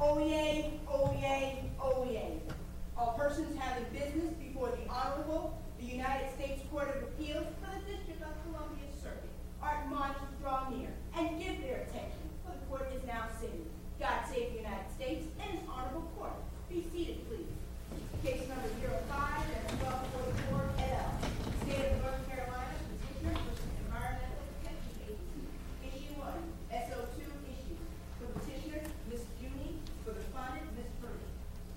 Oyez, oyez, oyez. All persons having business before the Honorable, the United States Court of Appeals for the District of Columbia Circuit are admonished to draw near and give their attention, for the court is now sitting. God save the United States and His Honorable Court. Be seated, please. Case number 05-1244 et al. State of North Carolina, Petitioner versus Environmental Protection Agency. Issue 1, SO2 issue. For petitioner, Ms. Junie. For the respondent, Ms. Purdy.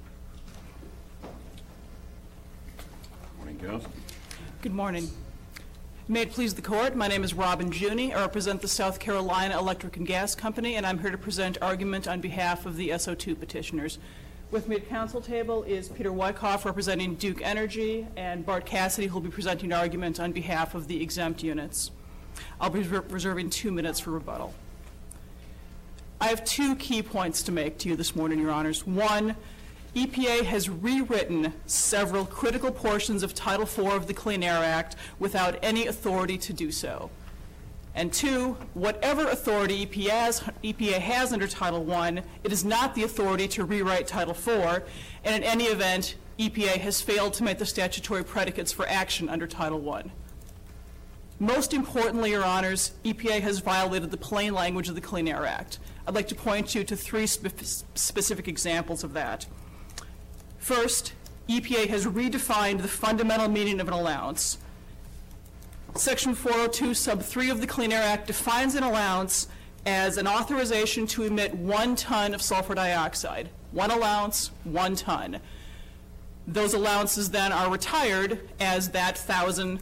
Morning, Counsel. Good morning. May it please the court, my name is Robin Junie. I represent the South Carolina Electric and Gas Company, and I'm here to present argument on behalf of the SO2 petitioners. With me at council table is Peter Wyckoff representing Duke Energy, and Bart Cassidy, who will be presenting argument on behalf of the exempt units. I'll be reserving 2 minutes for rebuttal. I have 2 key points to make to you this morning, Your Honors. 1, EPA has rewritten several critical portions of Title IV of the Clean Air Act without any authority to do so. And 2, whatever authority EPA has under Title I, it is not the authority to rewrite Title IV, and in any event, EPA has failed to meet the statutory predicates for action under Title I. Most importantly, Your Honors, EPA has violated the plain language of the Clean Air Act. I'd like to point you to 3 specific examples of that. First, EPA has redefined the fundamental meaning of an allowance. Section 402 sub 3 of the Clean Air Act defines an allowance as an authorization to emit 1 ton of sulfur dioxide. 1 allowance, 1 ton. Those allowances then are retired as that 1,000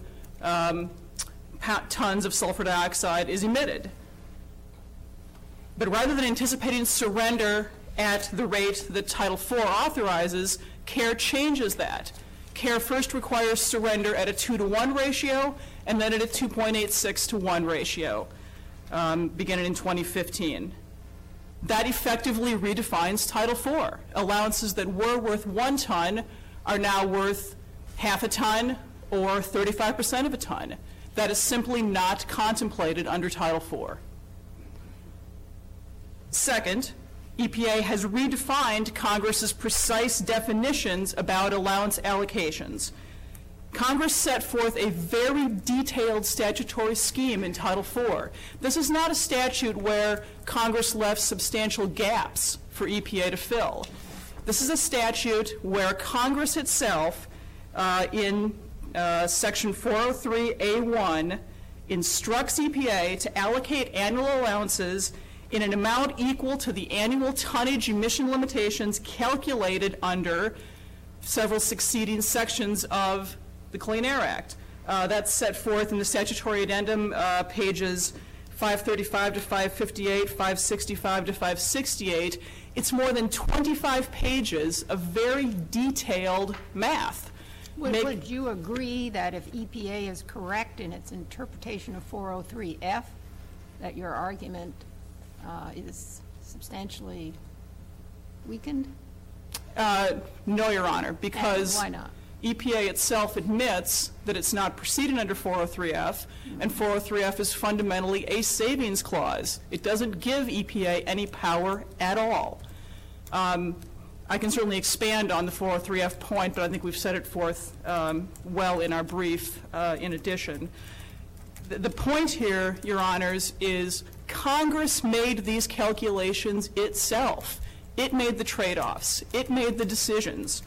tons of sulfur dioxide is emitted. But rather than anticipating surrender at the rate that Title IV authorizes, CARE changes that. CARE first requires surrender at a 2-to-1 ratio, and then at a 2.86-to-1 ratio, beginning in 2015. That effectively redefines Title IV. Allowances that were worth 1 ton are now worth half a ton or 35% of a ton. That is simply not contemplated under Title IV. Second, EPA has redefined Congress's precise definitions about allowance allocations. Congress set forth a very detailed statutory scheme in Title IV. This is not a statute where Congress left substantial gaps for EPA to fill. This is a statute where Congress itself, in Section 403A1, instructs EPA to allocate annual allowances in an amount equal to the annual tonnage emission limitations calculated under several succeeding sections of the Clean Air Act. That's set forth in the statutory addendum, pages 535 to 558, 565 to 568. It's more than 25 pages of very detailed math. Would you agree that if EPA is correct in its interpretation of 403F, that your argument is substantially weakened? No, Your Honor, because why not? EPA itself admits that it's not proceeding under 403F, and 403F is fundamentally a savings clause. It doesn't give EPA any power at all. I can certainly expand on the 403F point, but I think we've set it forth well in our brief in addition. The point here, Your Honors, is Congress made these calculations itself. It made the trade-offs. It made the decisions.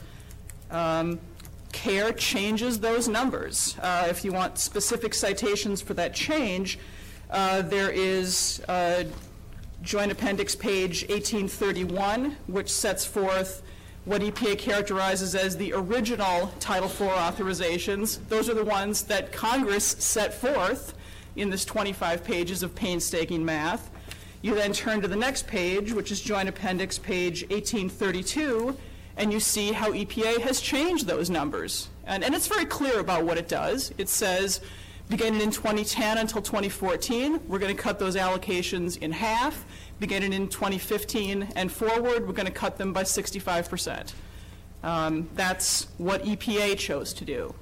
CARE changes those numbers. If you want specific citations for that change, there is Joint Appendix page 1831, which sets forth what EPA characterizes as the original Title IV authorizations. Those are the ones that Congress set forth in this 25 pages of painstaking math. You then turn to the next page, which is Joint Appendix page 1832, and you see how EPA has changed those numbers. And it's very clear about what it does. It says, beginning in 2010 until 2014, we're going to cut those allocations in half. Beginning in 2015 and forward, we're going to cut them by 65%. That's what EPA chose to do.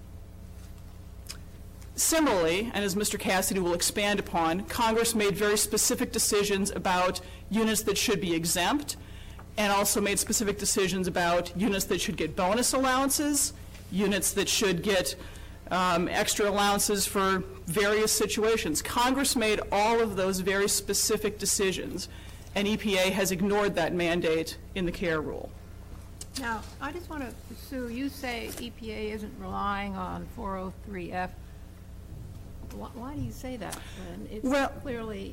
Similarly, and as Mr. Cassidy will expand upon, Congress made very specific decisions about units that should be exempt and also made specific decisions about units that should get bonus allowances, units that should get extra allowances for various situations. Congress made all of those very specific decisions, and EPA has ignored that mandate in the CARE rule. Now, I just want to, Sue, you say EPA isn't relying on 403F. Why do you say that when it's clearly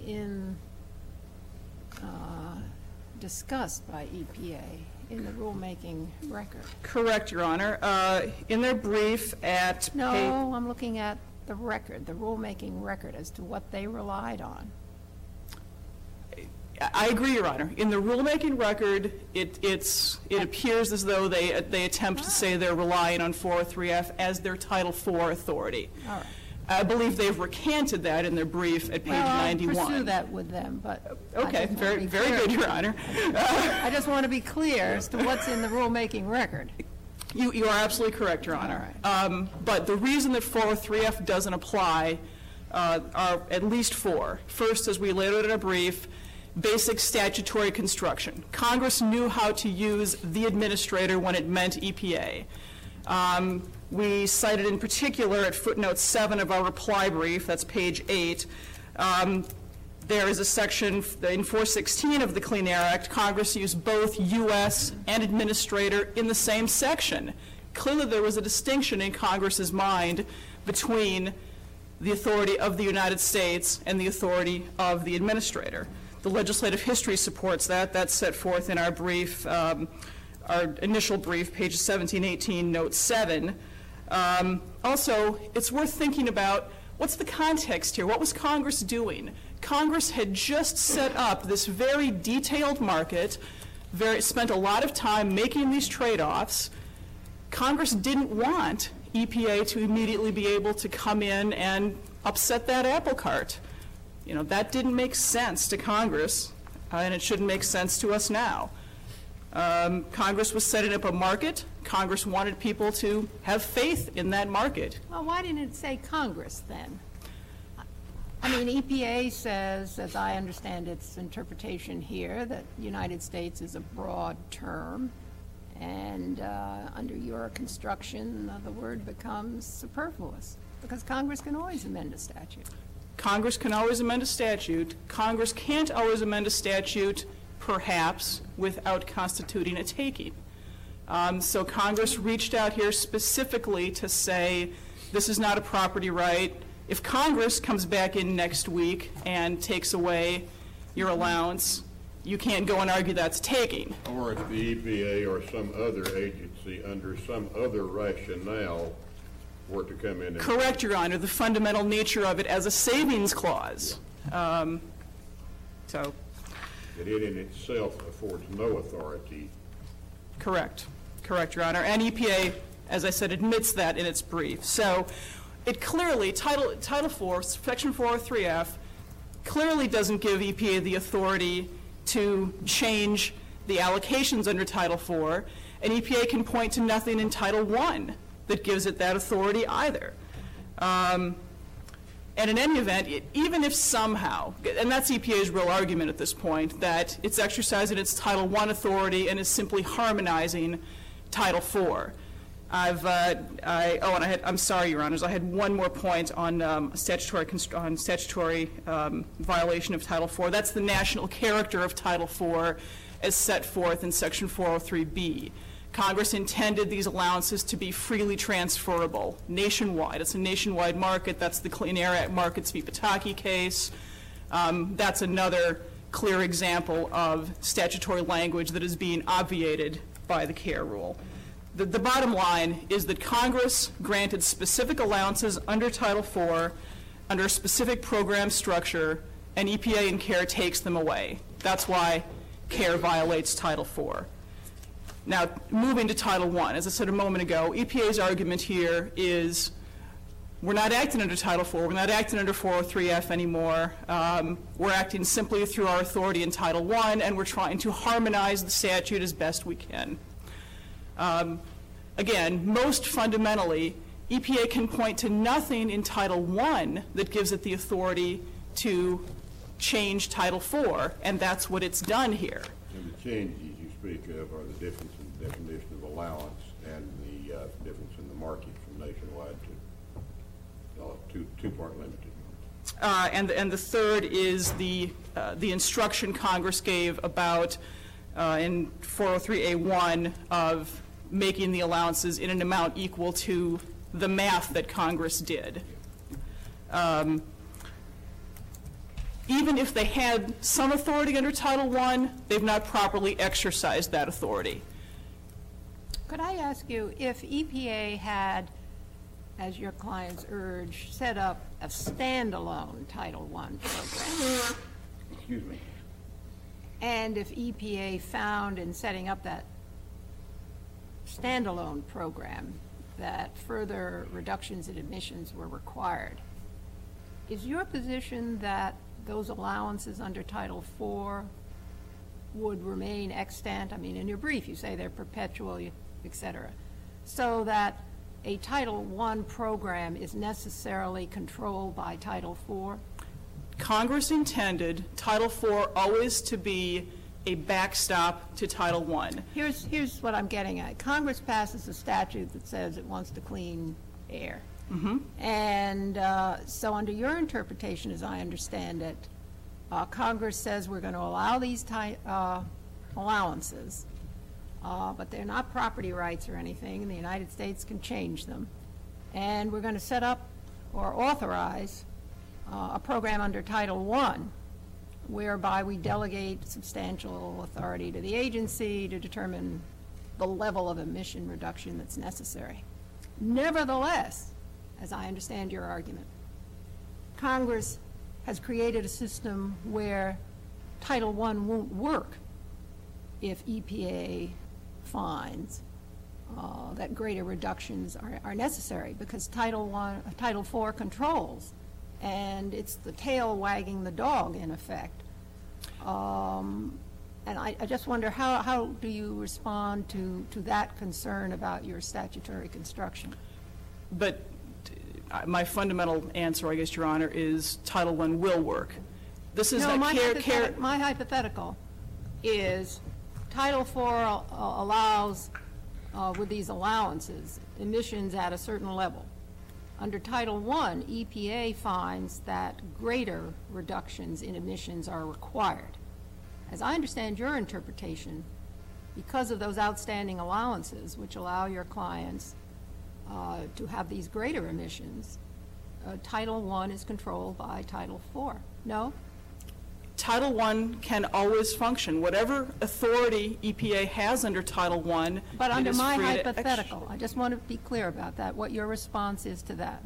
discussed by EPA in the rulemaking record? Correct, Your Honor. In their brief at No, I'm looking at the record, the rulemaking record, as to what they relied on. I agree, Your Honor. In the rulemaking record, it appears as though they attempt to say they're relying on 403F as their Title IV authority. All right. I believe they've recanted that in their brief at page 91. I'll pursue that with them, but okay, very good, Your Honor. I just want to be clear as to what's in the rulemaking record. You are absolutely correct, Your Honor. Right. But the reason that 403F doesn't apply are at least four. First, as we laid out in a brief, basic statutory construction. Congress knew how to use the administrator when it meant EPA. We cited in particular at footnote 7 of our reply brief, that's page 8, there is a section in 416 of the Clean Air Act. Congress used both U.S. and administrator in the same section. Clearly there was a distinction in Congress's mind between the authority of the United States and the authority of the administrator. The legislative history supports that. That's set forth in our brief, our initial brief, pages 17, 18, note 7. Also, it's worth thinking about what's the context here? What was Congress doing? Congress had just set up this very detailed market, spent a lot of time making these trade-offs. Congress didn't want EPA to immediately be able to come in and upset that apple cart. You know, that didn't make sense to Congress, and it shouldn't make sense to us now. Congress was setting up a market. Congress wanted people to have faith in that market. Well, why didn't it say Congress then? I mean, EPA says, as I understand its interpretation here, that United States is a broad term, and under your construction, the word becomes superfluous, because Congress can always amend a statute. Congress can always amend a statute. Congress can't always amend a statute, perhaps, without constituting a taking. So Congress reached out here specifically to say, this is not a property right. If Congress comes back in next week and takes away your allowance, you can't go and argue that's taking. Or if the EPA or some other agency under some other rationale were to come in and... Correct, Your Honor, the fundamental nature of it as a savings clause. That it in itself affords no authority. Correct. Correct, Your Honor. And EPA, as I said, admits that in its brief. So it clearly, Title IV, Section 403F, clearly doesn't give EPA the authority to change the allocations under Title IV, and EPA can point to nothing in Title I that gives it that authority either. And in any event, even if somehow, and that's EPA's real argument at this point, that it's exercising its Title I authority and is simply harmonizing Title IV. I'm sorry, Your Honors, I had one more point on statutory violation of Title IV. That's the national character of Title IV as set forth in Section 403B. Congress intended these allowances to be freely transferable nationwide. It's a nationwide market. That's the Clean Air Act Markets v. Pataki case. That's another clear example of statutory language that is being obviated by the CARE rule. The bottom line is that Congress granted specific allowances under Title IV under a specific program structure, and EPA and CARE takes them away. That's why CARE violates Title IV. Now, moving to Title I, as I said a moment ago, EPA's argument here is we're not acting under Title IV, we're not acting under 403F anymore, we're acting simply through our authority in Title I, and we're trying to harmonize the statute as best we can. Again, most fundamentally, EPA can point to nothing in Title I that gives it the authority to change Title IV, and that's what it's done here. And the changes you speak of are the difference in the definition of allowance and the difference in the market from nationwide to two-part limited. And the third is the instruction Congress gave about in 403A1 of making the allowances in an amount equal to the math that Congress did. Even if they had some authority under Title I, they've not properly exercised that authority. Could I ask you, if EPA had, as your clients urge, set up a standalone Title I program, Excuse me. and if EPA found in setting up that standalone program that further reductions in emissions were required, is your position that those allowances under Title IV would remain extant? I mean, in your brief, you say they're perpetual, et cetera, so that a Title I program is necessarily controlled by Title IV? Congress intended Title IV always to be a backstop to Title I. Here's what I'm getting at. Congress passes a statute that says it wants to clean air. And so under your interpretation, as I understand it, Congress says we're going to allow these allowances, but they're not property rights or anything, and the United States can change them. And we're going to set up or authorize a program under Title I whereby we delegate substantial authority to the agency to determine the level of emission reduction that's necessary. Nevertheless, as I understand your argument, Congress has created a system where Title I won't work if EPA finds that greater reductions are necessary, because Title IV controls, and it's the tail wagging the dog, in effect. And I just wonder, how do you respond to that concern about your statutory construction? But my fundamental answer, I guess, Your Honor, is Title I will work. This is No, that my hypothetical is Title IV allows, with these allowances, emissions at a certain level. Under Title I, EPA finds that greater reductions in emissions are required. As I understand your interpretation, because of those outstanding allowances, which allow your clients to have these greater emissions, Title I is controlled by Title IV. No? Title I can always function. Whatever authority EPA has under Title I, But under it is my free to hypothetical, I just want to be clear about that, what your response is to that.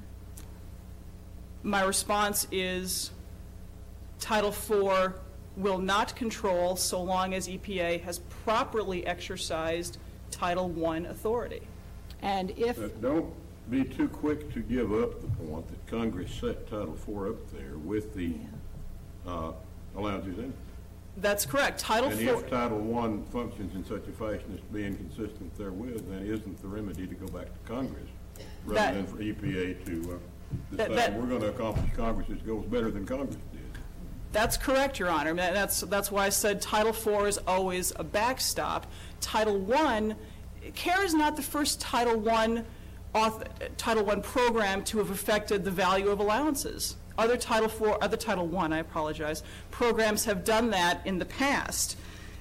My response is Title IV will not control so long as EPA has properly exercised Title I authority. And if, Don't be too quick to give up the point that Congress set Title IV up there with the allowances in it. That's correct. Title And IV. if Title I functions in such a fashion as to be inconsistent therewith, then isn't the remedy to go back to Congress rather than for EPA to decide we're going to accomplish Congress's goals better than Congress did? That's correct, Your Honor. That's why I said Title IV is always a backstop. Title I, CARE is not the first Title I program to have affected the value of allowances. Other Title I, I apologize, programs have done that in the past.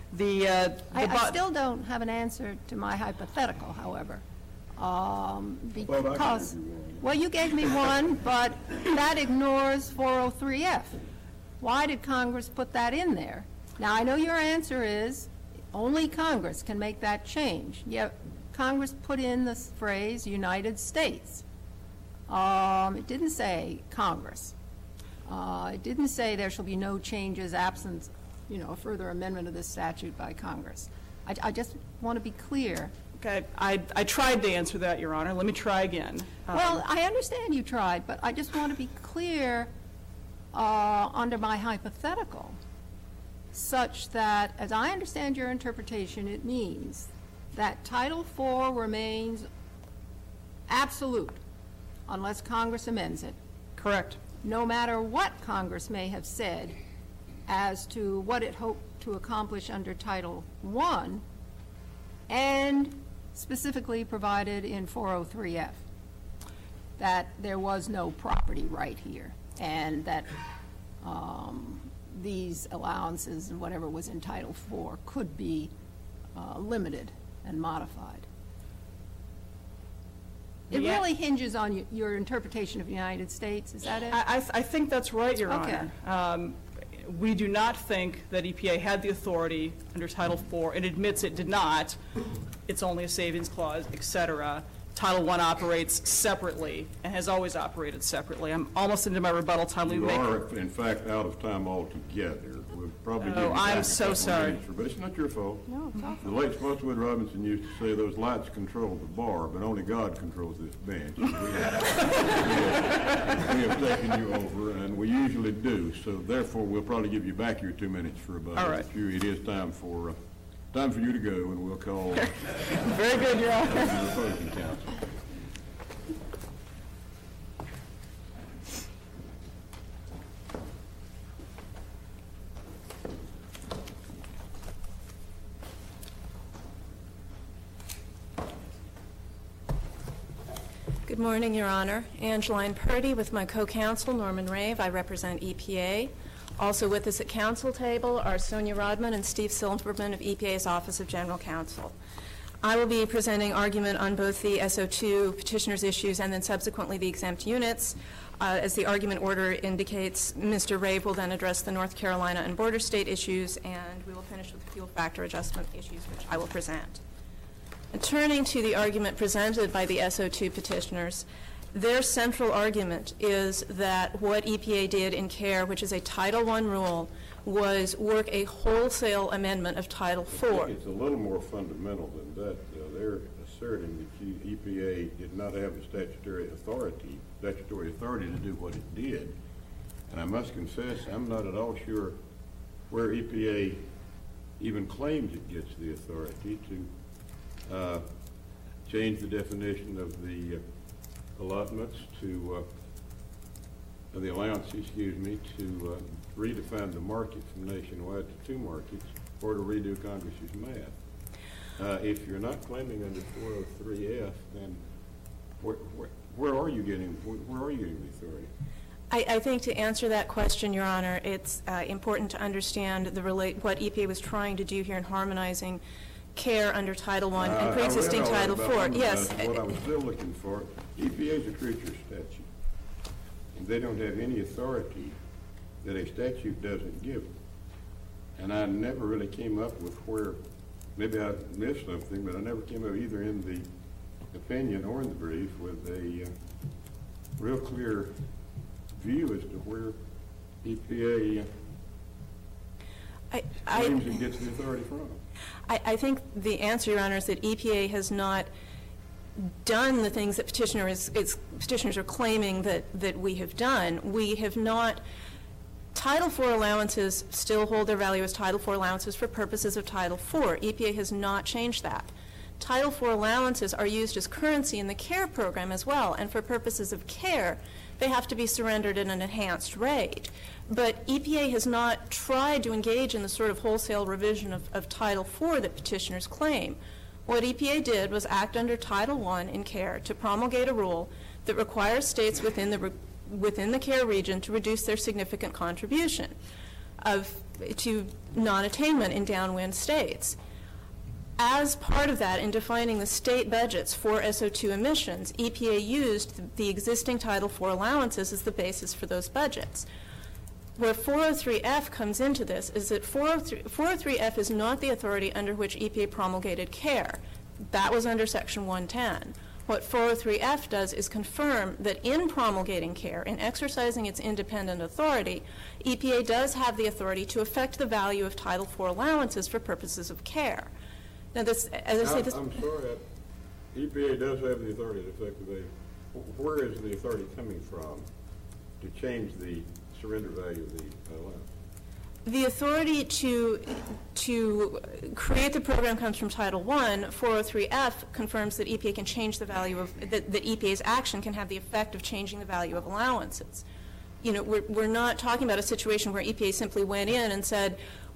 I still don't have an answer to my hypothetical, however, because, well, you gave me one, but that ignores 403F. Why did Congress put that in there? Now, I know your answer is only Congress can make that change. Yet Congress put in the phrase United States. It didn't say Congress. It didn't say there shall be no changes absent, a further amendment of this statute by Congress. I just want to be clear. Okay, I tried to answer that, Your Honor. Let me try again. Well, I understand you tried, but I just want to be clear under my hypothetical, such that, as I understand your interpretation, it means that Title IV remains absolute unless Congress amends it. Correct. No matter what Congress may have said as to what it hoped to accomplish under Title I, and specifically provided in 403F that there was no property right here, and that these allowances and whatever was in Title IV could be limited and modified. It really hinges on your interpretation of the United States, is that it? I think that's right, Your Okay. Honor. We do not think that EPA had the authority under Title IV. It admits it did not. It's only a savings clause, et cetera. Title I operates separately and has always operated separately. I'm almost into my rebuttal time. You are, in fact, out of time altogether. We'll probably give you back I'm a so couple sorry. minutes, but it's not your fault. No, it's not. The late Spotswood Robinson used to say those lights control the bar, but only God controls this bench. We have taken you over, and we usually do, so therefore we'll probably give you back your 2 minutes for about All right. It is time for you to go, and we'll call Very good, Your Honor. the opposing counsel. Good morning, Your Honor. Angeline Purdy with my co-counsel, Norman Rave. I represent EPA. Also with us at counsel table are Sonia Rodman and Steve Silverman of EPA's Office of General Counsel. I will be presenting argument on both the SO2 petitioner's issues and then subsequently the exempt units. As the argument order indicates, Mr. Rave will then address the North Carolina and border state issues, and we will finish with the fuel factor adjustment issues, which I will present. And turning to the argument presented by the SO2 petitioners, their central argument is that what EPA did in CARE, which is a Title I rule, was work a wholesale amendment of Title IV. It's a little more fundamental than that. They're asserting that EPA did not have the statutory authority to do what it did. And I must confess, I'm not at all sure where EPA even claims it gets the authority to change the definition of the allotments to the allowance, to redefine the market from nationwide to 2 markets, or to redo Congress's math. If you're not claiming under 403F, then where are you getting the authority? I think to answer that question, Your Honor, it's important to understand what EPA was trying to do here in harmonizing CARE under Title I and pre-existing Title IV. Yes. What I was still looking for, EPA is a creature statute, and they don't have any authority that a statute doesn't give them. And I never really came up with where, maybe I missed something, but I never came up either in the opinion or in the brief with a real clear view as to where EPA claims it gets the authority from. I think the answer, Your Honor, is that EPA has not done the things that petitioners are claiming that we have done. We have not. Title IV allowances still hold their value as Title IV allowances for purposes of Title IV. EPA has not changed that. Title IV allowances are used as currency in the CARE program as well, and for purposes of CARE, they have to be surrendered at an enhanced rate. But EPA has not tried to engage in the sort of wholesale revision of Title IV that petitioners claim. What EPA did was act under Title I in CARE to promulgate a rule that requires states within the CARE region to reduce their significant contribution to non-attainment in downwind states. As part of that, in defining the state budgets for SO2 emissions, EPA used the existing Title IV allowances as the basis for those budgets. Where 403F comes into this is that 403F is not the authority under which EPA promulgated CARE. That was under Section 110. What 403F does is confirm that in promulgating CARE, in exercising its independent authority, EPA does have the authority to affect the value of Title IV allowances for purposes of CARE. Now, this, as I say, this. I'm sorry, EPA does have the authority to affect the value. Where is the authority coming from to change the surrender value of the allowance? The authority to create the program comes from Title I. 403F confirms that EPA can change the value of, that EPA's action can have the effect of changing the value of allowances. You know, we're not talking about a situation where EPA simply went in and said,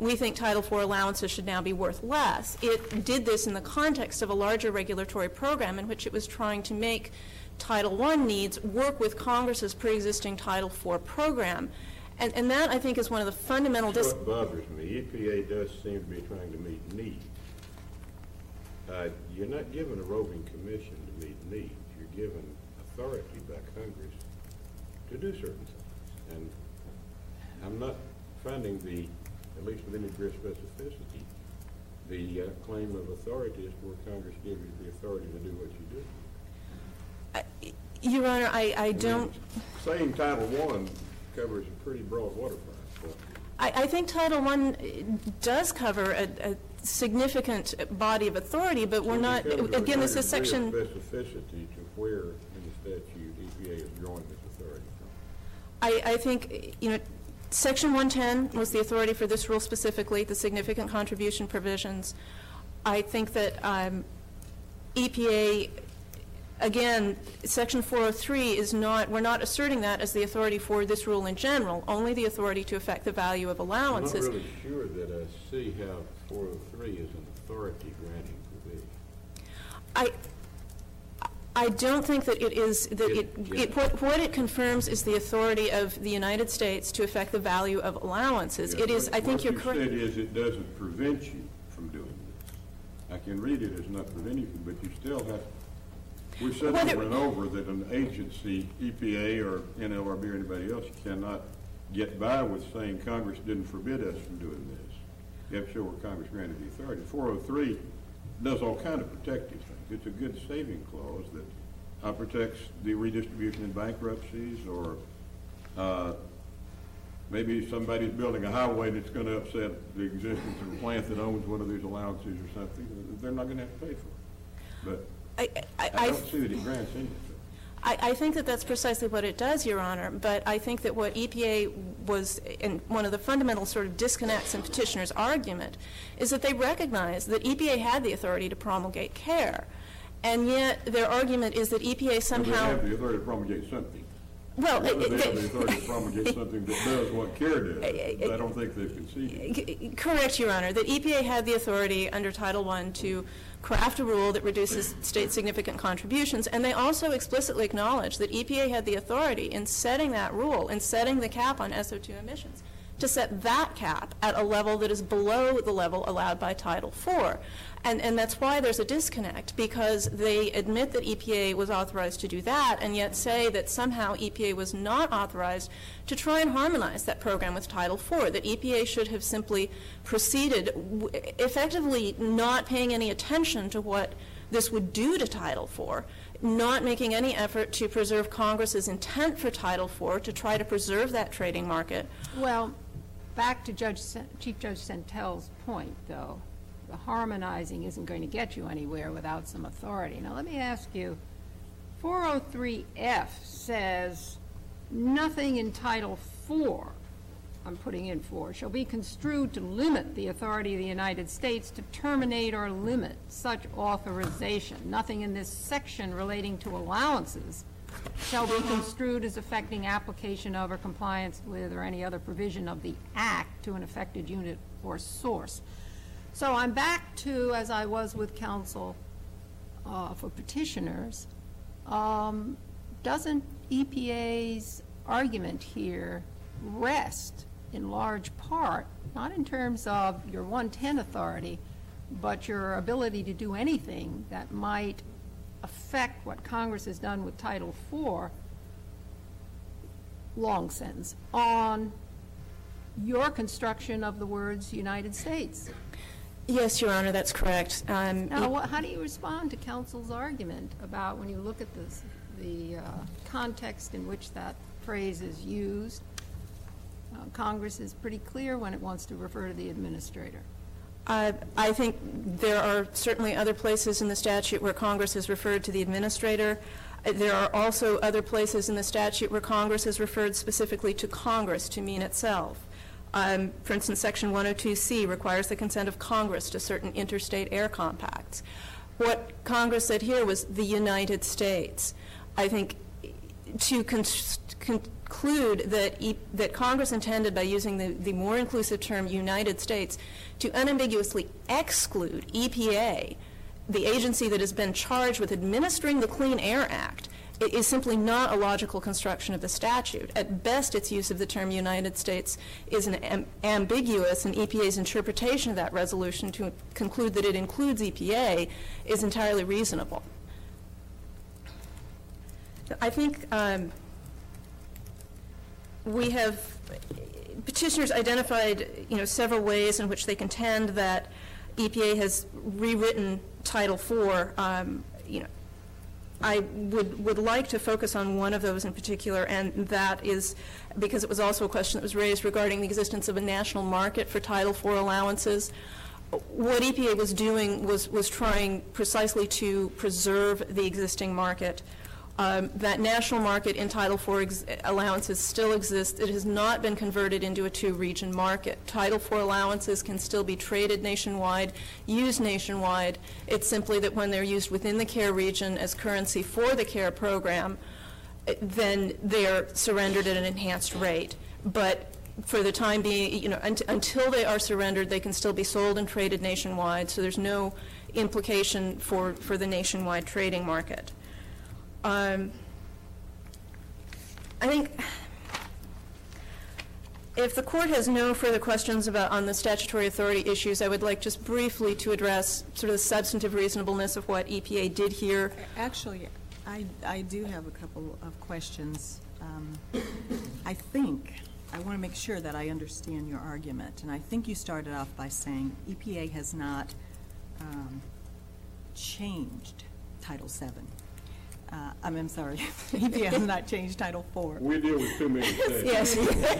we think Title IV allowances should now be worth less. It did this in the context of a larger regulatory program in which it was trying to make Title I needs work with Congress's pre-existing Title IV program. And that, I think, is one of the fundamental... What bothers me, EPA does seem to be trying to meet needs. You're not given a roving commission to meet needs. You're given authority by Congress to do certain things. And I'm not finding at least with any degree of specificity, the claim of authority is where Congress gives you the authority to do what you do. Your Honor, I don't... Saying Title I covers a pretty broad waterfront. I think Title I does cover a significant body of authority, but we're not... Again, this is section... Specificity to where in the statute EPA is drawing this authority from. I think, Section 110 was the authority for this rule specifically, the significant contribution provisions. I think that EPA, again, Section 403 is not, we're not asserting that as the authority for this rule in general, only the authority to affect the value of allowances. I'm not really sure that I see how 403 is an authority granting provision. I don't think that it is, that what it confirms is the authority of the United States to affect the value of allowances. It is, I think you're correct. What you said is it doesn't prevent you from doing this. I can read it as not preventing you, but you still have, we said over and over that an agency, EPA or NLRB or anybody else, cannot get by with saying Congress didn't forbid us from doing this. You have to show where Congress granted the authority. 403 does all kind of protective things. It's a good saving clause that protects the redistribution in bankruptcies, or maybe somebody's building a highway that's going to upset the existence of a plant that owns one of these allowances or something. They're not going to have to pay for it. But I don't see that it grants anything. I think that that's precisely what it does, Your Honor, but I think that what EPA was, and one of the fundamental sort of disconnects in petitioner's argument, is that they recognize that EPA had the authority to promulgate CARE, and yet their argument is that EPA somehow... They have the authority to promulgate something. Well, they have the authority to promulgate something that does what CARE does. I don't think they've conceded. Correct, Your Honor, that EPA had the authority under Title I to craft a rule that reduces state significant contributions, and they also explicitly acknowledge that EPA had the authority in setting that rule, in setting the cap on SO2 emissions, to set that cap at a level that is below the level allowed by Title IV. And that's why there's a disconnect, because they admit that EPA was authorized to do that, and yet say that somehow EPA was not authorized to try and harmonize that program with Title IV, that EPA should have simply proceeded, effectively not paying any attention to what this would do to Title IV, not making any effort to preserve Congress's intent for Title IV to try to preserve that trading market. Well, back to Chief Judge Sentel's point, though. The harmonizing isn't going to get you anywhere without some authority. Now, let me ask you, 403F says nothing in Title IV, I'm putting in 4, shall be construed to limit the authority of the United States to terminate or limit such authorization. Nothing in this section relating to allowances shall be construed as affecting application of or compliance with or any other provision of the Act to an affected unit or source. So I'm back to, as I was with counsel for petitioners, doesn't EPA's argument here rest in large part, not in terms of your 110 authority, but your ability to do anything that might affect what Congress has done with Title IV, long sentence, on your construction of the words United States? Yes, Your Honor, that's correct. Now, how do you respond to counsel's argument about when you look at this, the context in which that phrase is used? Congress is pretty clear when it wants to refer to the administrator. I think there are certainly other places in the statute where Congress has referred to the administrator. There are also other places in the statute where Congress has referred specifically to Congress to mean itself. For instance, Section 102C requires the consent of Congress to certain interstate air compacts. What Congress said here was the United States. I think to conclude that Congress intended, by using the more inclusive term United States, to unambiguously exclude EPA, the agency that has been charged with administering the Clean Air Act, it is simply not a logical construction of the statute. At best, its use of the term United States is ambiguous, and EPA's interpretation of that resolution to conclude that it includes EPA is entirely reasonable. I think we have petitioners identified, several ways in which they contend that EPA has rewritten Title IV. I would like to focus on one of those in particular, and that is because it was also a question that was raised regarding the existence of a national market for Title IV allowances. What EPA was doing was trying precisely to preserve the existing market. That national market in Title IV allowances still exists. It has not been converted into a two-region market. Title IV allowances can still be traded nationwide, used nationwide. It's simply that when they're used within the CARE region as currency for the CARE program, then they're surrendered at an enhanced rate. But for the time being, until they are surrendered, they can still be sold and traded nationwide, so there's no implication for the nationwide trading market. I think if the court has no further questions on the statutory authority issues, I would like just briefly to address sort of the substantive reasonableness of what EPA did here. Actually, I do have a couple of questions. I want to make sure that I understand your argument, and I think you started off by saying EPA has not changed Title VII. I'm sorry, EPA has not changed Title IV. We deal with too many states. Yes.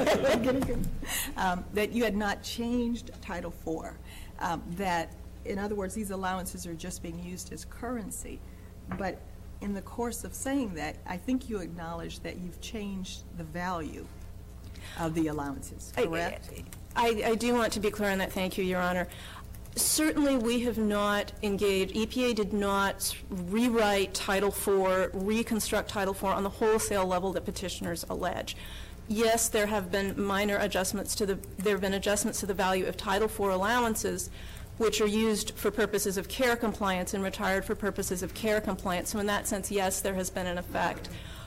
That you had not changed Title IV. That, in other words, these allowances are just being used as currency. But in the course of saying that, I think you acknowledge that you've changed the value of the allowances, correct? I do want to be clear on that. Thank you, Your Honor. Certainly, we have not engaged, EPA did not rewrite Title IV, reconstruct Title IV on the wholesale level that petitioners allege. Yes, there have been minor adjustments to the value of Title IV allowances, which are used for purposes of CARE compliance and retired for purposes of CARE compliance. So in that sense, yes, there has been an effect.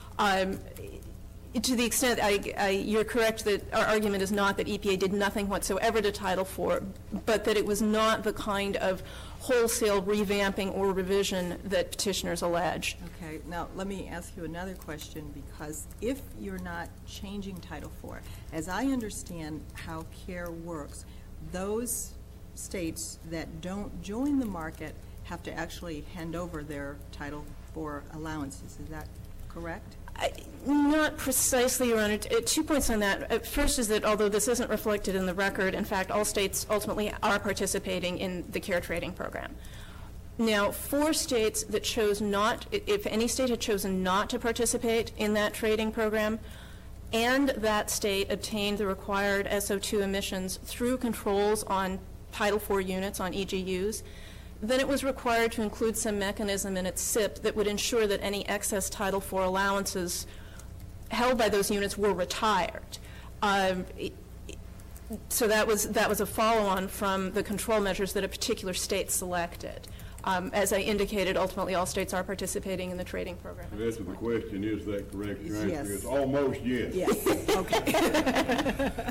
To the extent, you're correct that our argument is not that EPA did nothing whatsoever to Title IV, but that it was not the kind of wholesale revamping or revision that petitioners allege. Okay, now let me ask you another question, because if you're not changing Title IV, as I understand how CARE works, those states that don't join the market have to actually hand over their Title IV allowances. Is that correct? Not precisely, Your Honor. 2 points on that. First is that although this isn't reflected in the record, in fact, all states ultimately are participating in the CARE trading program. Now, 4 states that chose not, if any state had chosen not to participate in that trading program, and that state obtained the required SO2 emissions through controls on Title IV units, on EGUs, then it was required to include some mechanism in its SIP that would ensure that any excess Title IV allowances held by those units were retired. So that was a follow-on from the control measures that a particular state selected. As I indicated, ultimately all states are participating in the trading program. The answer to the question, is that correct? Your answer Yes. is almost yes. Yes, okay.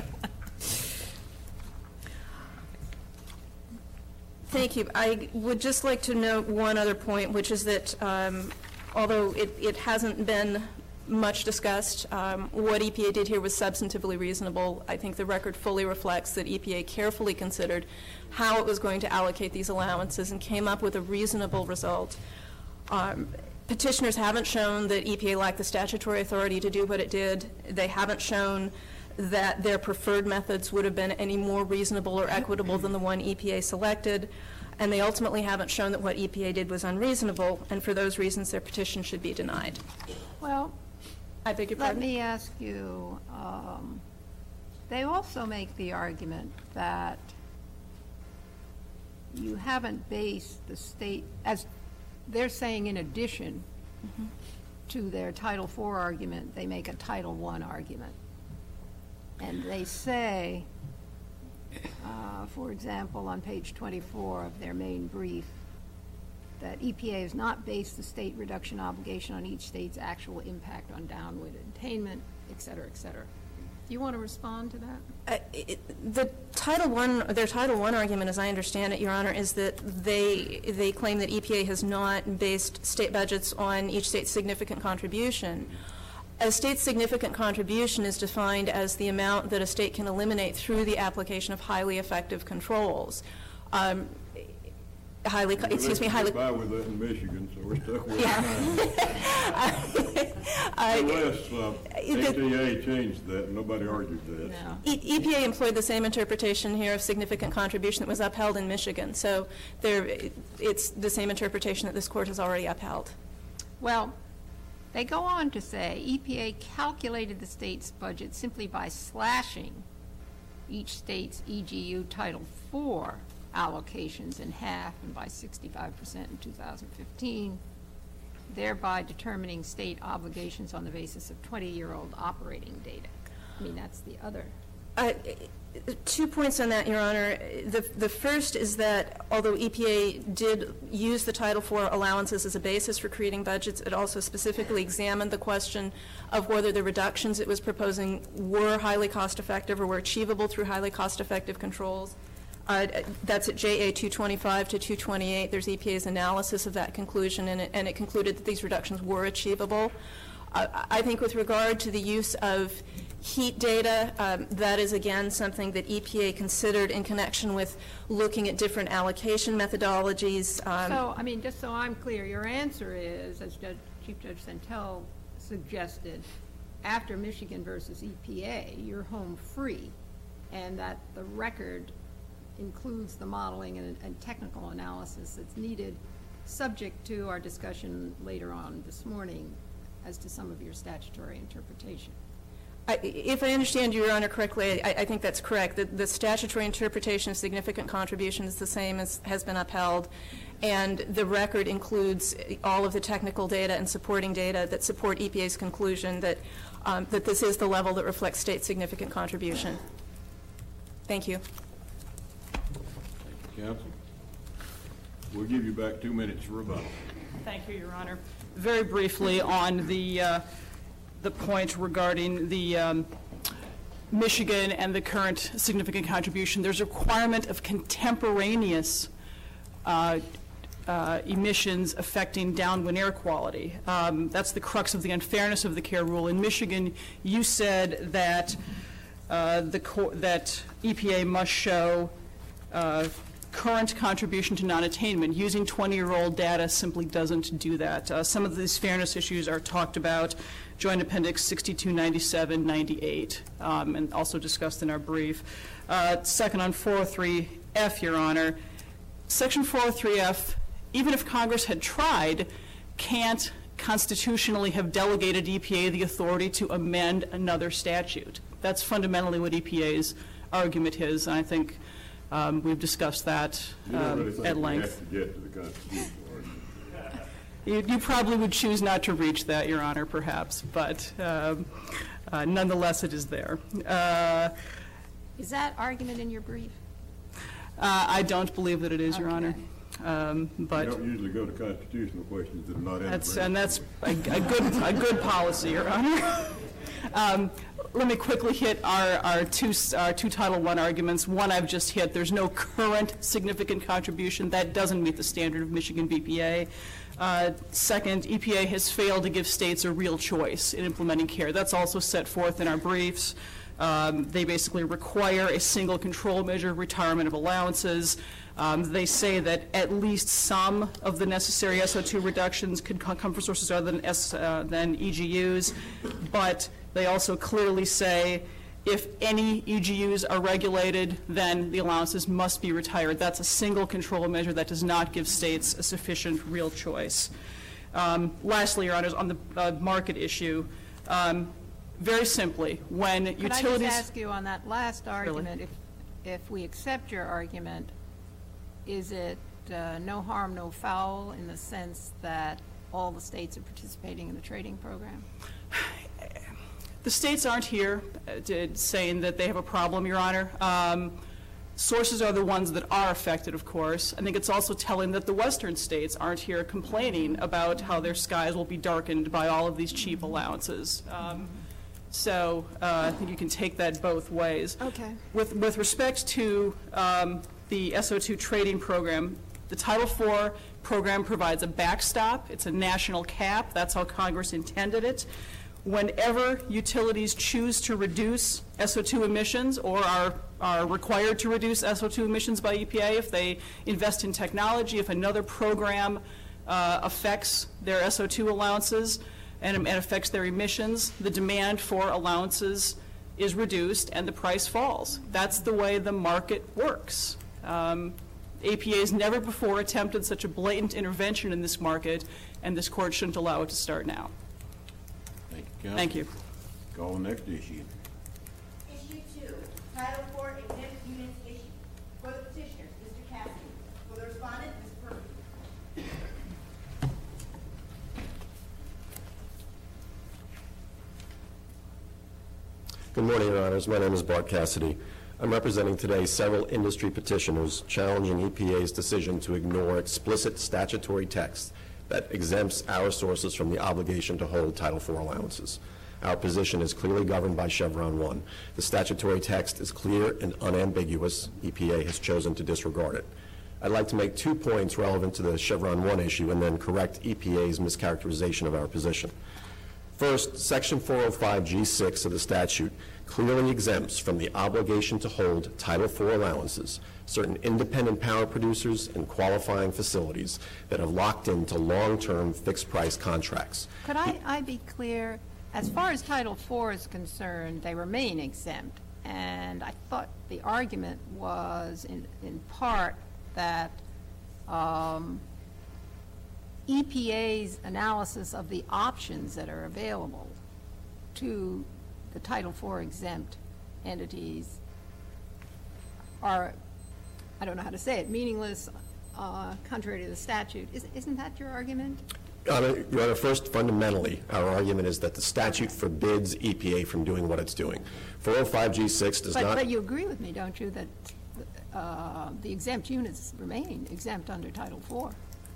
Thank you. I would just like to note one other point, which is that although it hasn't been much discussed, what EPA did here was substantively reasonable. I think the record fully reflects that EPA carefully considered how it was going to allocate these allowances and came up with a reasonable result. Petitioners haven't shown that EPA lacked the statutory authority to do what it did. They haven't shown that their preferred methods would have been any more reasonable or equitable than the one EPA selected, and they ultimately haven't shown that what EPA did was unreasonable, and for those reasons their petition should be denied. Well, I beg your let pardon? me ask you, they also make the argument that you haven't based the state, as they're saying in addition, to their Title IV argument, they make a Title I argument. And they say, for example, on page 24 of their main brief, that EPA has not based the state reduction obligation on each state's actual impact on downwind attainment, et cetera, et cetera. Do you want to respond to that? Their Title I argument, as I understand it, Your Honor, is that they claim that EPA has not based state budgets on each state's significant contribution. A state's significant contribution is defined as the amount that a state can eliminate through the application of highly effective controls. Highly. By with that in Michigan, so we're stuck with it. Unless ATA changed that, nobody argued that. No. EPA employed the same interpretation here of significant contribution that was upheld in Michigan. So it's the same interpretation that this court has already upheld. Well, they go on to say EPA calculated the state's budget simply by slashing each state's EGU Title IV allocations in half and by 65% in 2015, thereby determining state obligations on the basis of 20-year-old operating data. I mean, that's the other. 2 points on that, Your Honor. The first is that although EPA did use the Title IV allowances as a basis for creating budgets, it also specifically examined the question of whether the reductions it was proposing were highly cost-effective or were achievable through highly cost-effective controls. That's at JA 225 to 228. There's EPA's analysis of that conclusion, and it concluded that these reductions were achievable. I think with regard to the use of heat data, that is, again, something that EPA considered in connection with looking at different allocation methodologies. So, I mean, just so I'm clear, your answer is, as Chief Judge Santel suggested, after Michigan versus EPA, you're home free, and that the record includes the modeling and technical analysis that's needed, subject to our discussion later on this morning as to some of your statutory interpretation. If I understand you, Your Honor, correctly, I think that's correct. The statutory interpretation of significant contribution is the same as has been upheld, and the record includes all of the technical data and supporting data that support EPA's conclusion that that this is the level that reflects state significant contribution. Thank you. Counsel, we'll give you back 2 minutes for rebuttal. Thank you, Your Honor. Very briefly on the point regarding the Michigan and the current significant contribution, there's a requirement of contemporaneous emissions affecting downwind air quality. That's the crux of the unfairness of the CARE rule. In Michigan, you said that that EPA must show current contribution to non-attainment. Using 20-year-old data simply doesn't do that. Some of these fairness issues are talked about, Joint Appendix 62, 97, 98, and also discussed in our brief. Second, on 403F, Your Honor, Section 403F, even if Congress had tried, can't constitutionally have delegated EPA the authority to amend another statute. That's fundamentally what EPA's argument is, and I think we've discussed that at length. You don't really think we have to get to the Constitution, You probably would choose not to reach that, Your Honor, perhaps, but nonetheless, it is there. Is that argument in your brief? I don't believe that it is, Your Honor. But you don't usually go to constitutional questions that are not in the brief. And that's a good policy, Your Honor. Let me quickly hit our two Title I arguments. One I've just hit. There's no current significant contribution. That doesn't meet the standard of Michigan BPA. Second, EPA has failed to give states a real choice in implementing CARE. That's also set forth in our briefs. They basically require a single control measure, retirement of allowances. They say that at least some of the necessary SO2 reductions could come from sources other than EGUs, but they also clearly say if any EGUs are regulated, then the allowances must be retired. That's a single control measure that does not give states a sufficient real choice. Lastly, Your Honors, on the market issue, very simply, when utilities... Could I just ask you on that last argument, really? If we accept your argument, is it no harm, no foul in the sense that all the states are participating in the trading program? The states aren't here saying that they have a problem, Your Honor. Sources are the ones that are affected, of course. I think it's also telling that the western states aren't here complaining about how their skies will be darkened by all of these cheap allowances. So I think you can take that both ways. Okay. With respect to the SO2 trading program, the Title IV program provides a backstop. It's a national cap. That's how Congress intended it. Whenever utilities choose to reduce SO2 emissions or are required to reduce SO2 emissions by EPA, if they invest in technology, if another program affects their SO2 allowances and affects their emissions, the demand for allowances is reduced and the price falls. That's the way the market works. APA has never before attempted such a blatant intervention in this market, and this court shouldn't allow it to start now. Thank you, Counsel. Thank you. Call the next issue. Issue 2, Title IV exempt units issue. For the petitioner, Mr. Cassidy. For the respondent, Ms. Purdy. Good morning, Your Honors. My name is Bart Cassidy. I'm representing today several industry petitioners challenging EPA's decision to ignore explicit statutory text that exempts our sources from the obligation to hold Title IV allowances. Our position is clearly governed by Chevron 1. The statutory text is clear and unambiguous. EPA has chosen to disregard it. I'd like to make 2 points relevant to the Chevron 1 issue and then correct EPA's mischaracterization of our position. First, Section 405G6 of the statute clearly exempts from the obligation to hold Title IV allowances certain independent power producers and qualifying facilities that have locked into long-term fixed-price contracts. Could I be clear? As far as Title IV is concerned, they remain exempt. And I thought the argument was in part that EPA's analysis of the options that are available to the Title IV exempt entities are, I don't know how to say it, meaningless, contrary to the statute. Isn't that your argument? Your Honor, first, fundamentally, our argument is that the statute forbids EPA from doing what it's doing. 405G6 does not... But you agree with me, don't you, that the exempt units remain exempt under Title IV?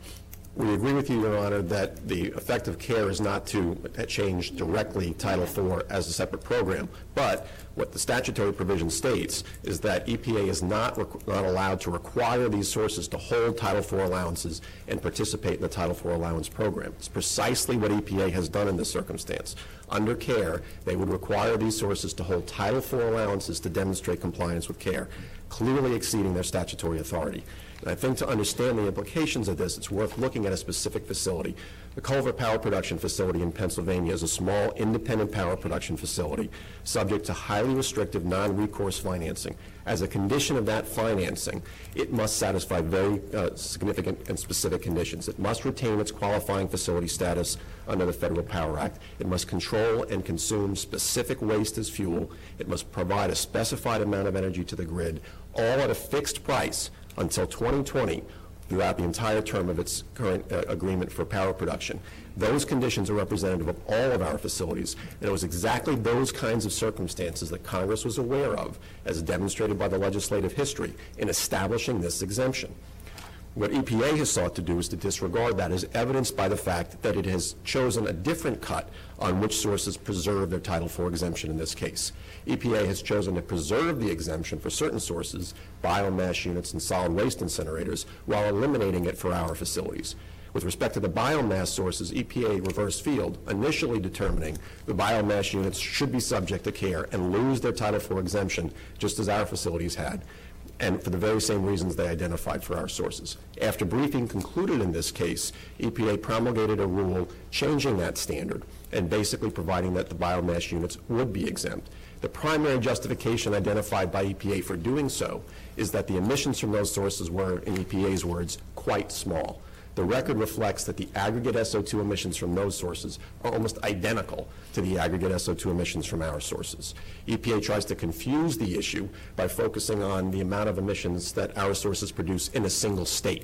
We agree with you, Your Honor, that the effective care is not to change directly Title IV as a separate program. But what the statutory provision states is that EPA is not allowed to require these sources to hold Title IV allowances and participate in the Title IV allowance program. It's precisely what EPA has done in this circumstance. Under care, they would require these sources to hold Title IV allowances to demonstrate compliance with care, clearly exceeding their statutory authority. And I think to understand the implications of this, it's worth looking at a specific facility. The Culver Power Production Facility in Pennsylvania is a small independent power production facility subject to highly restrictive non-recourse financing. As a condition of that financing, it must satisfy very significant and specific conditions. It must retain its qualifying facility status under the Federal Power Act. It must control and consume specific waste as fuel. It must provide a specified amount of energy to the grid, all at a fixed price until 2020 throughout the entire term of its current agreement for power production. Those conditions are representative of all of our facilities, and it was exactly those kinds of circumstances that Congress was aware of, as demonstrated by the legislative history, in establishing this exemption. What EPA has sought to do is to disregard that, as evidenced by the fact that it has chosen a different cut on which sources preserve their Title IV exemption in this case. EPA has chosen to preserve the exemption for certain sources, biomass units and solid waste incinerators, while eliminating it for our facilities. With respect to the biomass sources, EPA reversed field, initially determining the biomass units should be subject to care and lose their Title IV exemption, just as our facilities had, and for the very same reasons they identified for our sources. After briefing concluded in this case, EPA promulgated a rule changing that standard and basically providing that the biomass units would be exempt. The primary justification identified by EPA for doing so is that the emissions from those sources were, in EPA's words, quite small. The record reflects that the aggregate SO2 emissions from those sources are almost identical to the aggregate SO2 emissions from our sources. EPA tries to confuse the issue by focusing on the amount of emissions that our sources produce in a single state.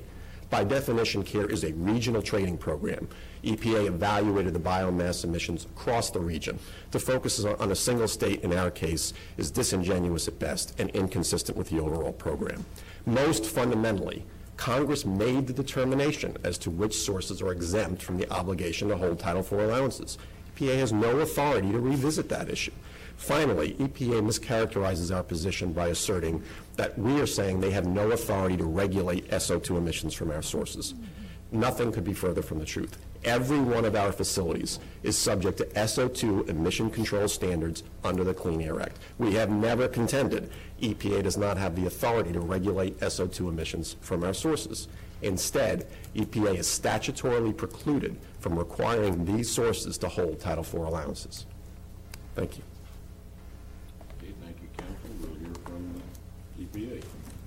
By definition, CARE is a regional trading program. EPA evaluated the biomass emissions across the region. To focus on a single state, in our case, is disingenuous at best and inconsistent with the overall program. Most fundamentally, Congress made the determination as to which sources are exempt from the obligation to hold Title IV allowances. EPA has no authority to revisit that issue. Finally, EPA mischaracterizes our position by asserting that we are saying they have no authority to regulate SO2 emissions from our sources. Nothing could be further from the truth. Every one of our facilities is subject to SO2 emission control standards under the Clean Air Act. We have never contended EPA does not have the authority to regulate SO2 emissions from our sources. Instead, EPA is statutorily precluded from requiring these sources to hold Title IV allowances. Thank you. Okay, thank you, Counsel. We'll hear from EPA.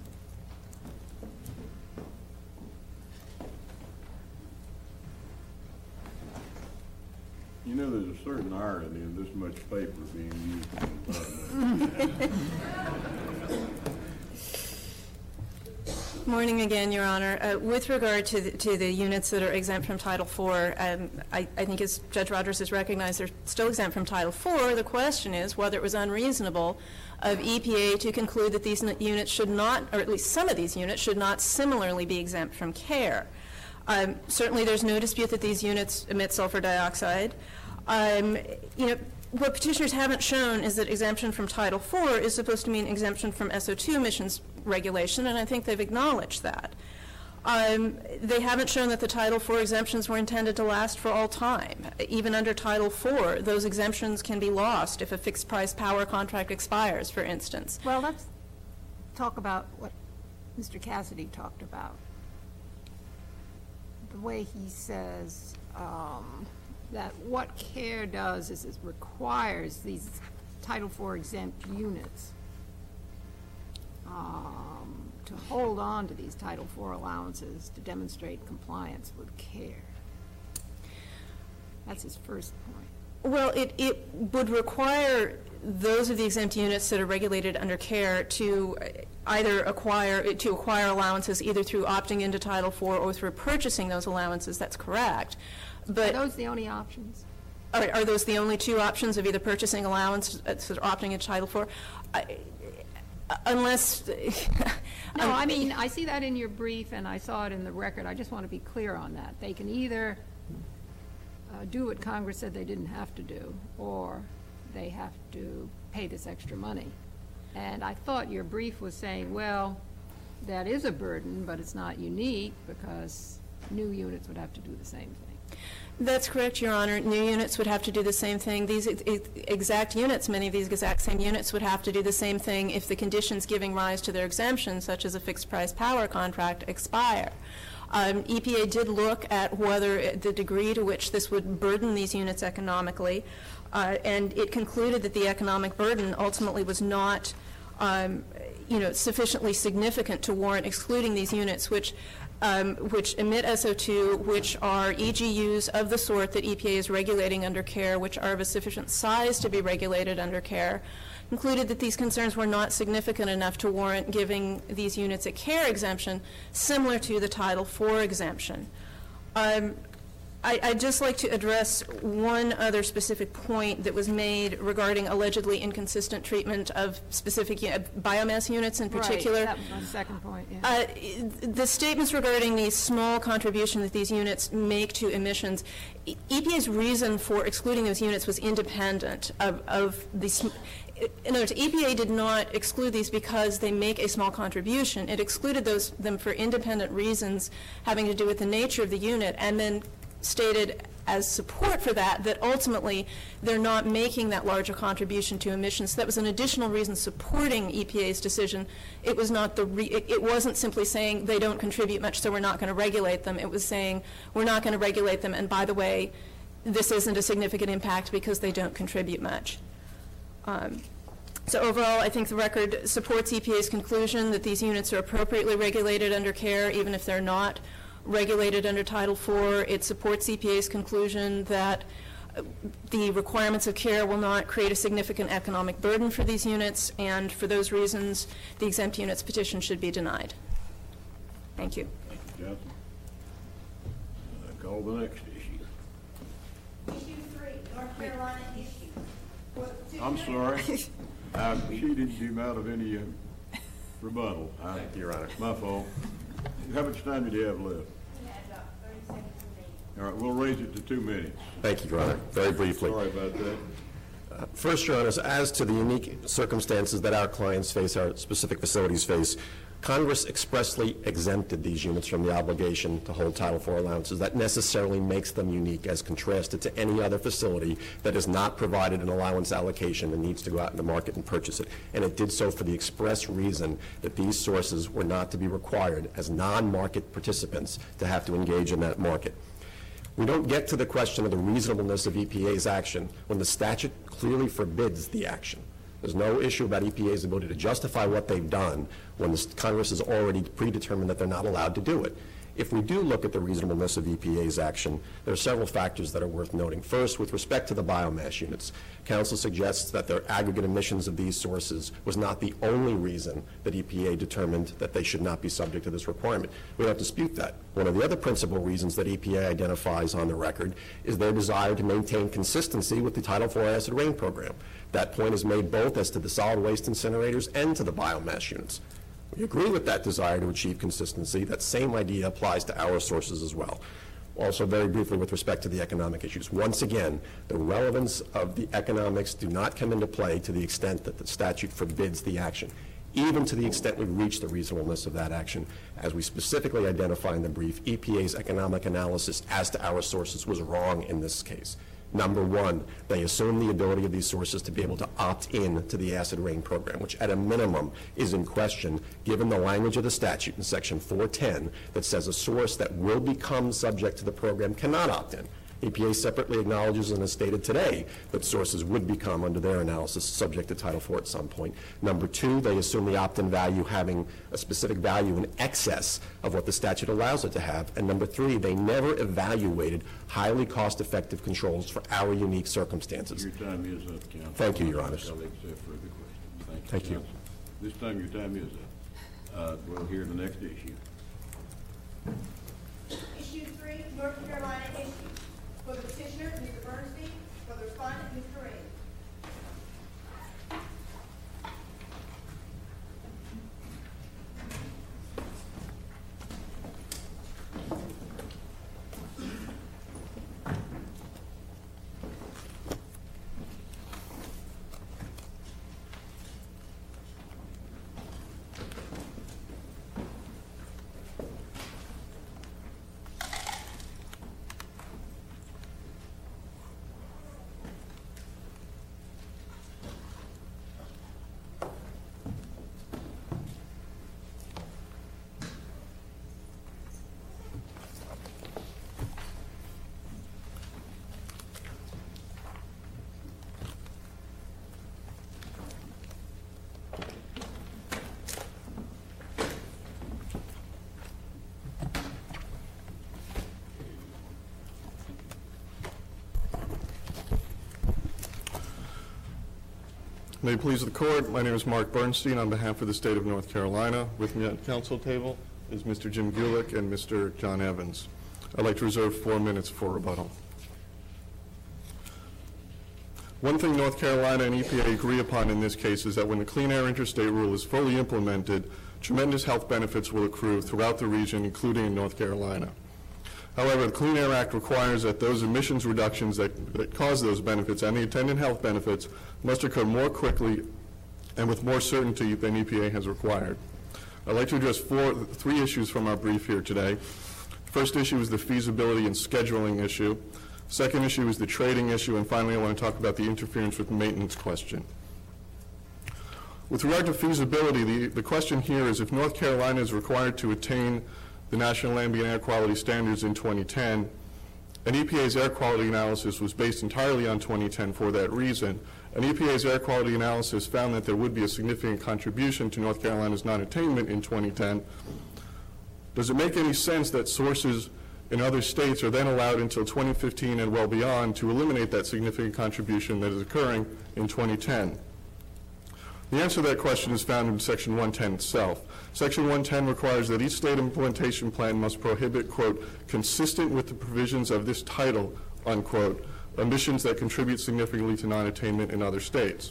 You know, there's a certain irony in this much paper being used in the Morning again, Your Honor. With regard to the units that are exempt from Title IV, I think as Judge Rogers has recognized, they're still exempt from Title IV. The question is whether it was unreasonable of EPA to conclude that these units should not, or at least some of these units, should not similarly be exempt from CARE. Certainly there's no dispute that these units emit sulfur dioxide. What petitioners haven't shown is that exemption from Title IV is supposed to mean exemption from SO2 emissions regulation, and I think they've acknowledged that. They haven't shown that the Title IV exemptions were intended to last for all time. Even under Title IV, those exemptions can be lost if a fixed-price power contract expires, for instance. Well, let's talk about what Mr. Cassidy talked about. The way he says that what CARE does is it requires these Title IV exempt units to hold on to these Title IV allowances to demonstrate compliance with CARE. That's his first point. Well, it would require those of the exempt units that are regulated under CARE to either acquire allowances either through opting into Title IV or through purchasing those allowances. That's correct. But are those the only options? Are those the only two options of either purchasing allowance or opting into Title IV? Unless... No, I mean, I see that in your brief and I saw it in the record. I just want to be clear on that. They can either do what Congress said they didn't have to do, or they have to pay this extra money. And I thought your brief was saying, well, that is a burden, but it's not unique because new units would have to do the same thing. That's correct, Your Honor. New units would have to do the same thing. These exact units, many of these exact same units would have to do the same thing if the conditions giving rise to their exemption, such as a fixed-price power contract, expire. EPA did look at whether the degree to which this would burden these units economically, and it concluded that the economic burden ultimately was not sufficiently significant to warrant excluding these units, which emit SO2, which are EGUs of the sort that EPA is regulating under CARE, which are of a sufficient size to be regulated under CARE, concluded that these concerns were not significant enough to warrant giving these units a CARE exemption similar to the Title IV exemption. I'd just like to address one other specific point that was made regarding allegedly inconsistent treatment of specific biomass units in particular. Right, that was my second point, yeah. The statements regarding the small contribution that these units make to emissions, EPA's reason for excluding those units was independent of these. In other words, EPA did not exclude these because they make a small contribution. It excluded them for independent reasons having to do with the nature of the unit, and then stated as support for that ultimately they're not making that larger contribution to emissions. So that was an additional reason supporting EPA's decision. It was not it wasn't simply saying they don't contribute much, so we're not going to regulate them. It was saying we're not going to regulate them, and by the way, this isn't a significant impact because they don't contribute much. So overall, I think the record supports EPA's conclusion that these units are appropriately regulated under CARE, even if they're not regulated under Title IV. It supports EPA's conclusion that the requirements of CARE will not create a significant economic burden for these units, and for those reasons, the exempt units petition should be denied. Thank you. Thank you, Johnson. Call the next issue. Issue 3, North Carolina issue. For the petitioner- I'm sorry. I cheated you out of any rebuttal. Thank you, Your Honor. My fault. How much time do you have left? We have about 30 seconds remaining. All right, we'll raise it to 2 minutes. Thank you, Your Honor. Very briefly. Sorry about that. First, Your Honors, as to the unique circumstances that our clients face, our specific facilities face, Congress expressly exempted these units from the obligation to hold Title IV allowances. That necessarily makes them unique as contrasted to any other facility that has not provided an allowance allocation and needs to go out in the market and purchase it. And it did so for the express reason that these sources were not to be required as non-market participants to have to engage in that market. We don't get to the question of the reasonableness of EPA's action when the statute clearly forbids the action. There's no issue about EPA's ability to justify what they've done when the Congress has already predetermined that they're not allowed to do it. If we do look at the reasonableness of EPA's action, there are several factors that are worth noting. First, with respect to the biomass units, counsel suggests that their aggregate emissions of these sources was not the only reason that EPA determined that they should not be subject to this requirement. We don't dispute that. One of the other principal reasons that EPA identifies on the record is their desire to maintain consistency with the Title IV acid rain program. That point is made both as to the solid waste incinerators and to the biomass units. We agree with that desire to achieve consistency. That same idea applies to our sources as well. Also, very briefly with respect to the economic issues. Once again, the relevance of the economics do not come into play to the extent that the statute forbids the action, even to the extent we reach the reasonableness of that action. As we specifically identify in the brief, EPA's economic analysis as to our sources was wrong in this case. Number one, they assume the ability of these sources to be able to opt in to the acid rain program, which at a minimum is in question given the language of the statute in Section 410 that says a source that will become subject to the program cannot opt in. EPA separately acknowledges and has stated today that sources would become, under their analysis, subject to Title IV at some point. Number two, they assume the opt-in value having a specific value in excess of what the statute allows it to have. And number three, they never evaluated highly cost-effective controls for our unique circumstances. Your time is up, Counsel. Thank you, Your Honor. Colleagues have further questions. Thank you. Counsel. This time your time is up. We'll hear the next issue. Issue 3, North Carolina issue. For the petitioner, Mr. Bernstein. For the respondent, Mr. Ray. May it please the Court, my name is Mark Bernstein on behalf of the State of North Carolina. With me at the council table is Mr. Jim Gulick and Mr. John Evans. I'd like to reserve 4 minutes for rebuttal. One thing North Carolina and EPA agree upon in this case is that when the Clean Air Interstate Rule is fully implemented, tremendous health benefits will accrue throughout the region, including in North Carolina. However, the Clean Air Act requires that those emissions reductions that cause those benefits and the attendant health benefits must occur more quickly and with more certainty than EPA has required. I'd like to address three issues from our brief here today. First issue is the feasibility and scheduling issue. Second issue is the trading issue. And finally, I want to talk about the interference with maintenance question. With regard to feasibility, the question here is if North Carolina is required to attain the National Ambient Air Quality Standards in 2010, and EPA's air quality analysis was based entirely on 2010 for that reason, and EPA's air quality analysis found that there would be a significant contribution to North Carolina's non-attainment in 2010, does it make any sense that sources in other states are then allowed until 2015 and well beyond to eliminate that significant contribution that is occurring in 2010? The answer to that question is found in Section 110 itself. Section 110 requires that each state implementation plan must prohibit, quote, consistent with the provisions of this title, unquote, emissions that contribute significantly to non-attainment in other states.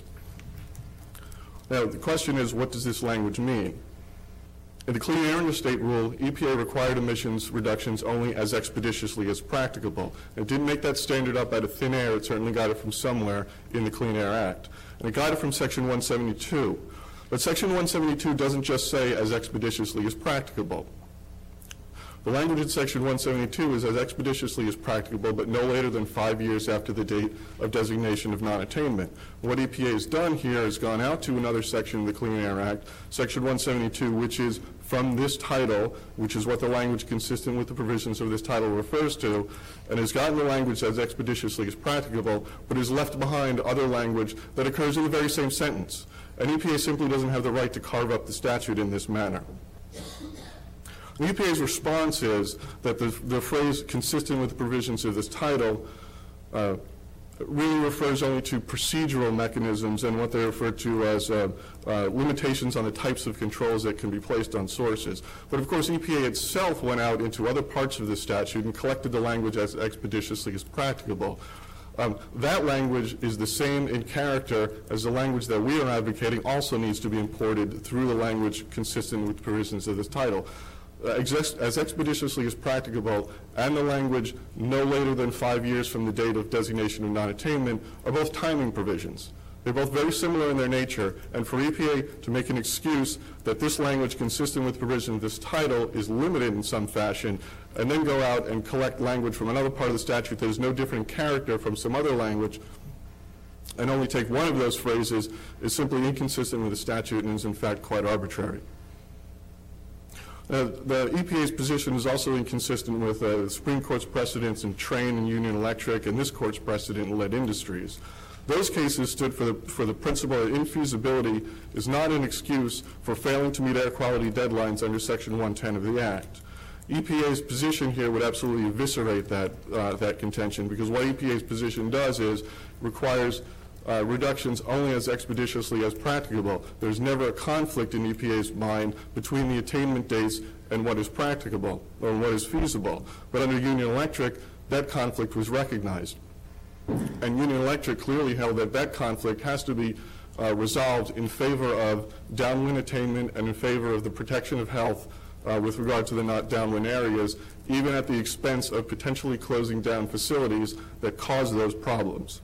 Now, the question is, what does this language mean? In the Clean Air Interstate Rule, EPA required emissions reductions only as expeditiously as practicable. It didn't make that standard up out of thin air. It certainly got it from somewhere in the Clean Air Act. And it got it from Section 172. But Section 172 doesn't just say as expeditiously as practicable. The language in Section 172 is as expeditiously as practicable, but no later than 5 years after the date of designation of non-attainment. What EPA has done here is gone out to another section of the Clean Air Act, Section 172, which is from this title, which is what the language consistent with the provisions of this title refers to, and has gotten the language as expeditiously as practicable, but has left behind other language that occurs in the very same sentence. And EPA simply doesn't have the right to carve up the statute in this manner. The EPA's response is that the phrase consistent with the provisions of this title really refers only to procedural mechanisms and what they refer to as limitations on the types of controls that can be placed on sources. But of course, EPA itself went out into other parts of the statute and collected the language as expeditiously as practicable. That language is the same in character as the language that we are advocating also needs to be imported through the language consistent with the provisions of this title. As expeditiously as practicable and the language no later than 5 years from the date of designation of non-attainment are both timing provisions. They're both very similar in their nature, and for EPA to make an excuse that this language consistent with provision of this title is limited in some fashion, and then go out and collect language from another part of the statute that is no different in character from some other language, and only take one of those phrases is simply inconsistent with the statute and is in fact quite arbitrary. The EPA's position is also inconsistent with the Supreme Court's precedents in Train and Union Electric and this Court's precedent in lead industries. Those cases stood for the principle that infeasibility is not an excuse for failing to meet air quality deadlines under Section 110 of the Act. EPA's position here would absolutely eviscerate that contention, because what EPA's position does is requires reductions only as expeditiously as practicable. There's never a conflict in EPA's mind between the attainment dates and what is practicable or what is feasible. But under Union Electric, that conflict was recognized. And Union Electric clearly held that that conflict has to be resolved in favor of downwind attainment and in favor of the protection of health with regard to the not downwind areas, even at the expense of potentially closing down facilities that cause those problems.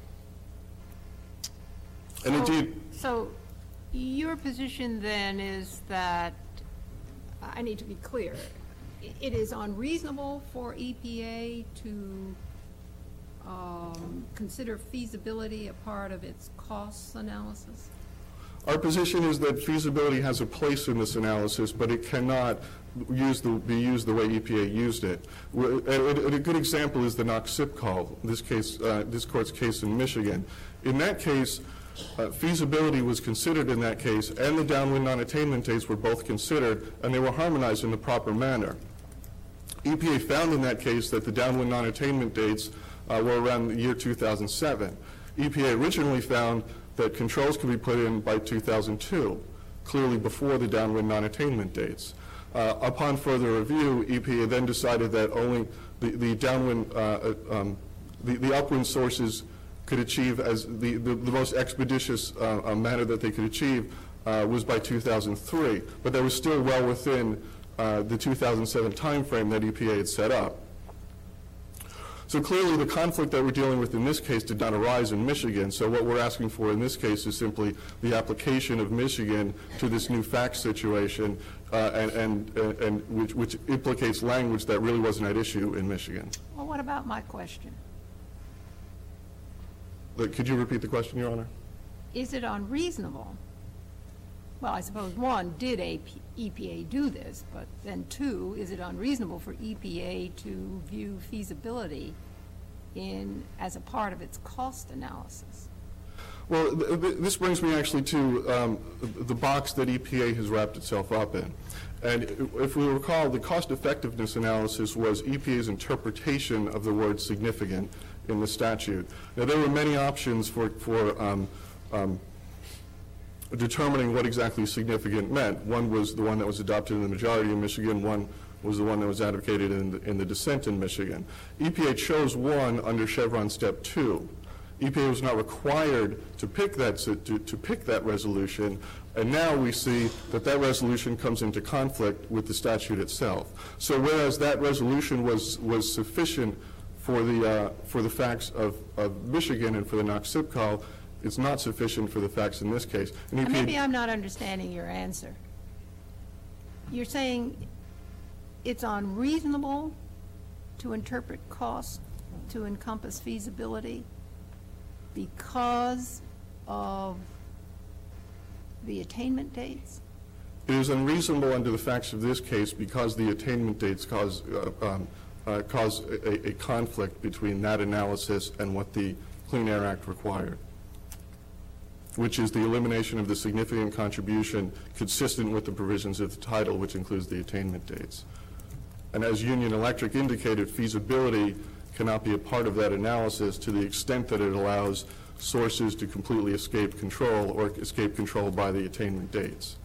And indeed, so your position then is that, I need to be clear, it is unreasonable for EPA to consider feasibility a part of its costs analysis? our position is that feasibility has a place in this analysis, but it cannot be used the way EPA used it. A good example is the NOx-SIP call, this court's case in Michigan. In that case, feasibility was considered in that case, and the downwind non-attainment dates were both considered, and they were harmonized in the proper manner. EPA found in that case that the downwind non-attainment dates were around the year 2007. EPA originally found that controls could be put in by 2002, clearly before the downwind non-attainment dates. Upon further review, EPA then decided that only the downwind, the upwind sources could achieve as the most expeditious manner that they could achieve was by 2003, but that was still well within the 2007 timeframe that EPA had set up. So clearly the conflict that we're dealing with in this case did not arise in Michigan, so what we're asking for in this case is simply the application of Michigan to this new fact situation, which implicates language that really wasn't at issue in Michigan. Well, what about my question? Could you repeat the question, Your Honor? Is it unreasonable? Well, I suppose, one, did EPA do this? But then two, is it unreasonable for EPA to view feasibility as a part of its cost analysis? Well, this brings me actually to the box that EPA has wrapped itself up in. And if we recall, the cost effectiveness analysis was EPA's interpretation of the word significant in the statute. Now, there were many options for determining what exactly significant meant. One was the one that was adopted in the majority in Michigan, one was the one that was advocated in the dissent in Michigan. EPA chose one under Chevron Step 2. EPA was not required to pick that resolution, and now we see that that resolution comes into conflict with the statute itself. So whereas that resolution was sufficient for the facts of Michigan and for the NOx-SIP call, it's not sufficient for the facts in this case. And maybe I'm not understanding your answer. You're saying it's unreasonable to interpret cost to encompass feasibility because of the attainment dates? It is unreasonable under the facts of this case because the attainment dates cause a conflict between that analysis and what the Clean Air Act required, which is the elimination of the significant contribution consistent with the provisions of the title, which includes the attainment dates. And as Union Electric indicated, feasibility cannot be a part of that analysis to the extent that it allows sources to completely escape control or escape control by the attainment dates.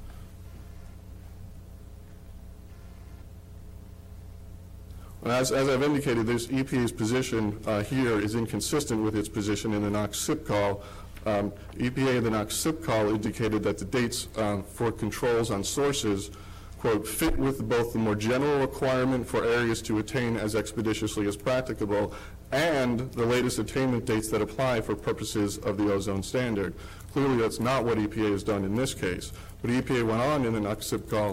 As I've indicated, this EPA's position here is inconsistent with its position in the NOx-SIP call. EPA in the NOx-SIP call indicated that the dates for controls on sources, quote, fit with both the more general requirement for areas to attain as expeditiously as practicable and the latest attainment dates that apply for purposes of the ozone standard. Clearly, that's not what EPA has done in this case. But EPA went on in the NOx-SIP call.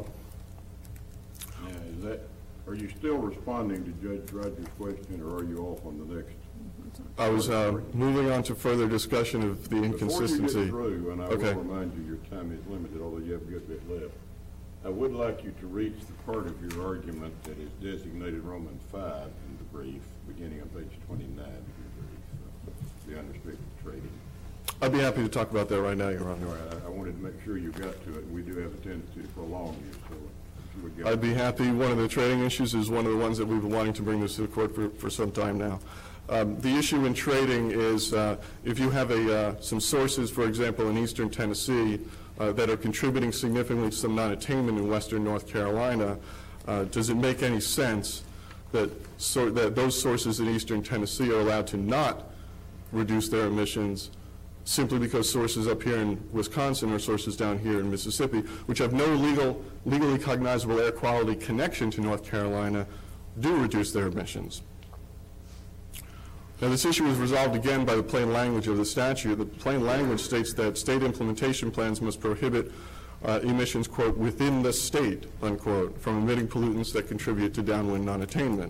Are you still responding to Judge Rogers' question, or are you off on the next? I was moving on to further discussion of the inconsistency. Before you get through, and I will remind you your time is limited, although you have a good bit left, I would like you to reach the part of your argument that is designated Roman 5 in the brief, beginning on page 29 of your brief, the unrestricted trading. I'd be happy to talk about that right now, Your Honor. I wanted to make sure you got to it. We do have a tendency to prolong you, so if you would get I'd be happy. One of the trading issues is one of the ones that we've been wanting to bring this to the court for some time now. The issue in trading is if you have some sources, for example, in eastern Tennessee that are contributing significantly to some non-attainment in western North Carolina, does it make any sense that those sources in eastern Tennessee are allowed to not reduce their emissions simply because sources up here in Wisconsin or sources down here in Mississippi, which have no legally cognizable air quality connection to North Carolina, do reduce their emissions? Now, this issue was resolved again by the plain language of the statute. The plain language states that state implementation plans must prohibit emissions, quote, within the state, unquote, from emitting pollutants that contribute to downwind non-attainment.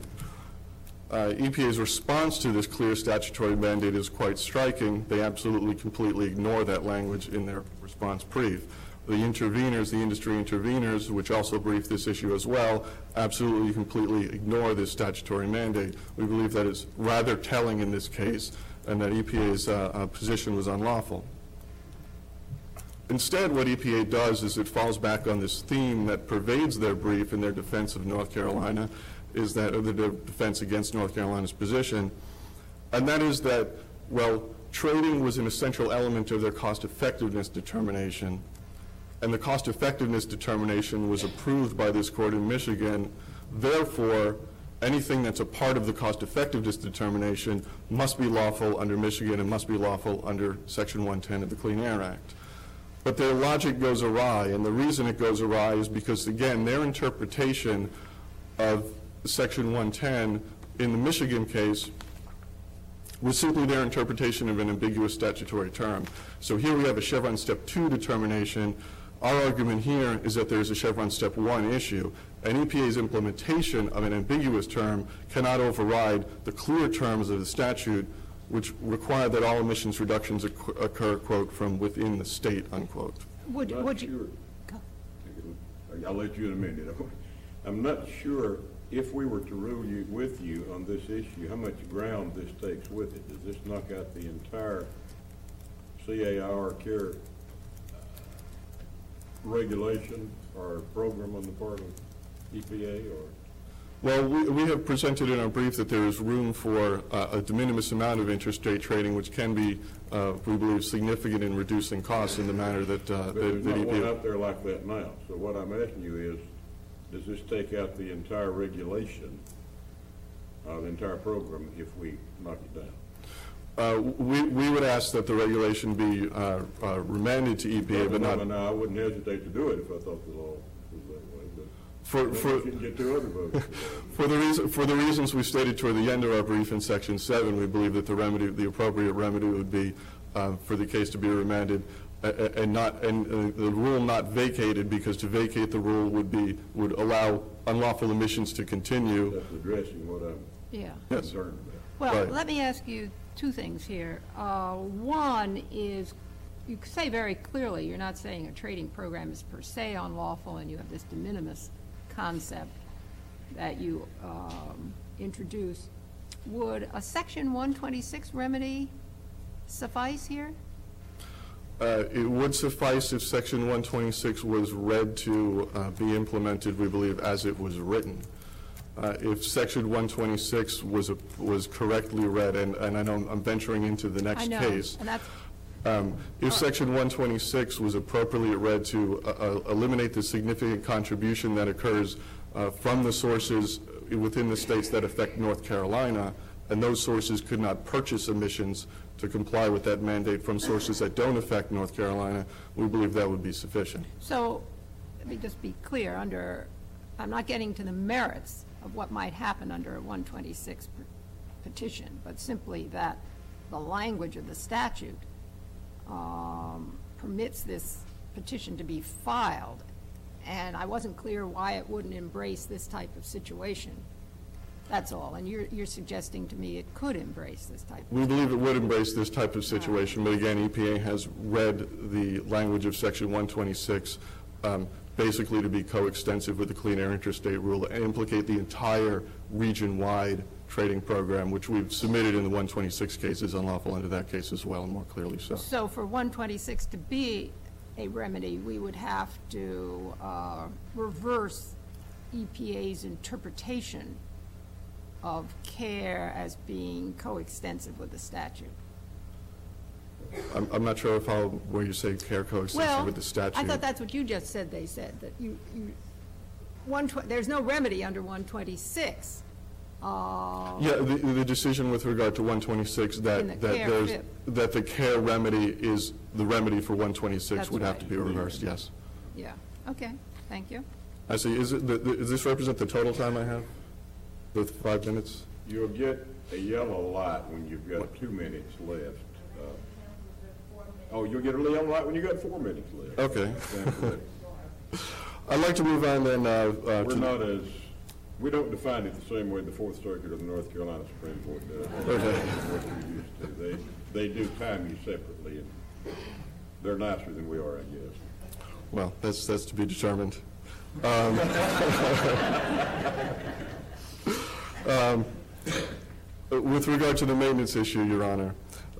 EPA's response to this clear statutory mandate is quite striking. They absolutely completely ignore that language in their response brief. The interveners, the industry interveners, which also briefed this issue as well, absolutely completely ignore this statutory mandate. We believe that is rather telling in this case and that EPA's position was unlawful. Instead, what EPA does is it falls back on this theme that pervades their brief in their defense of North Carolina, is that of the defense against North Carolina's position, and that is that, well, trading was an essential element of their cost-effectiveness determination, and the cost-effectiveness determination was approved by this court in Michigan. Therefore, anything that's a part of the cost-effectiveness determination must be lawful under Michigan and must be lawful under Section 110 of the Clean Air Act. But their logic goes awry, and the reason it goes awry is because, again, their interpretation of Section 110 in the Michigan case was simply their interpretation of an ambiguous statutory term. So here we have a Chevron Step 2 determination. Our argument here is that there is a Chevron Step 1 issue, and EPA's implementation of an ambiguous term cannot override the clear terms of the statute, which require that all emissions reductions occur, quote, from within the state, unquote. Would you? I'll let you in a minute. I'm not sure if we were to rule with you on this issue, how much ground this takes with it. Does this knock out the entire CAR care regulation or program on the part of EPA? Or Well, we have presented in our brief that there is room for a de minimis amount of interest rate trading, which can be, we believe, significant in reducing costs in the manner that But there's not one EPA. out there like that now. So what I'm asking you is, does this take out the entire regulation, the entire program, if we knock it down? We would ask that the regulation be remanded to EPA, but not. No, I wouldn't hesitate to do it if I thought the law was that way, but For maybe we shouldn't get two other votes. for the reasons we stated toward the end of our brief in Section 7, we believe that the appropriate remedy would be for the case to be remanded and the rule not vacated, because to vacate the rule would allow unlawful emissions to continue. That's addressing what I'm Yeah. concerned about. Well, Right. let me ask you two things here. One is, you say very clearly, you're not saying a trading program is per se unlawful, and you have this de minimis concept that you introduce. Would a Section 126 remedy suffice here? It would suffice if Section 126 was read to be implemented, we believe, as it was written. If Section 126 was correctly read, and I know I'm venturing into the next I know, case. and that's, If Section 126 was appropriately read to eliminate the significant contribution that occurs from the sources within the states that affect North Carolina, and those sources could not purchase emissions to comply with that mandate from sources that don't affect North Carolina, we believe that would be sufficient. so, let me just be clear, I'm not getting to the merits of what might happen under a 126 petition, but simply that the language of the statute permits this petition to be filed, and I wasn't clear why it wouldn't embrace this type of situation. That's all, and you're suggesting to me it could embrace this type of. We believe it would embrace this type of situation, but again, EPA has read the language of Section 126 basically to be coextensive with the Clean Air Interstate Rule and implicate the entire region-wide trading program, which we've submitted in the 126 case is unlawful under that case as well, and more clearly so. So for 126 to be a remedy, we would have to reverse EPA's interpretation of CARE as being coextensive with the statute. I'm not sure if where you say CARE coextensive with the statute. I thought that's what you just said they said, that there's no remedy under 126. Yeah, the decision with regard to 126 In the CARE FIP. that the CARE remedy is the remedy for 126 That's would have right. to be reversed, yes. Yeah, okay, thank you. I see. Does this represent the total time I have? The 5 minutes? You'll get a yellow light when you've got 2 minutes left. You'll get a yellow light when you've got 4 minutes left. Okay. I'd like to move on then We don't define it the same way the Fourth Circuit or the North Carolina Supreme Court does. Okay. What you're used to. They do time you separately, and they're nicer than we are, I guess. Well, that's to be determined. With regard to the maintenance issue, Your Honor,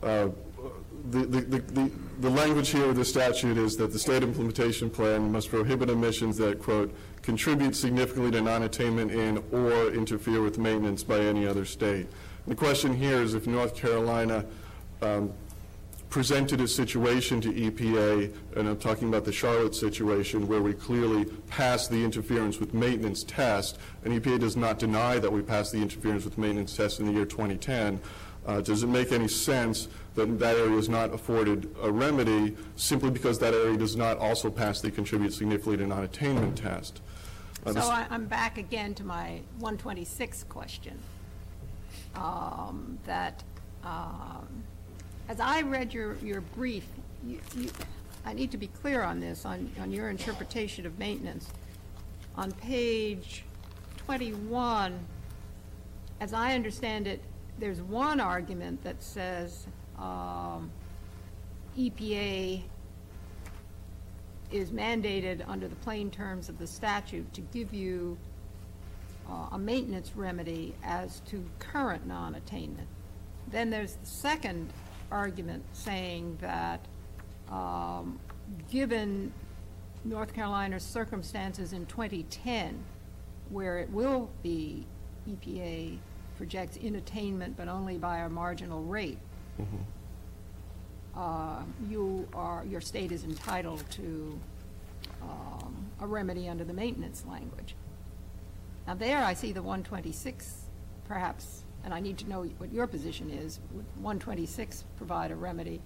the language here of the statute is that the state implementation plan must prohibit emissions that, quote, contribute significantly to non-attainment in or interfere with maintenance by any other state. The question here is if North Carolina presented a situation to EPA, and I'm talking about the Charlotte situation, where we clearly passed the interference with maintenance test, and EPA does not deny that we passed the interference with maintenance test in the year 2010, does it make any sense that that area is not afforded a remedy simply because that area does not also pass the contribute significantly to non-attainment test? So I'm back again to my 126 question, as I read your brief, I need to be clear on this, on your interpretation of maintenance. On page 21, as I understand it, there's one argument that says EPA is mandated under the plain terms of the statute to give you a maintenance remedy as to current non-attainment. Then there's the second argument saying that given North Carolina's circumstances in 2010, where it will be, EPA projects in attainment, but only by a marginal rate, your state is entitled to a remedy under the maintenance language. Now there I see the 126 perhaps, and I need to know what your position is, would 126 provide a remedy?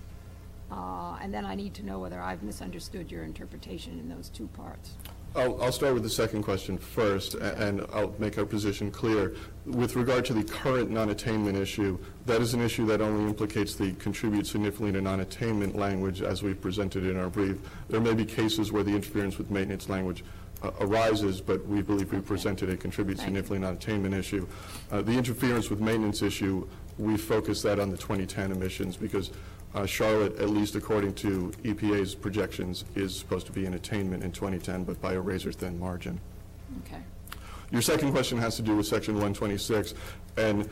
And then I need to know whether I've misunderstood your interpretation in those two parts. I'll start with the second question first, and I'll make our position clear. With regard to the current non-attainment issue, that is an issue that only implicates the contribute significantly to non-attainment language as we've presented in our brief. There may be cases where the interference with maintenance language arises, but we believe we presented a contribute significantly non-attainment issue. The interference with maintenance issue, we focus that on the 2010 emissions because Charlotte, at least according to EPA's projections, is supposed to be in attainment in 2010, but by a razor-thin margin. Okay. Your second question has to do with Section 126, and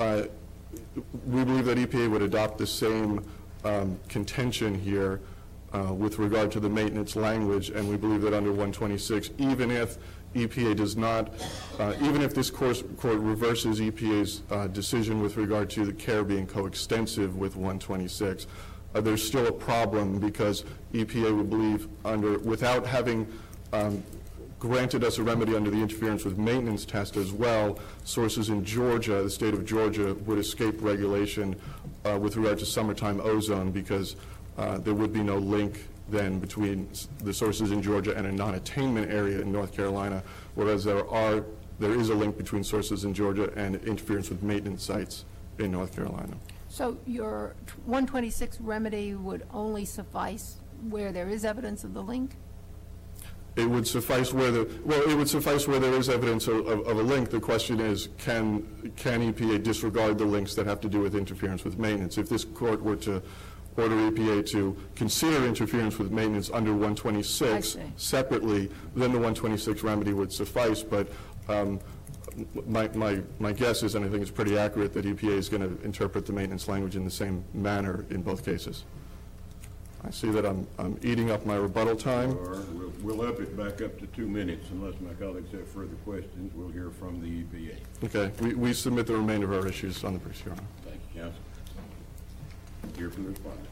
we believe that EPA would adopt the same contention here with regard to the maintenance language, and we believe that under 126, even if EPA does not, even if this court reverses EPA's decision with regard to the care being coextensive with 126, there's still a problem because EPA would believe without having granted us a remedy under the interference with maintenance test as well, sources in Georgia, the state of Georgia, would escape regulation with regard to summertime ozone because there would be no link then between the sources in Georgia and a non-attainment area in North Carolina, whereas there is a link between sources in Georgia and interference with maintenance sites in North Carolina. So your 126 remedy would only suffice where there is evidence of the link? It would suffice where it would suffice where there is evidence of a link. The question is, can EPA disregard the links that have to do with interference with maintenance? If this court were to order EPA to consider interference with maintenance under 126 separately, then the 126 remedy would suffice. But my guess is, and I think it's pretty accurate, that EPA is going to interpret the maintenance language in the same manner in both cases. I see that I'm eating up my rebuttal time. We'll up it back up to 2 minutes unless my colleagues have further questions. We'll hear from the EPA. Okay. We submit the remainder of our issues on the briefs, Your Honor. Thank you, Counsel. Hear from the respondent.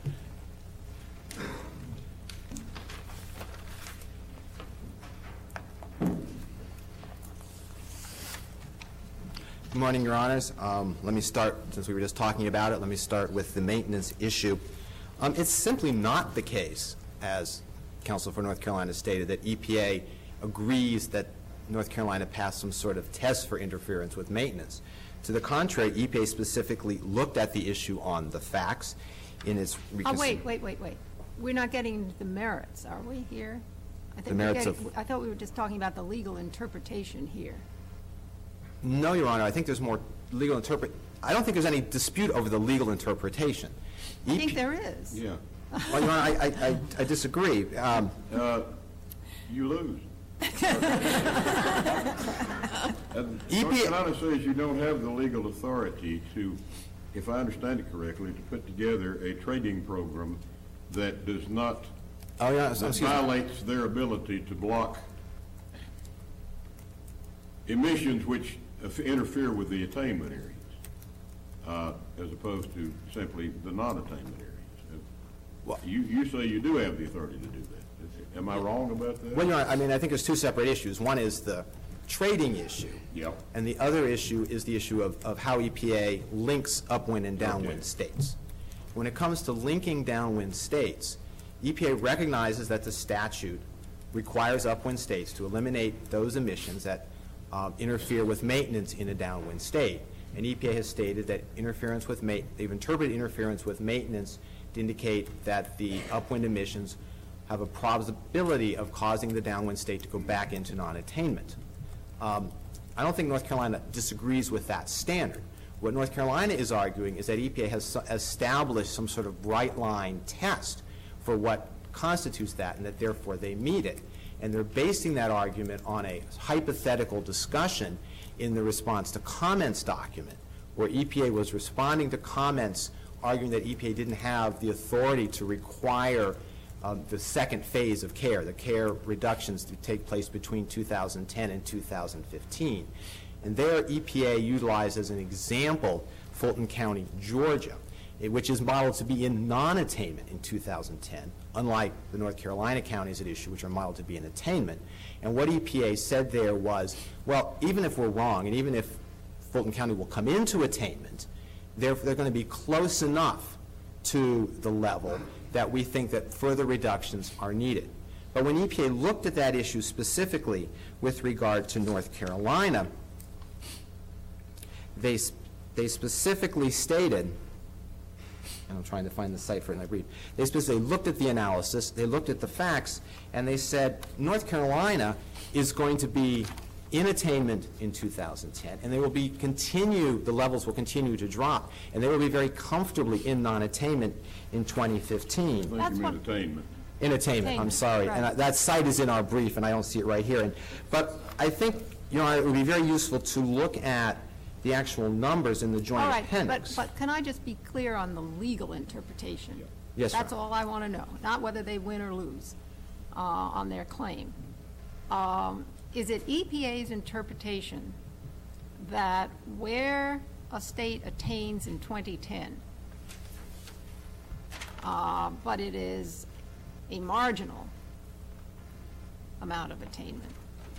Good morning, Your Honors. Let me start, since we were just talking about it, let me start with the maintenance issue. It's simply not the case, as Counsel for North Carolina stated, that EPA agrees that North Carolina passed some sort of test for interference with maintenance. To the contrary, EPA specifically looked at the issue on the facts in its wait. We're not getting into the merits, are we, here? I thought we were just talking about the legal interpretation here. No, Your Honor. I think there's more legal I don't think there's any dispute over the legal interpretation. I think there is. Yeah. Well, Your Honor, I disagree. You lose. North Carolina says you don't have the legal authority to, if I understand it correctly, to put together a trading program that does not, that violates their ability to block emissions which interfere with the attainment areas, as opposed to simply the non-attainment areas. Well, you say you do have the authority to do that. Am I wrong about that? Well, Your Honor, I mean, I think there's two separate issues. One is the trading issue, and the other issue is the issue of how EPA links upwind and downwind states. When it comes to linking downwind states, EPA recognizes that the statute requires upwind states to eliminate those emissions that interfere with maintenance in a downwind state. And EPA has stated that they've interpreted interference with maintenance to indicate that the upwind emissions have a probability of causing the downwind state to go back into non-attainment. I don't think North Carolina disagrees with that standard. What North Carolina is arguing is that EPA has established some sort of bright-line test for what constitutes that, and that therefore they meet it. And they're basing that argument on a hypothetical discussion in the response to comments document, where EPA was responding to comments arguing that EPA didn't have the authority to require the second phase of CARE, the CARE reductions to take place between 2010 and 2015. And there, EPA utilized as an example Fulton County, Georgia, which is modeled to be in non-attainment in 2010, unlike the North Carolina counties at issue, which are modeled to be in attainment. And what EPA said there was, well, even if we're wrong, and even if Fulton County will come into attainment, they're going to be close enough to the level that we think that further reductions are needed. But when EPA looked at that issue specifically with regard to North Carolina, they specifically stated, and I'm trying to find the site for it in my brief, they specifically looked at the analysis, they looked at the facts, and they said North Carolina is going to be in attainment in 2010, and they will be the levels will continue to drop, and they will be very comfortably in non-attainment in 2015. That's what attainment. In attainment, I'm sorry. Right. And that site is in our brief, and I don't see it right here. But I think, Your Honor, it would be very useful to look at the actual numbers in the joint All right, appendix. but can I just be clear on the legal interpretation? Yes, That's Your Honor. all I want to know, not whether they win or lose on their claim. Is it EPA's interpretation that where a state attains in 2010, but it is a marginal amount of attainment,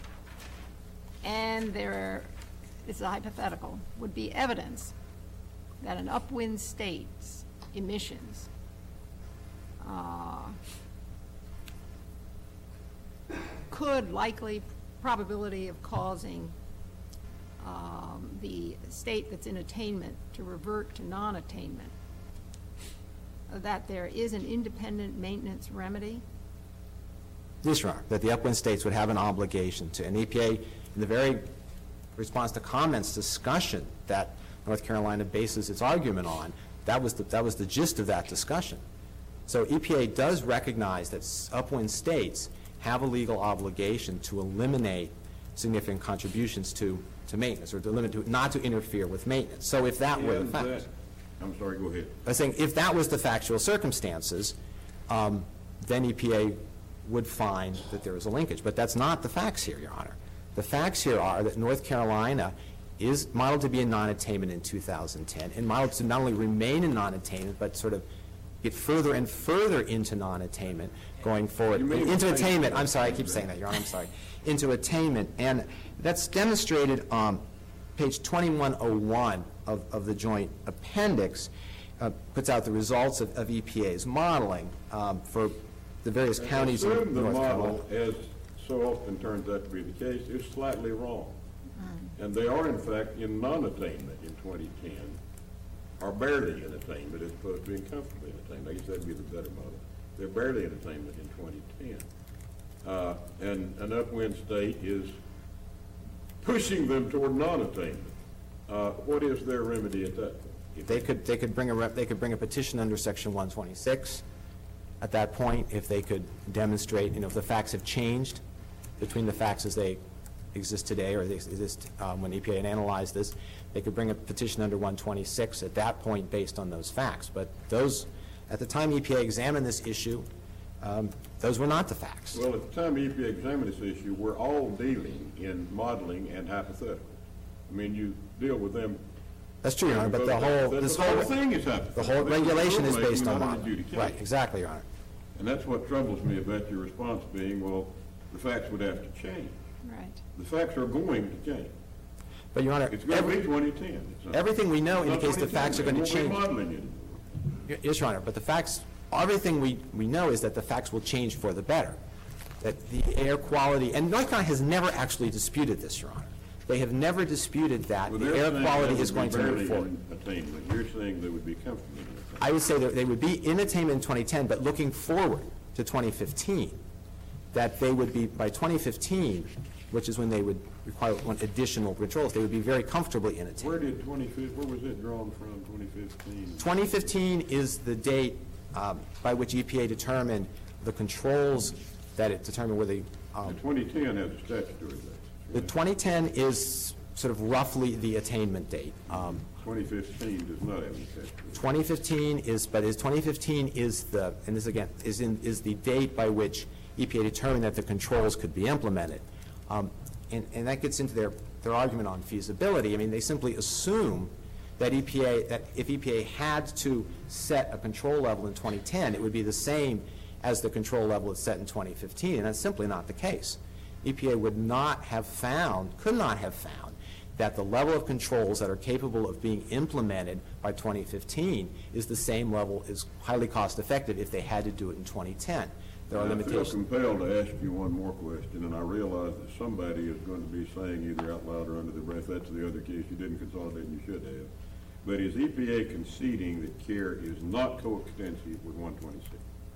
and there, this is a hypothetical, would be evidence that an upwind state's emissions could likely probability of causing the state that's in attainment to revert to non-attainment, that there is an independent maintenance remedy? Yes, Your Honor, that the upwind states would have an obligation to, and EPA, in the very response to comments discussion that North Carolina bases its argument on, that was the gist of that discussion. So EPA does recognize that upwind states have a legal obligation to eliminate significant contributions to maintenance, or to limit not to interfere with maintenance. So if that were the fact, I'm sorry, go ahead. I was saying if that was the factual circumstances, then EPA would find that there is a linkage. But that's not the facts here, Your Honor. The facts here are that North Carolina is modeled to be in non-attainment in 2010, and modeled to not only remain in non-attainment, but sort of get further and further into non-attainment going forward. Into attainment, I'm sorry, I keep saying that, Your Honor, I'm sorry. Into attainment, and that's demonstrated on page 2101 of the joint appendix, puts out the results of EPA's modeling for the various counties in North Carolina. The model, as so often turns out to be the case, is slightly wrong. And they are, in fact, in non-attainment in 2010, are barely in attainment as opposed to being comfortably in attainment. I guess that would be the better model. They're barely in attainment in 2010. And an upwind state is pushing them toward non-attainment. What is their remedy at that point? They could bring a petition under Section 126 at that point if they could demonstrate, if the facts have changed between the facts as they exist today or they exist when EPA had analyzed this. They could bring a petition under 126 at that point based on those facts. But those, at the time EPA examined this issue, those were not the facts. Well, at the time EPA examined this issue, we're all dealing in modeling and hypotheticals. I mean, you deal with them. That's true, Your Honor, but the whole thing is hypothetical. The whole regulation is based on modeling. modeling. Right, exactly, Your Honor. And that's what troubles me about your response being, well, the facts would have to change. Right. The facts are going to change. But, Your Honor, It's going to be 2010. everything we know indicates the facts are going to change. We'll be modeling it. Yes, Your Honor, but the facts, everything we know is that the facts will change for the better. That the air quality, and North Carolina has never actually disputed this, Your Honor. They have never disputed that the air quality is going to move forward. You're saying they would be comfortable in attainment. I would say that they would be in attainment in 2010, but looking forward to 2015, that they would be, by 2015, which is when they would require additional controls, they would be very comfortably in attainment. Where was it drawn from, 2015? 2015 is the date by which EPA determined the controls that it determined where they... The 2010 has a statutory date. The 2010 is sort of roughly the attainment date. 2015 does not have any test. 2015 is, but 2015 is the, and this again, is the date by which EPA determined that the controls could be implemented. And that gets into their argument on feasibility. I mean, they simply assume that if EPA had to set a control level in 2010, it would be the same as the control level it's set in 2015, and that's simply not the case. EPA would not have found, could not have found, that the level of controls that are capable of being implemented by 2015 is the same level, is highly cost effective if they had to do it in 2010. There are limitations. I feel compelled to ask you one more question, and I realize that somebody is going to be saying either out loud or under their breath, that's the other case, you didn't consolidate and you should have. But is EPA conceding that CARE is not coextensive with 126?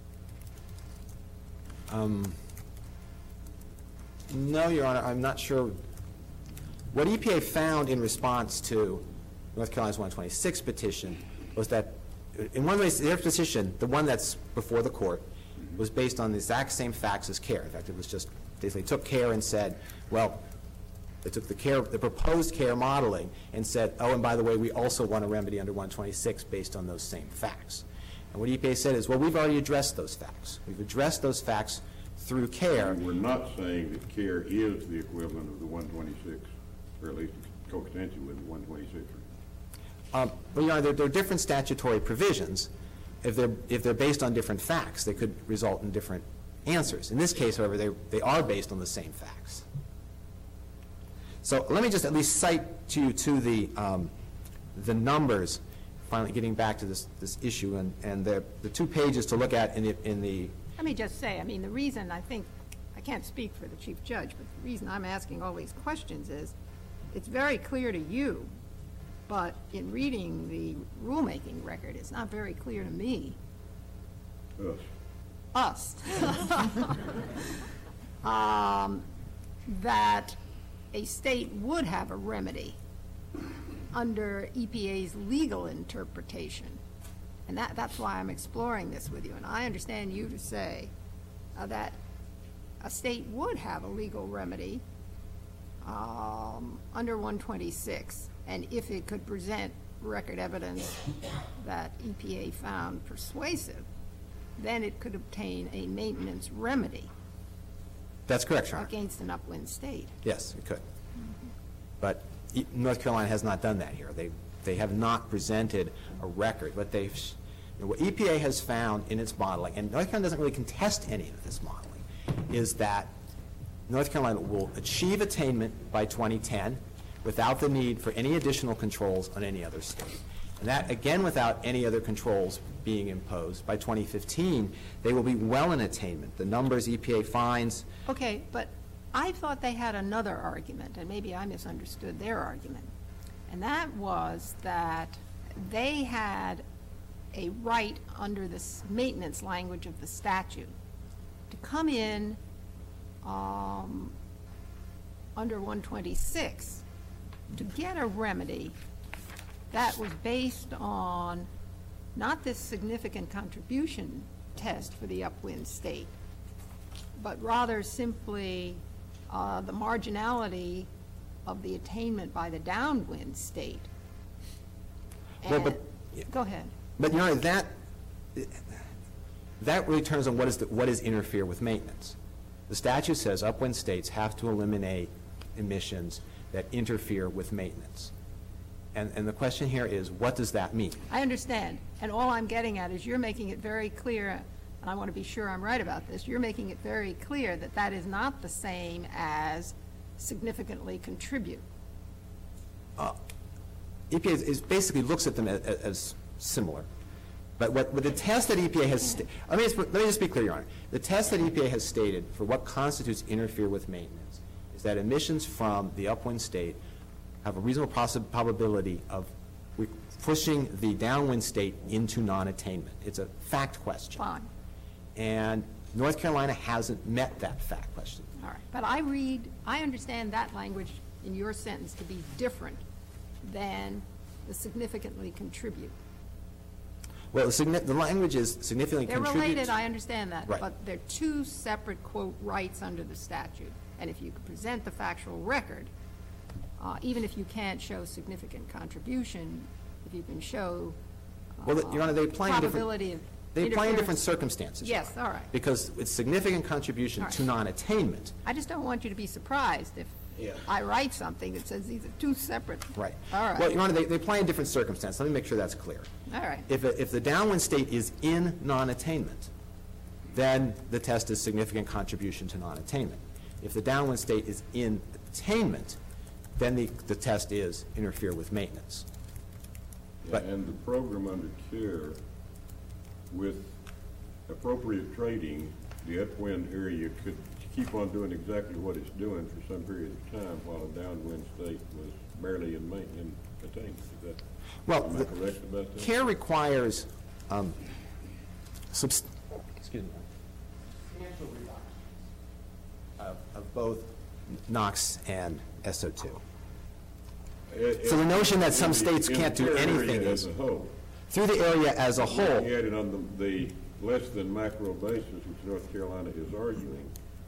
No, Your Honor, I'm not sure. What EPA found in response to North Carolina's 126 petition was that, in one way, their petition, the one that's before the court, was based on the exact same facts as CARE. In fact, it was just, they took CARE and said, well, they took the proposed CARE modeling and said, oh, and by the way, we also want a remedy under 126 based on those same facts. And what EPA said is, well, we've already addressed those facts. We've addressed those facts through CARE. And we're not saying that CARE is the equivalent of the 126, or at least coextensive with the 126. Well, Your Honor, there are different statutory provisions. If they're based on different facts, they could result in different answers. In this case, however, they are based on the same facts. So let me just at least cite to you the numbers, finally getting back to this issue, and the 2 pages to look at in the. Let me just say, I mean, the reason I think, I can't speak for the Chief Judge, but the reason I'm asking all these questions is it's very clear to you, but in reading the rulemaking record, it's not very clear to me. Us. That a state would have a remedy under EPA's legal interpretation. And that's why I'm exploring this with you. And I understand you to say that a state would have a legal remedy under 126, and if it could present record evidence that EPA found persuasive, then it could obtain a maintenance remedy. That's correct, Your Honor. Against an upwind state. Yes, it could. But North Carolina has not done that here. They have not presented a record. But what EPA has found in its modeling, and North Carolina doesn't really contest any of this modeling, is that North Carolina will achieve attainment by 2010 without the need for any additional controls on any other state. And that, again, without any other controls being imposed. By 2015, they will be well in attainment. The numbers EPA finds. Okay, but I thought they had another argument, and maybe I misunderstood their argument. And that was that they had a right under the maintenance language of the statute to come in under 126 to get a remedy that was based on not this significant contribution test for the upwind state, but rather simply the marginality of the attainment by the downwind state. Well, go ahead. But, Your Honor, that really turns on what is interfere with maintenance. The statute says upwind states have to eliminate emissions that interfere with maintenance. And the question here is, what does that mean? I understand. And all I'm getting at is you're making it very clear, and I want to be sure I'm right about this, you're making it very clear that that is not the same as significantly contribute. EPA basically looks at them as similar. But what the test that EPA has, let me just be clear, Your Honor. The test that EPA has stated for what constitutes interfere with maintenance is that emissions from the upwind state have a reasonable probability of pushing the downwind state into non-attainment. It's a fact question. Fine. And North Carolina hasn't met that fact question. All right. But I understand that language in your sentence to be different than the significantly contribute. Well, the language is significantly contribute. They're related, I understand that. Right. But they're 2 separate, quote, rights under the statute. And if you could present the factual record, even if you can't show significant contribution, if you can show Well, Your Honor, they apply in different, probability of they apply in different interference. circumstances. Your Yes, Honor, all right. Because it's significant contribution All right. to non-attainment. I just don't want you to be surprised if I write something that says these are two separate. Right. All right. Well, Your Honor, they apply in different circumstances. Let me make sure that's clear. All right. If the downwind state is in non-attainment, then the test is significant contribution to non-attainment. If the downwind state is in attainment, then the test is interfere with maintenance. Yeah, and the program under care, with appropriate trading, the upwind area could keep on doing exactly what it's doing for some period of time while the downwind state was barely in attainment. Is that, Well, am I correct about that? care requires excuse me, substantial reductions of both NOx and SO2. So the notion that some states can't do anything as is, a whole. through the area as a whole, Looking at it on the less than macro basis, which North Carolina is arguing,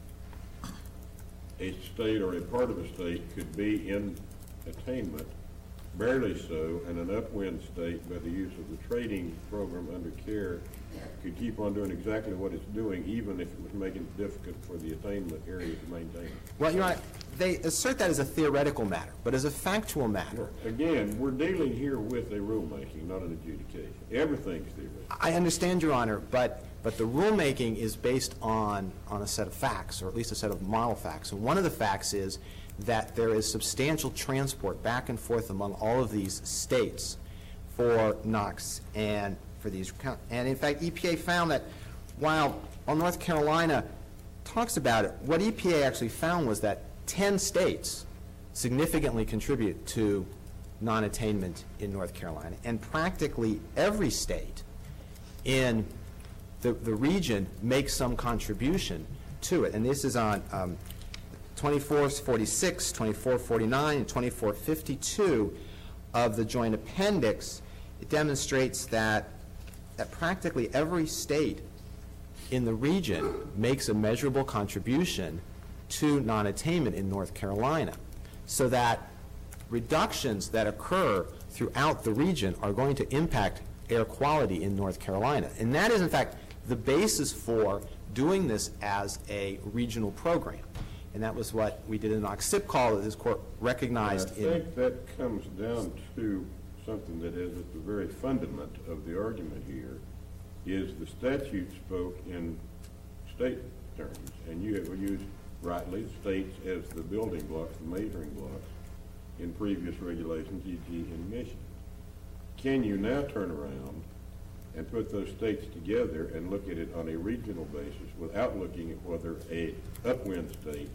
a state or a part of a state could be in attainment, barely so, and an upwind state, by the use of the trading program under care, could keep on doing exactly what it's doing, even if it was making it difficult for the attainment area to maintain it. well, Your Honor, they assert that as a theoretical matter, but as a factual matter, Again, we're dealing here with a rulemaking, not an adjudication. Everything's theoretical. I understand, Your Honor, but the rulemaking is based on a set of facts, or at least a set of model facts. And one of the facts is that there is substantial transport back and forth among all of these states for NOx and for these. And in fact, EPA found that while North Carolina talks about it, what EPA actually found was that 10 states significantly contribute to non-attainment in North Carolina, and practically every state in the region makes some contribution to it. And this is on 2446, 2449, and 2452 of the joint appendix. It demonstrates that practically every state in the region makes a measurable contribution to non-attainment in North Carolina, so that reductions that occur throughout the region are going to impact air quality in North Carolina. And that is, in fact, the basis for doing this as a regional program. And that was what we did in an OXIP call that this court recognized. I think that comes down to something that is at the very fundament of the argument here, is the statute spoke in state terms, and you have used rightly states as the building blocks, the measuring blocks in previous regulations, e.g. in Michigan. Can you now turn around and put those states together and look at it on a regional basis without looking at whether a upwind state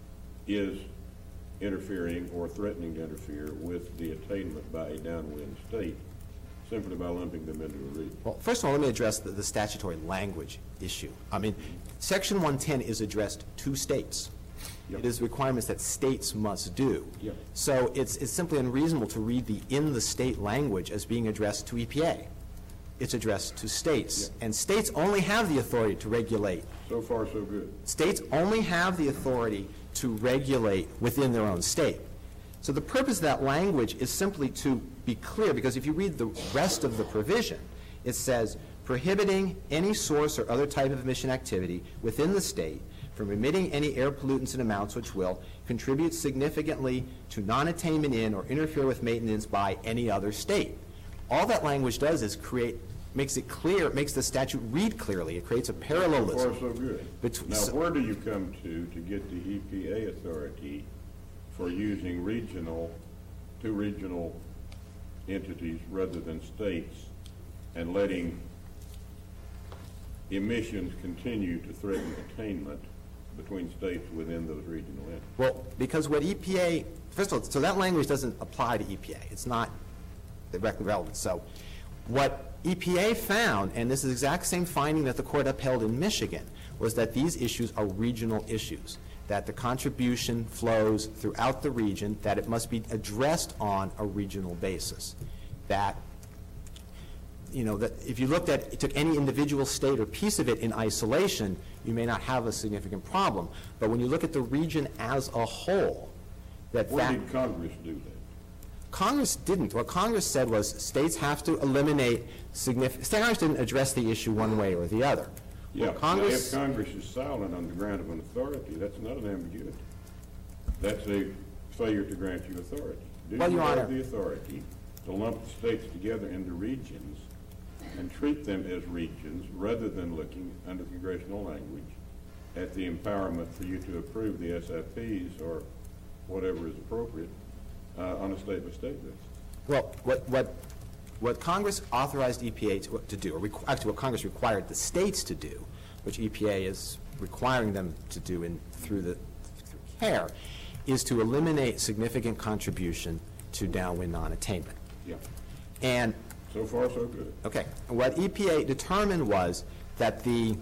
is interfering or threatening to interfere with the attainment by a downwind state, simply by lumping them into a region? Well, first of all, let me address the statutory language issue. I mean, Section 110 is addressed to states. Yep. It is requirements that states must do. Yep. So it's simply unreasonable to read the in the state language as being addressed to EPA. It's addressed to states. Yep. And states only have the authority to regulate. So far, so good. States only have the authority to regulate within their own state. So the purpose of that language is simply to be clear, because if you read the rest of the provision, it says, prohibiting any source or other type of emission activity within the state from emitting any air pollutants in amounts which will contribute significantly to non-attainment in or interfere with maintenance by any other state. All that language does is makes it clear, makes the statute read clearly. It creates a parallelism. So far, so good. Now, where do you come to get the EPA authority for using two regional entities rather than states and letting emissions continue to threaten attainment between states within those regional entities? Well, because what EPA, first of all, so that language doesn't apply to EPA. It's not directly relevant. So what EPA found, and this is the exact same finding that the court upheld in Michigan, was that these issues are regional issues, that the contribution flows throughout the region, that it must be addressed on a regional basis. That, that if you took any individual state or piece of it in isolation, you may not have a significant problem. But when you look at the region as a whole, Where did Congress do that? Congress didn't. What Congress said was states have to eliminate significant, Congress didn't address the issue one way or the other. Yeah, Well, Congress, now, if Congress is silent on the grant of an authority, that's not an ambiguity. That's a failure to grant you authority. Do Well, you Your have Honor. the authority to lump the states together into regions and treat them as regions rather than looking under congressional language at the empowerment for you to approve the SIPs or whatever is appropriate on a state-by-state basis? well, what Congress authorized EPA to do, or actually what Congress required the states to do, which EPA is requiring them to do through CARE, is to eliminate significant contribution to downwind non-attainment. Yeah. And So far, so good. okay, what EPA determined was that the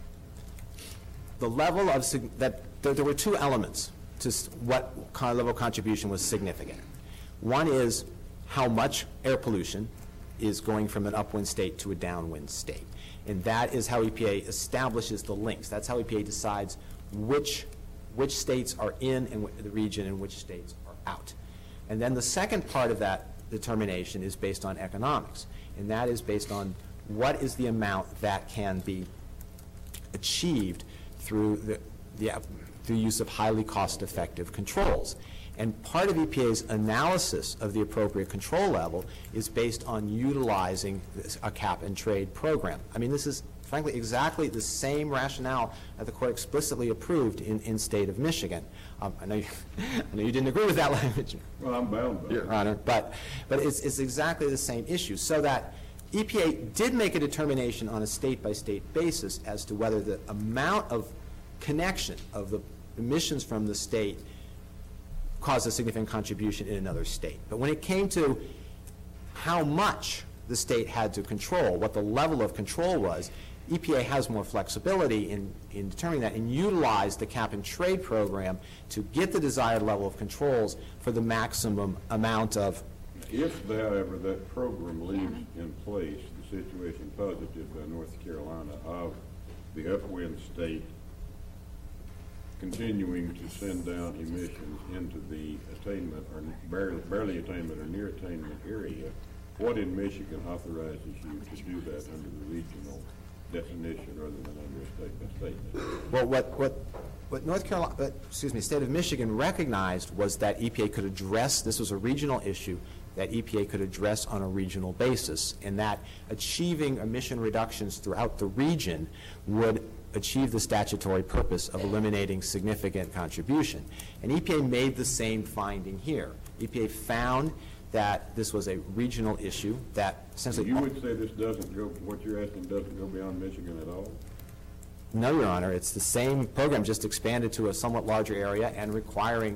level of that there were two elements to what level of contribution was significant. One is how much air pollution is going from an upwind state to a downwind state, and that is how EPA establishes the links. That's how EPA decides which states are in the region and which states are out. And then the second part of that determination is based on economics, and that is based on what is the amount that can be achieved through the use of highly cost-effective controls. And part of EPA's analysis of the appropriate control level is based on utilizing a cap-and-trade program. I mean, this is, frankly, exactly the same rationale that the Court explicitly approved in State of Michigan. I know you didn't agree with that language, Well, I'm bound by it. Your Honor, but it's exactly the same issue. So that EPA did make a determination on a state-by-state basis as to whether the amount of connection of the emissions from the state caused a significant contribution in another state. But when it came to how much the state had to control, what the level of control was, EPA has more flexibility in determining that and utilized the cap-and-trade program to get the desired level of controls for the maximum amount of. If, however, that program leaves in place the situation posited by North Carolina of the upwind state continuing to send down emissions into the attainment or barely attainment or near attainment area, what in Michigan authorizes you to do that under the regional definition rather than under a state-by-state? Well, what North Carolina, State of Michigan recognized was that EPA could address, this was a regional issue, that EPA could address on a regional basis, and that achieving emission reductions throughout the region would achieve the statutory purpose of eliminating significant contribution. And EPA made the same finding here. EPA found that this was a regional issue that essentially. You would say this doesn't go, what you're asking doesn't go beyond Michigan at all? No, Your Honor. It's the same program, just expanded to a somewhat larger area and requiring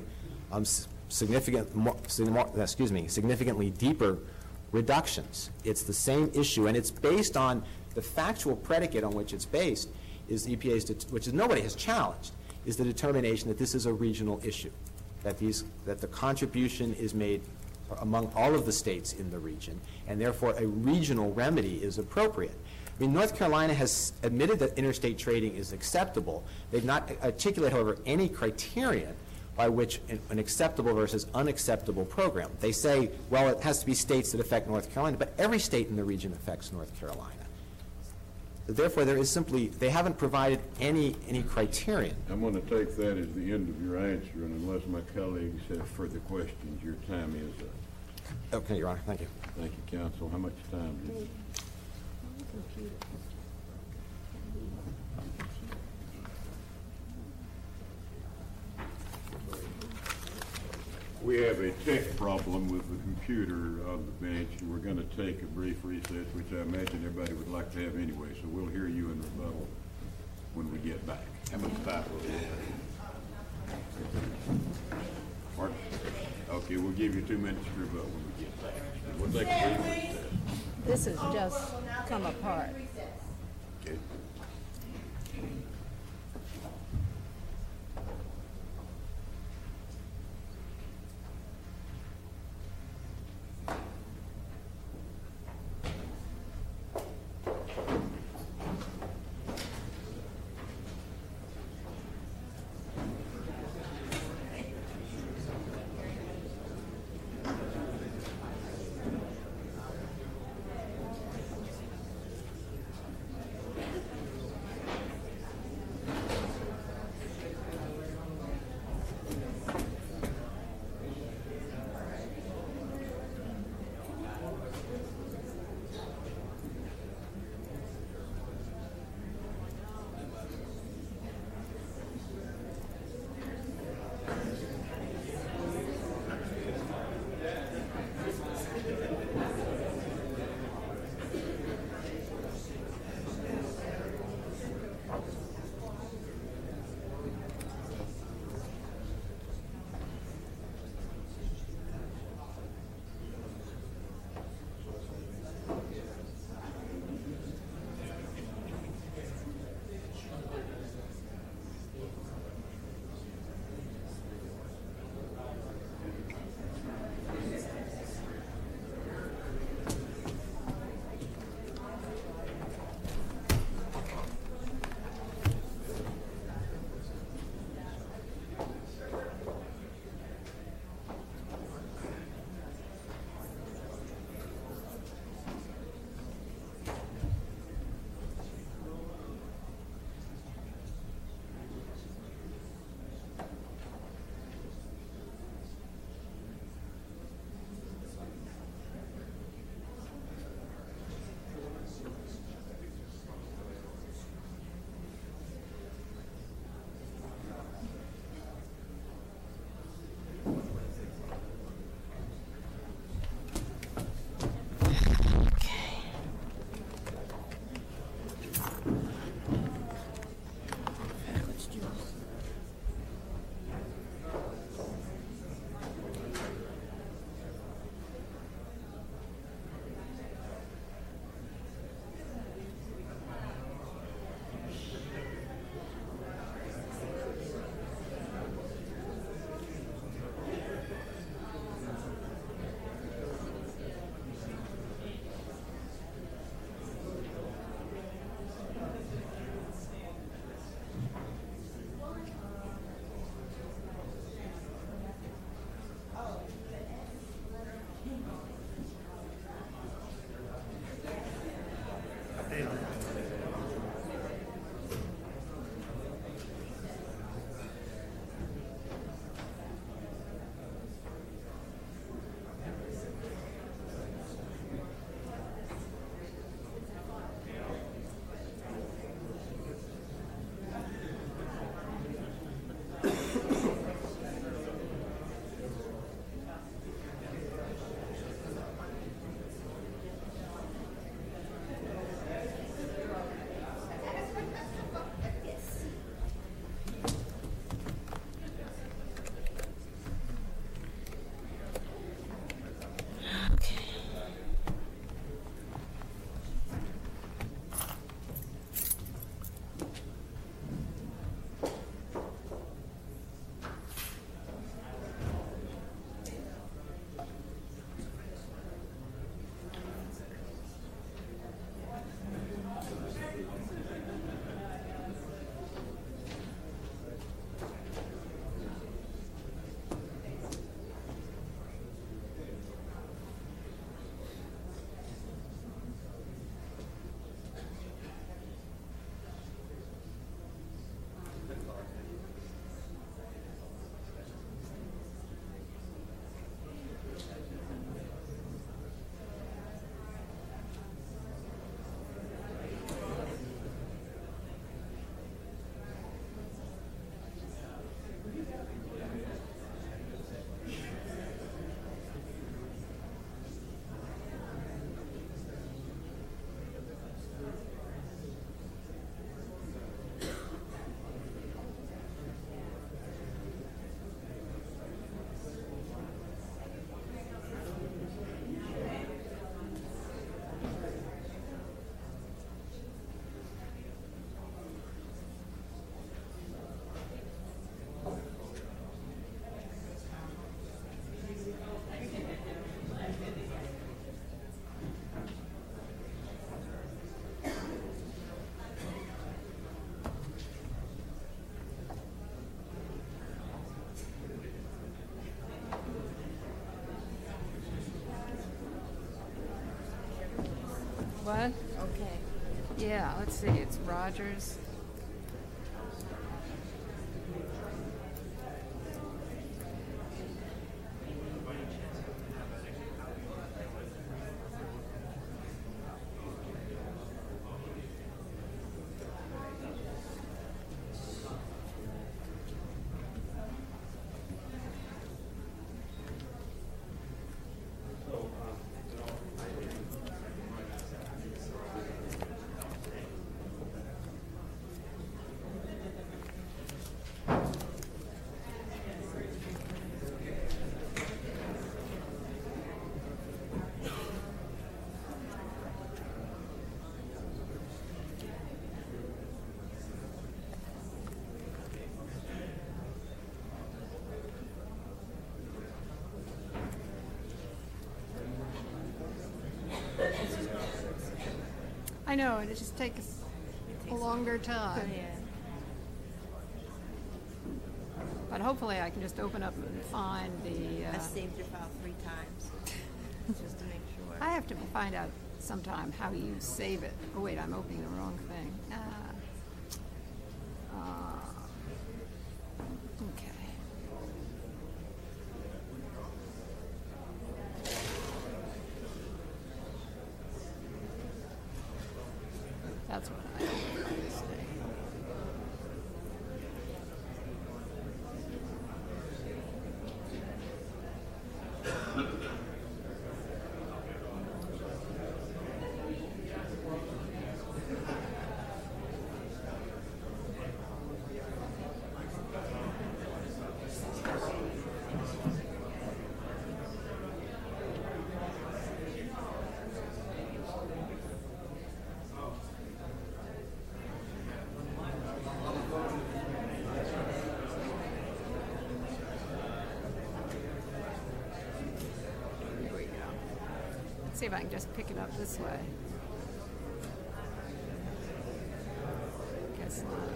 significantly deeper reductions. It's the same issue, and it's based on the factual predicate on which it's based is EPA's, which nobody has challenged, is the determination that this is a regional issue, that the contribution is made among all of the states in the region, and therefore a regional remedy is appropriate. I mean, North Carolina has admitted that interstate trading is acceptable. They've not articulated, however, any criterion by which an acceptable versus unacceptable program. They say, well, it has to be states that affect North Carolina, but every state in the region affects North Carolina. Therefore, there is simply, they haven't provided any criterion. I'm going to take that as the end of your answer, and unless my colleagues have further questions, your time is up. Okay, Your Honor, thank you. Thank you, counsel. How much time do you? We have a tech problem with the computer on the bench, and we're going to take a brief recess, which I imagine everybody would like to have anyway, so we'll hear you in rebuttal when we get back. How much time will we have? Mark? Okay, we'll give you 2 minutes to rebuttal when we get back. We'll take a brief recess. This has just come apart. Okay. What? Okay. Yeah, let's see, it's Rogers. I know, and it just takes a longer time. But hopefully I can just open up and find the, I saved your file 3 times, just to make sure. I have to find out sometime how you save it. Oh wait, I'm opening the wrong thing. Okay. That's what I always say. See if I can just pick it up this way. Guess not.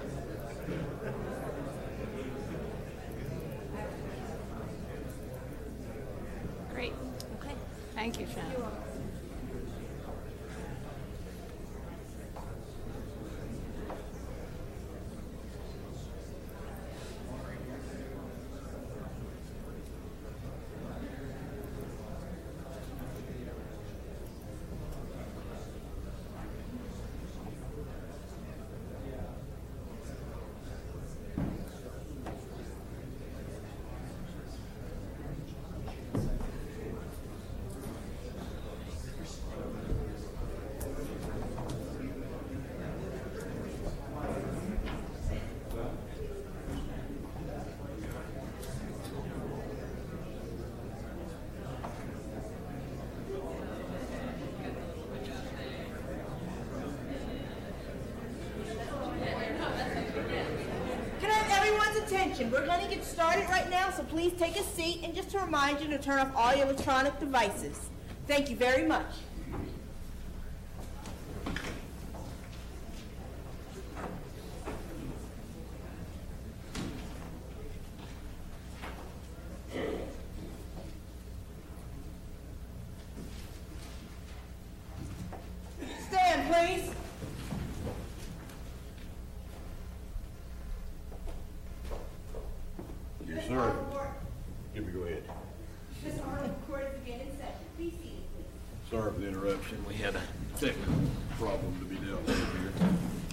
Great. Okay. Thank you, Shannon. presentation. We're going to get started right now, so please take a seat, and just to remind you to turn off all your electronic devices. Thank you very much. Stand, please. Yes, sir. Give me, go ahead. This honorable court is again in session. Be seated, please. Sorry for the interruption. We had a technical problem to be dealt with here.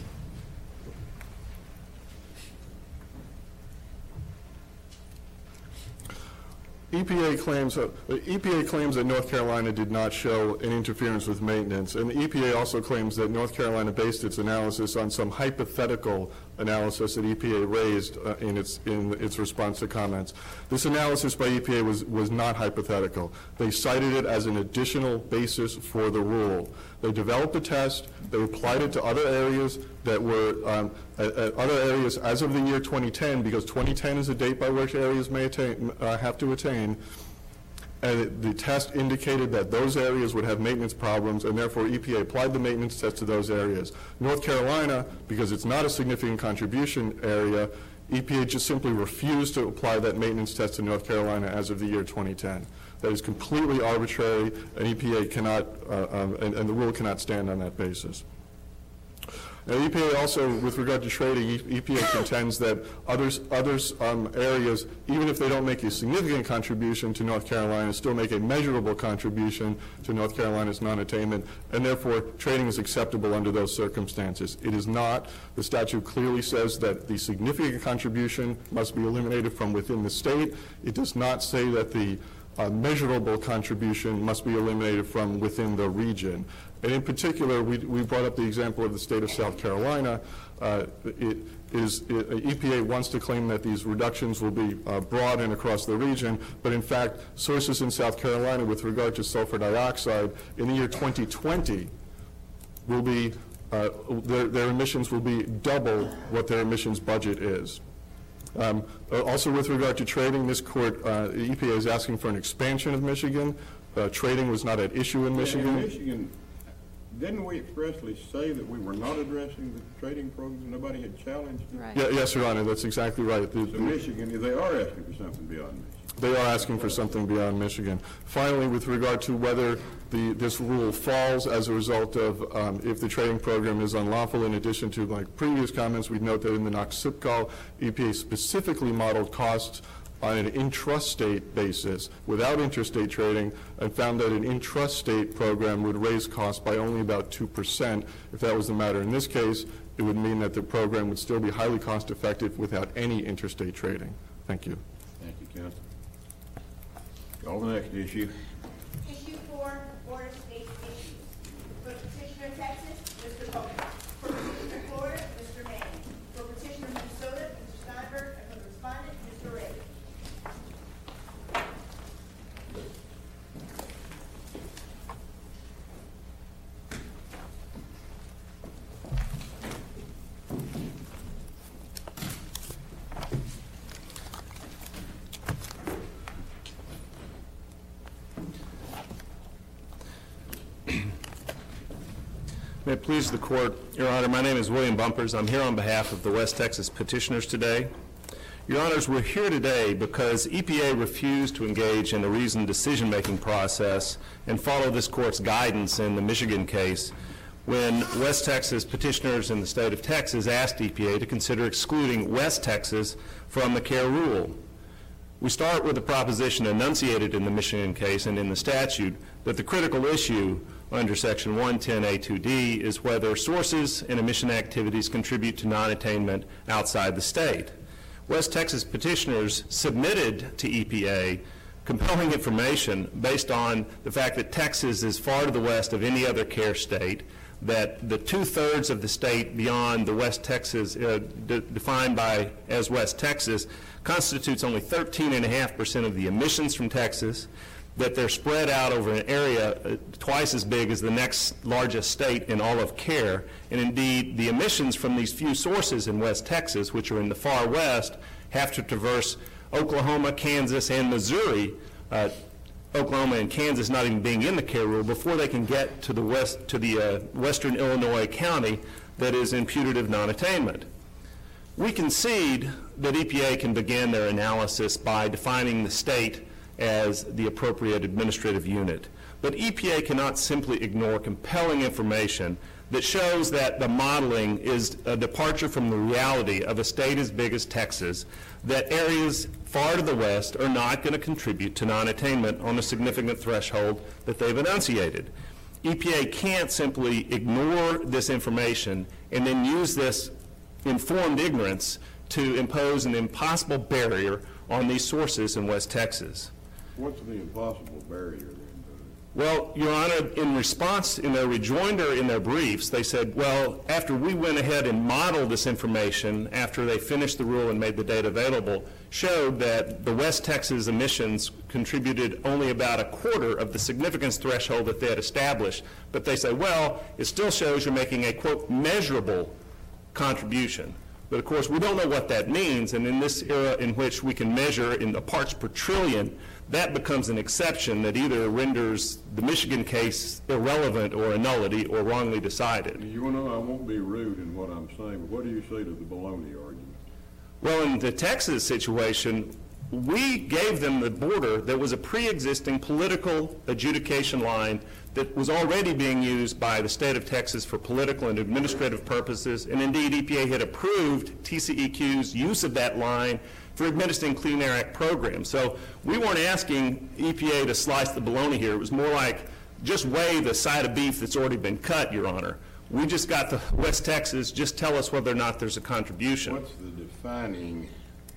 EPA claims that North Carolina did not show an interference with maintenance, and the EPA also claims that North Carolina based its analysis on some hypothetical analysis that EPA raised in its response to comments. This analysis by EPA was not hypothetical. They cited it as an additional basis for the rule. They developed a test. They applied it to other areas that were other areas as of the year 2010, because 2010 is a date by which areas may have to attain. And the test indicated that those areas would have maintenance problems, and therefore EPA applied the maintenance test to those areas. North Carolina, because it's not a significant contribution area, EPA just simply refused to apply that maintenance test to North Carolina as of the year 2010. That is completely arbitrary, and EPA cannot, and the rule cannot stand on that basis. Now, EPA also, with regard to trading, EPA contends that others areas, even if they don't make a significant contribution to North Carolina, still make a measurable contribution to North Carolina's non-attainment, and therefore trading is acceptable under those circumstances. It is not. The statute clearly says that the significant contribution must be eliminated from within the state. It does not say that the measurable contribution must be eliminated from within the region. And in particular, we brought up the example of the state of South Carolina. EPA wants to claim that these reductions will be broad and across the region, but in fact, sources in South Carolina with regard to sulfur dioxide in the year 2020 will be, their emissions will be double what their emissions budget is. Also with regard to trading, this court, the EPA is asking for an expansion of Michigan. Trading was not at issue in Michigan. In Michigan, didn't we expressly say that we were not addressing the trading program? Nobody had challenged it? Right. Yeah, yes, Your Honor, that's exactly right. So Michigan, they are asking for something beyond Michigan. They are asking for something beyond Michigan. Finally, with regard to whether this rule falls as a result of if the trading program is unlawful, in addition to my previous comments, we'd note that in the NOx-SIPCAL, EPA specifically modeled costs on an intrastate basis without interstate trading, and found that an intrastate program would raise costs by only about 2%. If that was the matter in this case, it would mean that the program would still be highly cost effective without any interstate trading. Thank you. Thank you, Counsel. Call the next issue. Issue 4, Border State issues. For petitioner Texas, Mr. Coker. For petitioner Florida, Mr. Manning. For petitioner Minnesota, Mr. Steinberg. And for the respondent, Mr. Ray. May it please the Court, Your Honor, my name is William Bumpers. I'm here on behalf of the West Texas petitioners today. Your Honors, we're here today because EPA refused to engage in a reasoned decision-making process and follow this Court's guidance in the Michigan case when West Texas petitioners in the state of Texas asked EPA to consider excluding West Texas from the CARE rule. We start with the proposition enunciated in the Michigan case and in the statute that the critical issue under Section 110A2D is whether sources and emission activities contribute to non-attainment outside the state. West Texas petitioners submitted to EPA compelling information based on the fact that Texas is far to the west of any other CARE state, that the 2/3 of the state beyond the West Texas, defined as West Texas, constitutes only 13.5% of the emissions from Texas, that they're spread out over an area twice as big as the next largest state in all of CARE, and indeed the emissions from these few sources in West Texas, which are in the far west, have to traverse Oklahoma, Kansas, and Missouri, Oklahoma and Kansas not even being in the CARE rule, before they can get to the western Illinois county that is in putative non-attainment. We concede that EPA can begin their analysis by defining the state as the appropriate administrative unit. But EPA cannot simply ignore compelling information that shows that the modeling is a departure from the reality of a state as big as Texas, that areas far to the west are not going to contribute to non-attainment on a significant threshold that they've enunciated. EPA can't simply ignore this information and then use this informed ignorance to impose an impossible barrier on these sources in West Texas. What's the impossible barrier then? Well, Your Honor, in response, in their rejoinder in their briefs, they said, well, after we went ahead and modeled this information, after they finished the rule and made the data available, showed that the West Texas emissions contributed only about a quarter of the significance threshold that they had established. But they say, well, it still shows you're making a, quote, measurable contribution. But of course, we don't know what that means, and in this era in which we can measure in the parts per trillion, that becomes an exception that either renders the Michigan case irrelevant or a nullity or wrongly decided. You know, I won't be rude in what I'm saying, but what do you say to the baloney argument? Well, in the Texas situation, we gave them the border that was a pre-existing political adjudication line that was already being used by the state of Texas for political and administrative purposes, and indeed EPA had approved TCEQ's use of that line for administering Clean Air Act programs. So we weren't asking EPA to slice the bologna here. It was more like just weigh the side of beef that's already been cut, Your Honor. We just got to West Texas, just tell us whether or not there's a contribution. What's the defining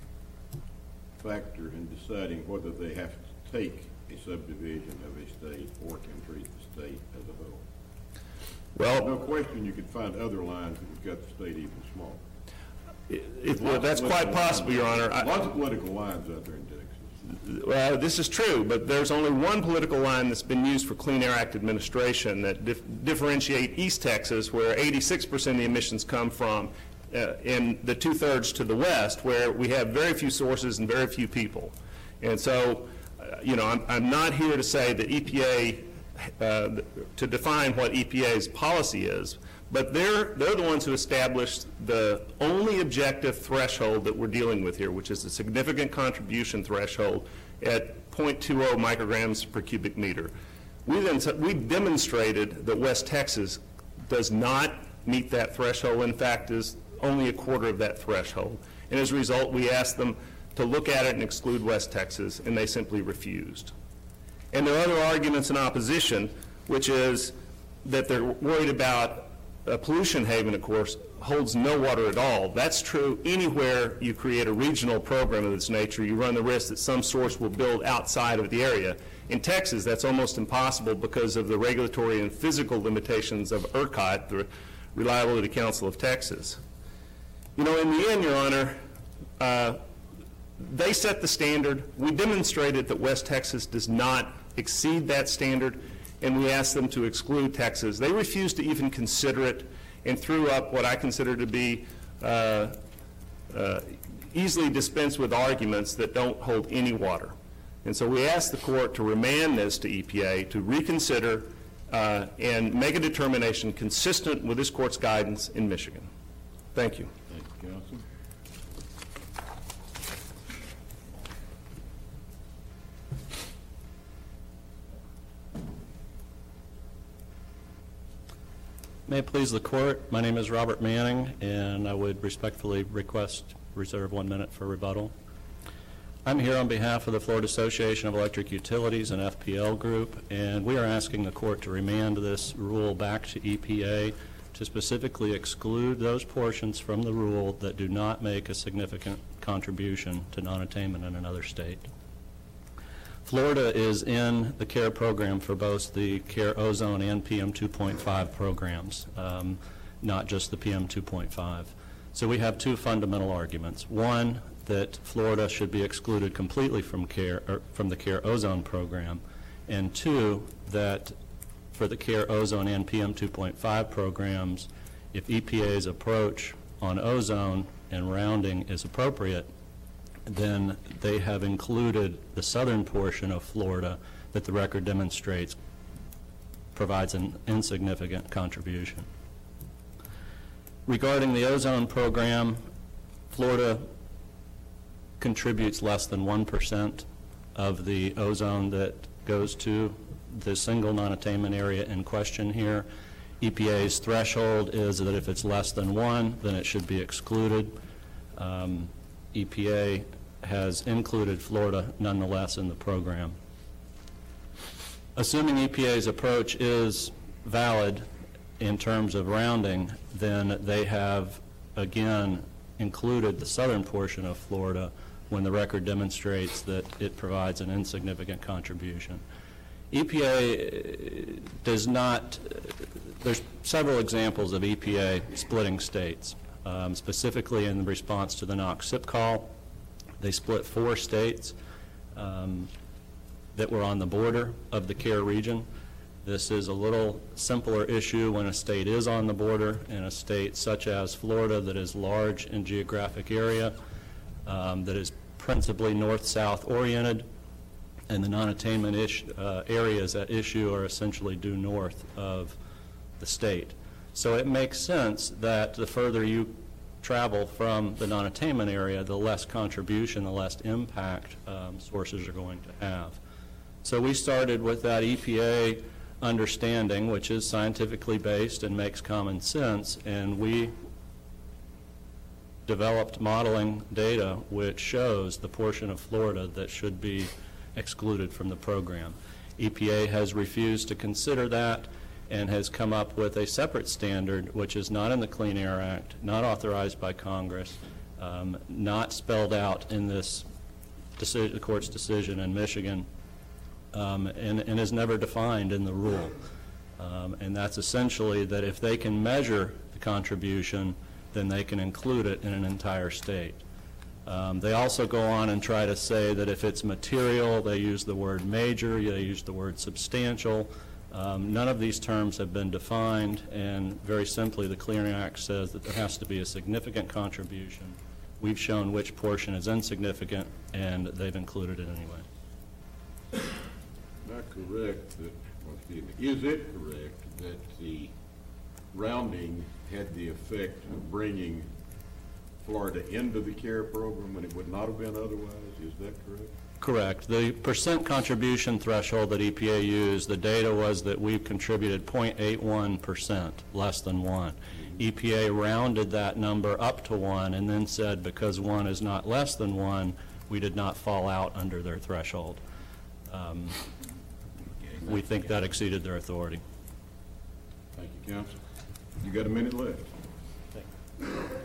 factor in deciding whether they have to take a subdivision of a state or can treat the state as a whole? Well, no question you could find other lines that would cut the state even smaller. Well, that's quite possible, Your Honor. Lots of political lines out there in Texas. Well, this is true, but there's only one political line that's been used for Clean Air Act administration that differentiate East Texas, where 86% of the emissions come from, and the two-thirds to the west, where we have very few sources and very few people. And so, you know, I'm not here to say that EPA, to define what EPA's policy is, but they're the ones who established the only objective threshold that we're dealing with here, which is a significant contribution threshold at 0.20 micrograms per cubic meter. We demonstrated that West Texas does not meet that threshold, in fact is only a quarter of that threshold. And as a result, we asked them to look at it and exclude West Texas, and they simply refused. And there are other arguments in opposition, which is that they're worried about a pollution haven, of course, holds no water at all. That's true anywhere you create a regional program of this nature. You run the risk that some source will build outside of the area. In Texas, that's almost impossible because of the regulatory and physical limitations of ERCOT, the Reliability Council of Texas. You know, in the end, Your Honor, they set the standard. We demonstrated that West Texas does not exceed that standard, and we asked them to exclude Texas. They refused to even consider it and threw up what I consider to be easily dispensed with arguments that don't hold any water. And so we asked the court to remand this to EPA to reconsider and make a determination consistent with this court's guidance in Michigan. Thank you. Thank you, counsel. May it please the court, my name is Robert Manning, and I would respectfully reserve 1 minute for rebuttal. I'm here on behalf of the Florida Association of Electric Utilities and FPL Group, and we are asking the court to remand this rule back to EPA to specifically exclude those portions from the rule that do not make a significant contribution to non-attainment in another state. Florida is in the CARE program for both the CARE Ozone and PM 2.5 programs, not just the PM 2.5. So we have two fundamental arguments. One, that Florida should be excluded completely from the CARE Ozone program, and two, that for the CARE Ozone and PM 2.5 programs, if EPA's approach on ozone and rounding is appropriate, then they have included the southern portion of Florida that the record demonstrates provides an insignificant contribution. Regarding the ozone program, Florida contributes less than 1% of the ozone that goes to the single non-attainment area in question here. EPA's threshold is that if it's less than 1, then it should be excluded. EPA has included Florida nonetheless in the program. Assuming EPA's approach is valid in terms of rounding, then they have again included the southern portion of Florida when the record demonstrates that it provides an insignificant contribution. EPA does not, there's several examples of EPA splitting states, specifically in response to the NOx SIP call. They split 4 states that were on the border of the CARE region. This is a little simpler issue when a state is on the border, and a state such as Florida that is large in geographic area, that is principally north-south oriented, and the non-attainment areas at issue are essentially due north of the state. So it makes sense that the further you travel from the non-attainment area, the less contribution, the less impact sources are going to have. So we started with that EPA understanding, which is scientifically based and makes common sense, and we developed modeling data which shows the portion of Florida that should be excluded from the program. EPA has refused to consider that and has come up with a separate standard which is not in the Clean Air Act, not authorized by Congress, not spelled out in this the court's decision in Michigan, and is never defined in the rule. And that's essentially that if they can measure the contribution, then they can include it in an entire state. They also go on and try to say that if it's material, they use the word major, they use the word substantial. None of these terms have been defined, and very simply the Clean Air Act says that there has to be a significant contribution. We've shown which portion is insignificant, and they've included it anyway. Not correct that, well, excuse me, is it correct that the rounding had the effect of bringing Florida into the CARE program when it would not have been otherwise? Is that correct? Correct. The percent contribution threshold that EPA used, the data was that we've contributed 0.81%, less than 1. EPA rounded that number up to 1 and then said because 1 is not less than 1, we did not fall out under their threshold. We think that exceeded their authority. Thank you, Counsel. You got a minute left. Thank you.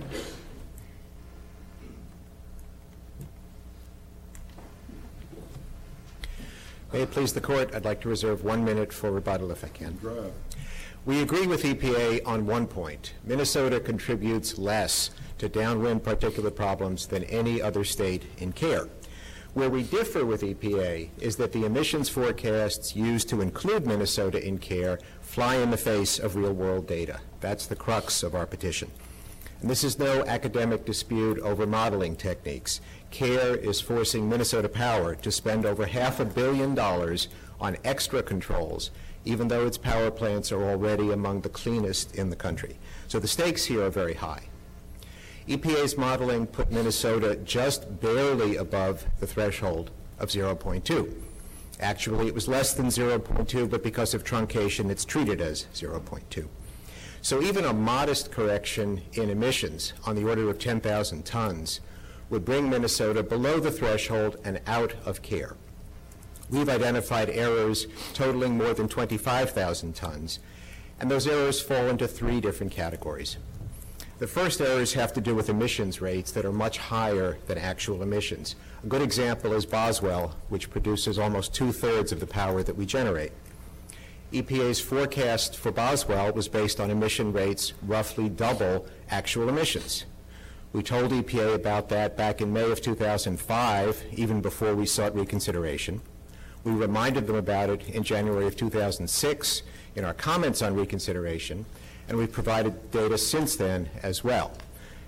May it please the Court, I'd like to reserve 1 minute for rebuttal if I can. Drive. We agree with EPA on one point. Minnesota contributes less to downwind particulate problems than any other state in CARE. Where we differ with EPA is that the emissions forecasts used to include Minnesota in CARE fly in the face of real-world data. That's the crux of our petition. And this is no academic dispute over modeling techniques. CARE is forcing Minnesota Power to spend over $500 million on extra controls, even though its power plants are already among the cleanest in the country. So the stakes here are very high. EPA's modeling put Minnesota just barely above the threshold of 0.2. Actually, it was less than 0.2, but because of truncation, it's treated as 0.2. So even a modest correction in emissions on the order of 10,000 tons would bring Minnesota below the threshold and out of CARE. We've identified errors totaling more than 25,000 tons, and those errors fall into 3 different categories. The first errors have to do with emissions rates that are much higher than actual emissions. A good example is Boswell, which produces almost 2/3 of the power that we generate. EPA's forecast for Boswell was based on emission rates roughly double actual emissions. We told EPA about that back in May of 2005, even before we sought reconsideration. We reminded them about it in January of 2006 in our comments on reconsideration, and we've provided data since then as well.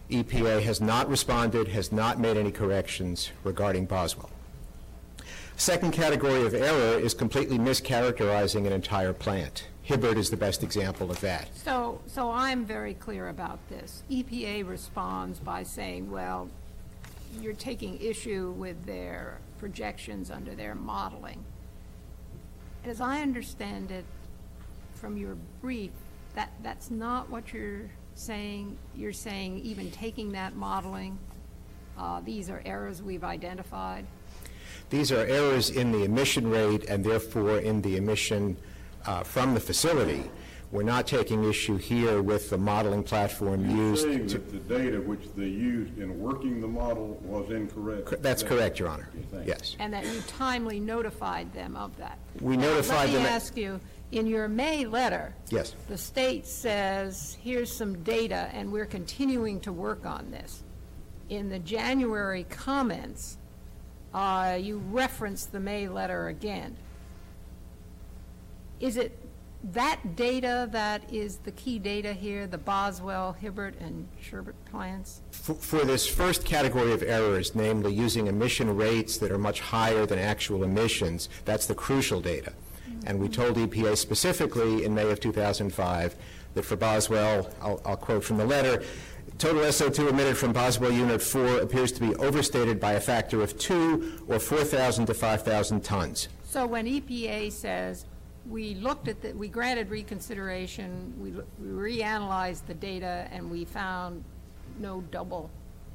EPA has not responded, has not made any corrections regarding Boswell. Second category of error is completely mischaracterizing an entire plant. Hibbert is the best example of that. So I'm very clear about this. EPA responds by saying, well, you're taking issue with their projections under their modeling. As I understand it from your brief, that's not what you're saying. You're saying even taking that modeling, these are errors we've identified? These are errors in the emission rate and therefore in the emission from the facility. We're not taking issue here with the modeling platform used. You're saying that the data which they used in working the model was incorrect? That's correct, Your Honor. Yes. And that you timely notified them of that. We notified them. Let me ask you, in your May letter, yes, the state says, here's some data and we're continuing to work on this. In the January comments, you referenced the May letter again. Is it that data that is the key data here, the Boswell, Hibbert, and Sherbert plants? For this first category of errors, namely using emission rates that are much higher than actual emissions, that's the crucial data. And we told EPA specifically in May of 2005 that for Boswell, I'll quote from the letter, total SO2 emitted from Boswell Unit 4 appears to be overstated by a factor of 2 or 4,000 to 5,000 tons. So when EPA says, we looked at we granted reconsideration, we reanalyzed the data, and we found no double,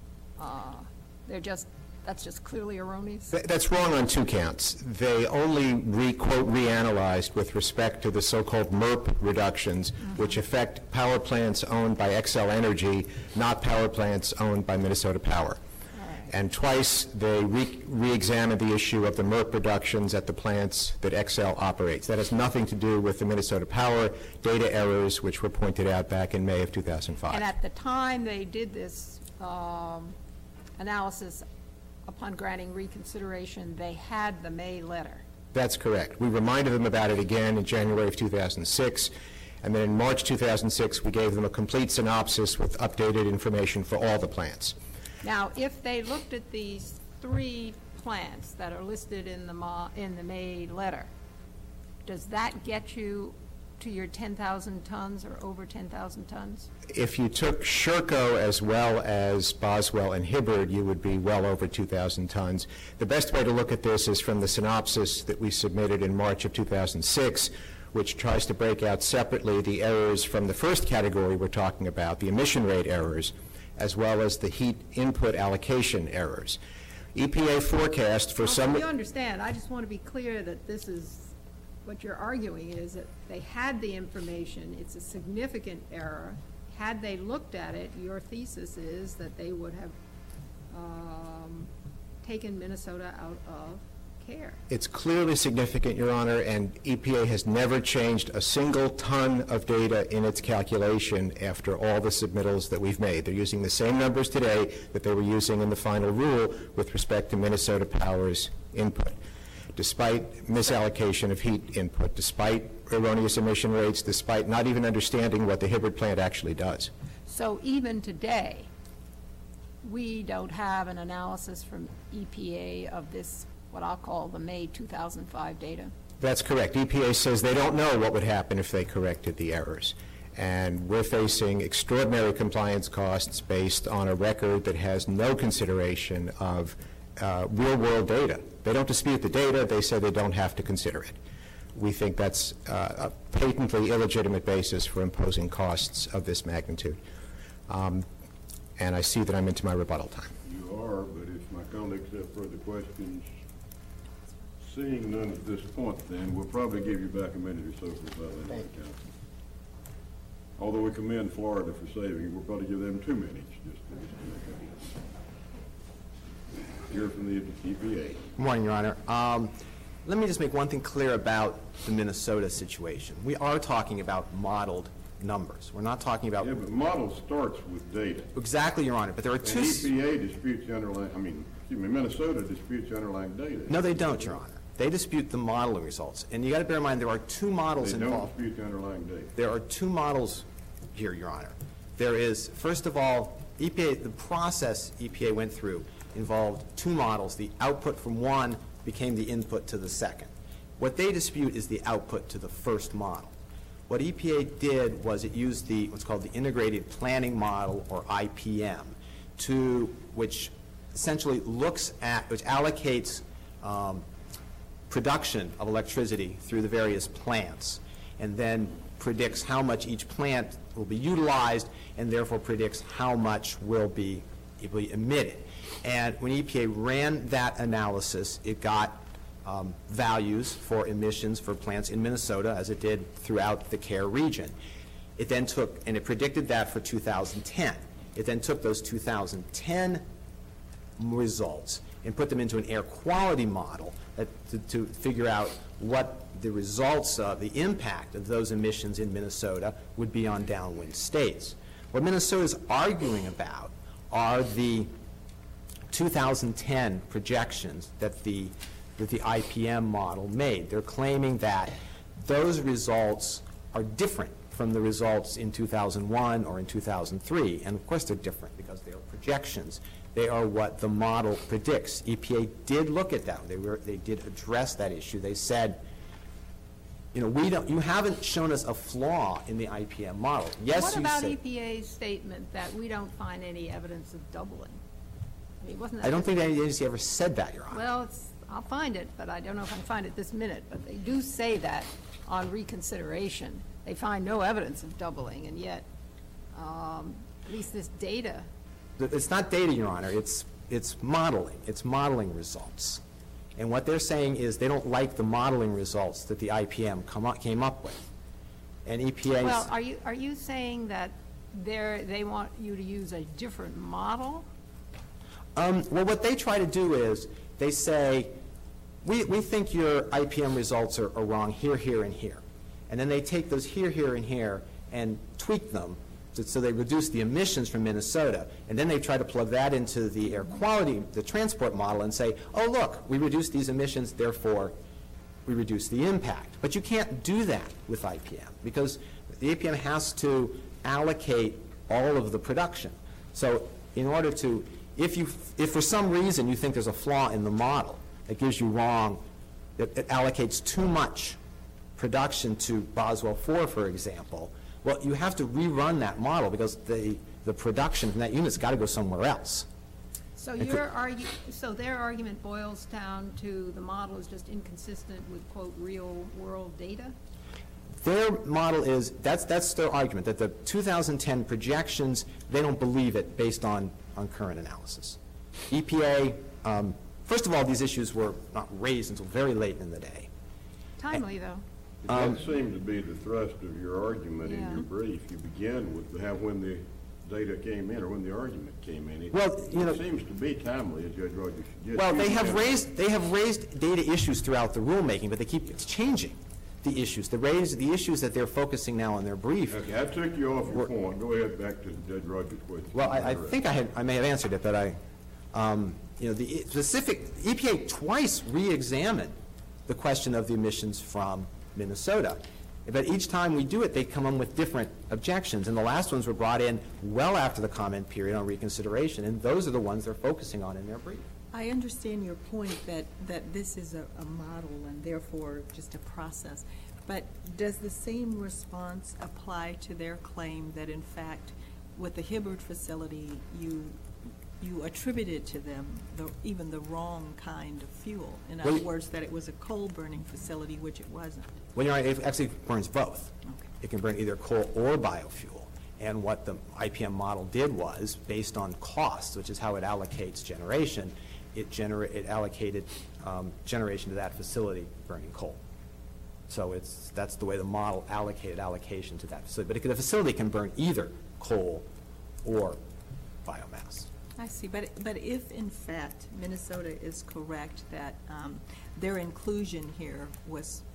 that's just clearly erroneous? That's wrong on two counts. They only quote reanalyzed with respect to the so-called MERP reductions, which affect power plants owned by Xcel Energy, not power plants owned by Minnesota Power. And twice they re-examined the issue of the MERP reductions at the plants that Xcel operates. That has nothing to do with the Minnesota Power data errors, which were pointed out back in May of 2005. And at the time they did this analysis upon granting reconsideration, they had the May letter. That's correct. We reminded them about it again in January of 2006. And then in March 2006, we gave them a complete synopsis with updated information for all the plants. Now, if they looked at these 3 plants that are listed in the May letter, does that get you to your 10,000 tons or over 10,000 tons? If you took Sherco as well as Boswell and Hibbert, you would be well over 2,000 tons. The best way to look at this is from the synopsis that we submitted in March of 2006, which tries to break out separately the errors from the first category we're talking about, the emission rate errors, as well as the heat input allocation errors. EPA forecast for some... You understand, I just want to be clear that this is, what you're arguing is that they had the information, it's a significant error. Had they looked at it, your thesis is that they would have taken Minnesota out of care. It's clearly significant, Your Honor, and EPA has never changed a single ton of data in its calculation after all the submittals that we've made. They're using the same numbers today that they were using in the final rule with respect to Minnesota Power's input. Despite misallocation of heat input, despite erroneous emission rates, despite not even understanding what the Hibbert plant actually does. So even today, we don't have an analysis from EPA of this, what I'll call the May 2005 data? That's correct. EPA says they don't know what would happen if they corrected the errors. And we're facing extraordinary compliance costs based on a record that has no consideration of real-world data. They don't dispute the data. They say they don't have to consider it. We think that's a patently illegitimate basis for imposing costs of this magnitude. And I see that I'm into my rebuttal time. You are, but if my colleagues have further questions, seeing none at this point, then we'll probably give you back a minute or so for about that. Although we commend Florida for saving, we'll probably give them 2 minutes. Just hear from the EPA. Good morning, Your Honor. Let me just make one thing clear about the Minnesota situation. We are talking about modeled numbers. We're not talking about... Yeah, but model starts with data. Exactly, Your Honor, but there are two... And EPA disputes the underlying, Minnesota disputes the underlying data. No, they don't, Your Honor. They dispute the modeling results. And you got to bear in mind there are 2 models involved. They don't dispute the underlying data. There are 2 models here, Your Honor. There is, first of all, EPA, the process EPA went through involved two models. The output from one became the input to the second. What they dispute is the output to the first model. What EPA did was it used the what's called the Integrated Planning Model, or IPM, which essentially looks at, which allocates production of electricity through the various plants, and then predicts how much each plant will be utilized, and therefore predicts how much will be emitted. And when EPA ran that analysis, it got values for emissions for plants in Minnesota, as it did throughout the CARE region. It then took, and it predicted that for 2010. It then took those 2010 results and put them into an air quality model to figure out what the results of the impact of those emissions in Minnesota would be on downwind states. What Minnesota is arguing about are the 2010 projections that the IPM model made. They're claiming that those results are different from the results in 2001 or in 2003, and of course they're different because they are projections. They are what the model predicts. EPA did look at that. They did address that issue. They said, you know, you haven't shown us a flaw in the IPM model. Yes, what you about say, EPA's statement that we don't find any evidence of doubling? I mean, wasn't that I don't think any agency ever said that, Your Honor. Well, I'll find it, but I don't know if I can find it this minute. But they do say that on reconsideration. They find no evidence of doubling, and yet at least this data. It's not data, Your Honor. It's modeling. It's modeling results. And what they're saying is they don't like the modeling results that the IPM came up with. And EPA. Well, are you saying that they want you to use a different model? Well, what they try to do is they say, we think your IPM results are wrong here, here, and here. And then they take those here, here, and here and tweak them so they reduce the emissions from Minnesota. And then they try to plug that into the air quality, the transport model, and say, oh, look, we reduced these emissions, therefore we reduce the impact. But you can't do that with IPM because the IPM has to allocate all of the production. So in order to, if for some reason you think there's a flaw in the model that gives you wrong, that it allocates too much production to Boswell 4, for example, well, you have to rerun that model because the production from that unit's got to go somewhere else. So so their argument boils down to the model is just inconsistent with, quote, real world data? Their model is, that's their argument, that the 2010 projections, they don't believe it based on current analysis. EPA, first of all, these issues were not raised until very late in the day. Timely, though. That seemed to be the thrust of your argument in your brief. You began with when the data came in or when the argument came in. It seems to be timely, as Judge Rogers suggested. Well, they have raised data issues throughout the rulemaking, but they keep changing the issues. The issues that they're focusing now on their brief. Okay, I took you off your point. Go ahead back to Judge Rogers' question. Well, I think I may have answered it, but the specific EPA twice re-examined the question of the emissions from Minnesota. But each time we do it, they come in with different objections. And the last ones were brought in well after the comment period on reconsideration, and those are the ones they're focusing on in their brief. I understand your point that this is a model and therefore just a process. But does the same response apply to their claim that, in fact, with the Hibbert facility, you attributed to them even the wrong kind of fuel? In other words, that it was a coal-burning facility, which it wasn't. Well, it actually burns both. Okay. It can burn either coal or biofuel. And what the IPM model did was, based on cost, which is how it allocates generation, it allocated generation to that facility burning coal. So that's the way the model allocated allocation to that facility. But the facility can burn either coal or biomass. I see, but if in fact Minnesota is correct that their inclusion here was,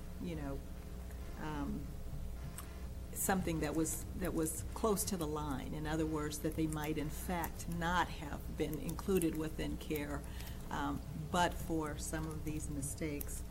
something that was close to the line, in other words, that they might in fact not have been included within CARE, but for some of these mistakes,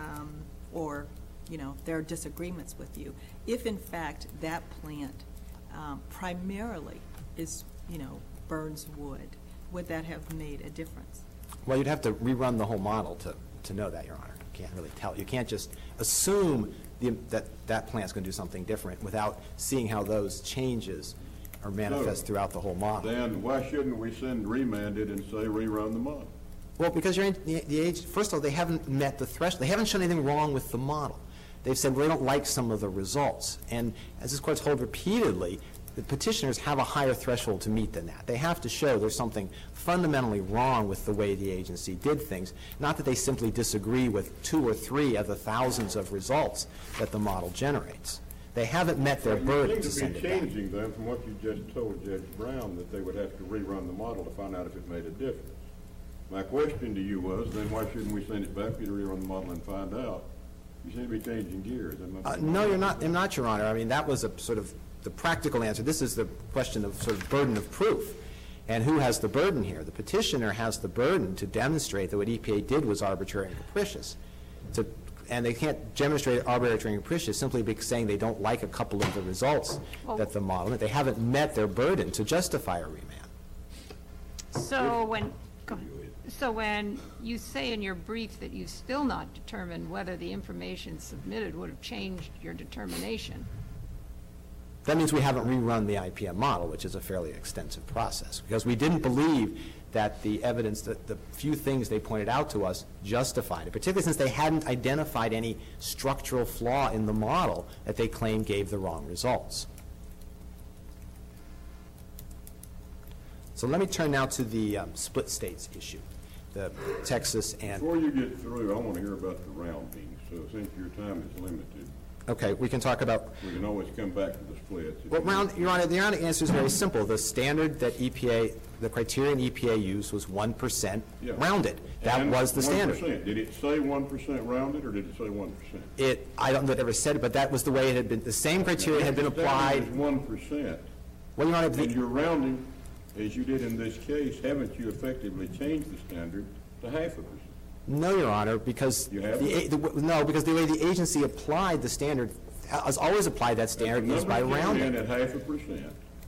or their disagreements with you. If in fact that plant primarily is, burns wood, would that have made a difference? Well, you'd have to rerun the whole model to know that, Your Honor. You can't really tell. You can't just assume that plant's going to do something different without seeing how those changes are manifest throughout the whole model. Then why shouldn't we send remanded and say rerun the model? Well, because first of all, they haven't met the threshold. They haven't shown anything wrong with the model. They've said, well, they don't like some of the results. And as this Court's told repeatedly, the petitioners have a higher threshold to meet than that. They have to show there's something fundamentally wrong with the way the agency did things, not that they simply disagree with 2 or 3 of the thousands of results that the model generates. They haven't met their burden to send it back. You seem to be changing, then, from what you just told Judge Brown, that they would have to rerun the model to find out if it made a difference. My question to you was, then why shouldn't we send it back for you to rerun the model and find out? You seem to be changing gears. No, you're not. I'm not, Your Honor. I mean, that was a sort of the practical answer. This is the question of sort of burden of proof. And who has the burden here? The petitioner has the burden to demonstrate that what EPA did was arbitrary and capricious. And they can't demonstrate arbitrary and capricious simply by saying they don't like a couple of the results that the model, that they haven't met their burden to justify a remand. So when you say in your brief that you've still not determined whether the information submitted would have changed your determination, that means we haven't rerun the IPM model, which is a fairly extensive process, because we didn't believe that the evidence, that the few things they pointed out to us justified it, particularly since they hadn't identified any structural flaw in the model that they claimed gave the wrong results. So let me turn now to the split states issue, the Texas and... Before you get through, I want to hear about the rounding. So since your time is limited... Okay, we can talk about... We can always come back to the splits. Well, Your Honor, the answer is very simple. The standard that EPA, the criterion EPA used was 1% rounded. That was the standard. 1%. Did it say 1% rounded, or did it say 1%? I don't know if it ever said it, but that was the way it had been. The same criteria had been applied. The standard is 1%. Well, Your Honor... And you're rounding, as you did in this case, haven't you effectively changed the standard to 0.5%? No, Your Honor, because because the way the agency applied the standard, has always applied that standard, is by rounding. At 0.5%,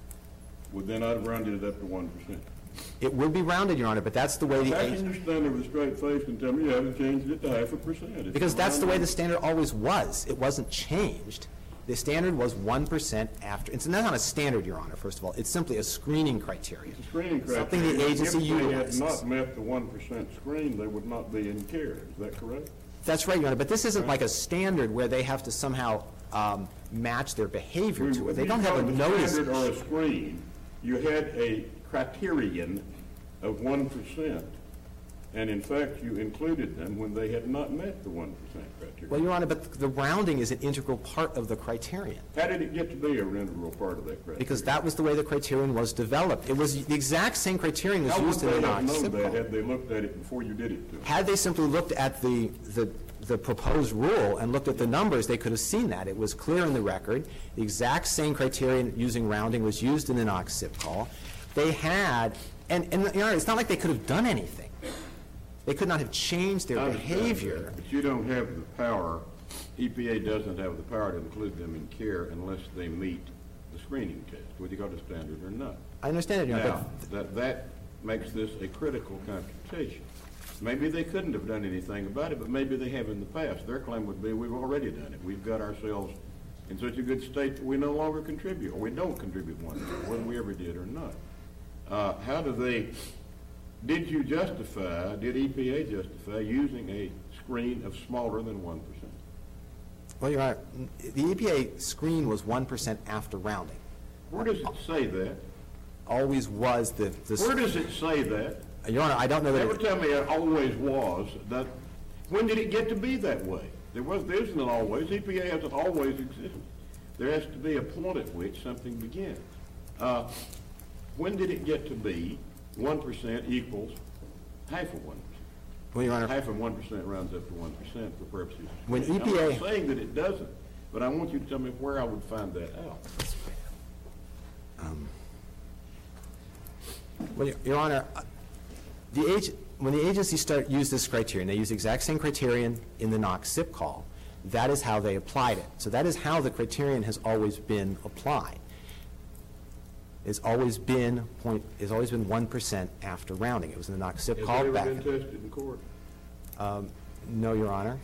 would then I'd have rounded it up to 1%? It would be rounded, Your Honor, but that's the way the agency... How can you stand there with a straight face and tell me you haven't changed it to 0.5%? Because that's the way the standard always was. It wasn't changed. The standard was 1% after. It's not a standard, Your Honor, first of all. It's simply a screening criteria. It's a screening criteria. Something the agency utilizes. If they had not met the 1% screen, they would not be in care. Is that correct? That's right, Your Honor. But this isn't like a standard where they have to somehow match their behavior to it. They don't have a notice. Standard or a screen, you had a criterion of 1%. And in fact, you included them when they had not met the 1% criteria. Well, Your Honor, but the rounding is an integral part of the criterion. How did it get to be an integral part of that criterion? Because that was the way the criterion was developed. It was the exact same criterion was used in the NOx. How would they have known that had they looked at it before you did it to them? Had they simply looked at the proposed rule and looked at the numbers, they could have seen that. It was clear in the record. The exact same criterion using rounding was used in the NOx SIP call. They had, and Your Honor, it's not like they could have done anything. They could not have changed their behavior. But you don't have the power, EPA doesn't have the power to include them in care unless they meet the screening test, whether you go to standard or not. I understand it, Your Honor. Now, that makes this a critical computation. Maybe they couldn't have done anything about it, but maybe they have in the past. Their claim would be, we've already done it. We've got ourselves in such a good state that we no longer contribute, or we don't contribute 1%, whether we ever did or not. How do they... Did EPA justify using a screen of smaller than 1%? Well, Your Honor, the EPA screen was 1% after rounding. Where does it say that? Always was the... Where does it say that? Your Honor, I don't know that... Never tell me it always was. When did it get to be that way? There isn't an always. EPA hasn't always existed. There has to be a point at which something begins. When did it get to be 1% equals 0.5%? Well, Your Honor... 0.5% rounds up to 1% for purposes. When EPA... I'm not saying that it doesn't, but I want you to tell me where I would find that out. Well, Your Honor, when the agency used this criterion, they used the exact same criterion in the NOx SIP call. That is how they applied it. So that is how the criterion has always been applied. It's always been 1% after rounding. It was in the Knox SIP call back. Has it ever been tested in court? No, Your Honor.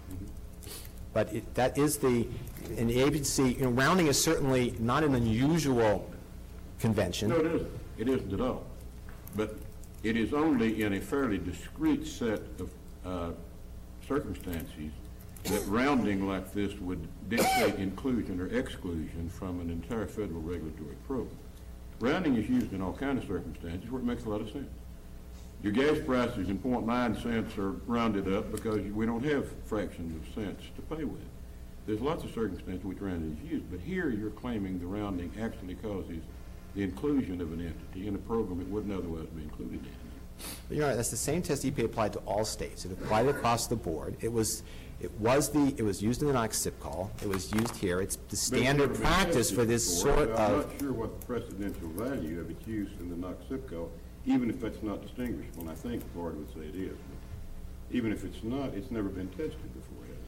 But that is and the agency, rounding is certainly not an unusual convention. No, it isn't. It isn't at all. But it is only in a fairly discrete set of circumstances that rounding like this would dictate inclusion or exclusion from an entire federal regulatory program. Rounding is used in all kinds of circumstances where it makes a lot of sense. Your gas prices in 0.9 cents are rounded up because we don't have fractions of cents to pay with. There's lots of circumstances which rounding is used, but here you're claiming the rounding actually causes the inclusion of an entity in a program it wouldn't otherwise be included in. But, Your Honor, that's the same test EPA applied to all states. It applied across the board. It was used in the Knox SIP call. It was used here. It's the standard practice for this sort of. I'm not sure what the precedential value of its use in the Knox SIP call, even if that's not distinguishable. And I think the board would say it is. But even if it's not, it's never been tested before, has it?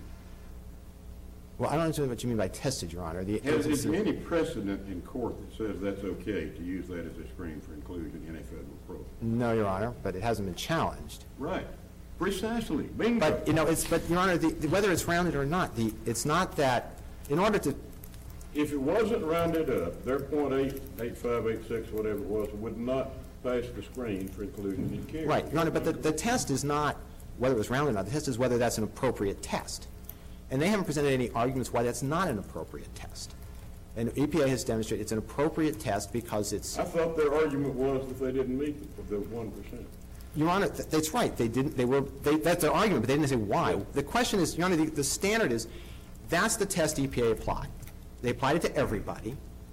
Well, I don't understand what you mean by tested, Your Honor. Is there any precedent in court that says that's okay to use that as a screen for inclusion in a federal program? No, Your Honor, but it hasn't been challenged. Right. Precisely. Bingo. But, Your Honor, whether it's rounded or not, it's not that, in order to. If it wasn't rounded up, their 0.8, 85, 86, whatever it was, would not pass the screen for inclusion in care. Right, Your Honor, but the test is not whether it was rounded or not. The test is whether that's an appropriate test. And they haven't presented any arguments why that's not an appropriate test. And EPA has demonstrated it's an appropriate test because it's. I thought their argument was that they didn't meet the 1%. Your Honor, that's right. They didn't. That's their argument, but they didn't say why. The question is, Your Honor, the standard is that's the test EPA applied. They applied it to everybody.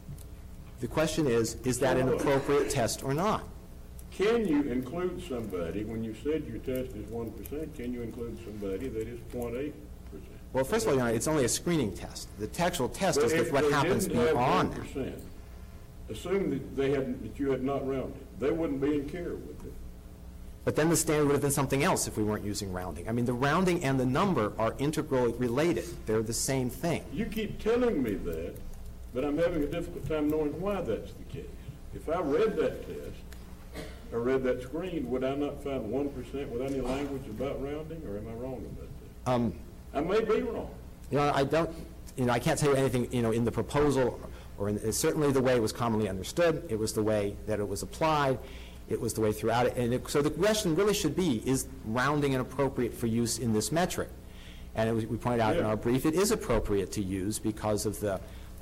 The question is that an appropriate test or not? Can you include somebody, when you said your test is 1%, can you include somebody that is 0.8%? Well, first of all, Your Honor, it's only a screening test. The actual test is what happens beyond that. Assume that you had not rounded. They wouldn't be in care with it. But then the standard would have been something else if we weren't using rounding. I mean, the rounding and the number are integrally related. They're the same thing. You keep telling me that, but I'm having a difficult time knowing why that's the case. If I read that test, or read that screen, would I not find 1% with any language about rounding, or am I wrong about that? I may be wrong. You know, I can't tell you anything, in the proposal, or certainly the way it was commonly understood. It was the way that it was applied. It was the way throughout it. And so the question really should be, is rounding appropriate for use in this metric? And we pointed out in our brief, it is appropriate to use because of the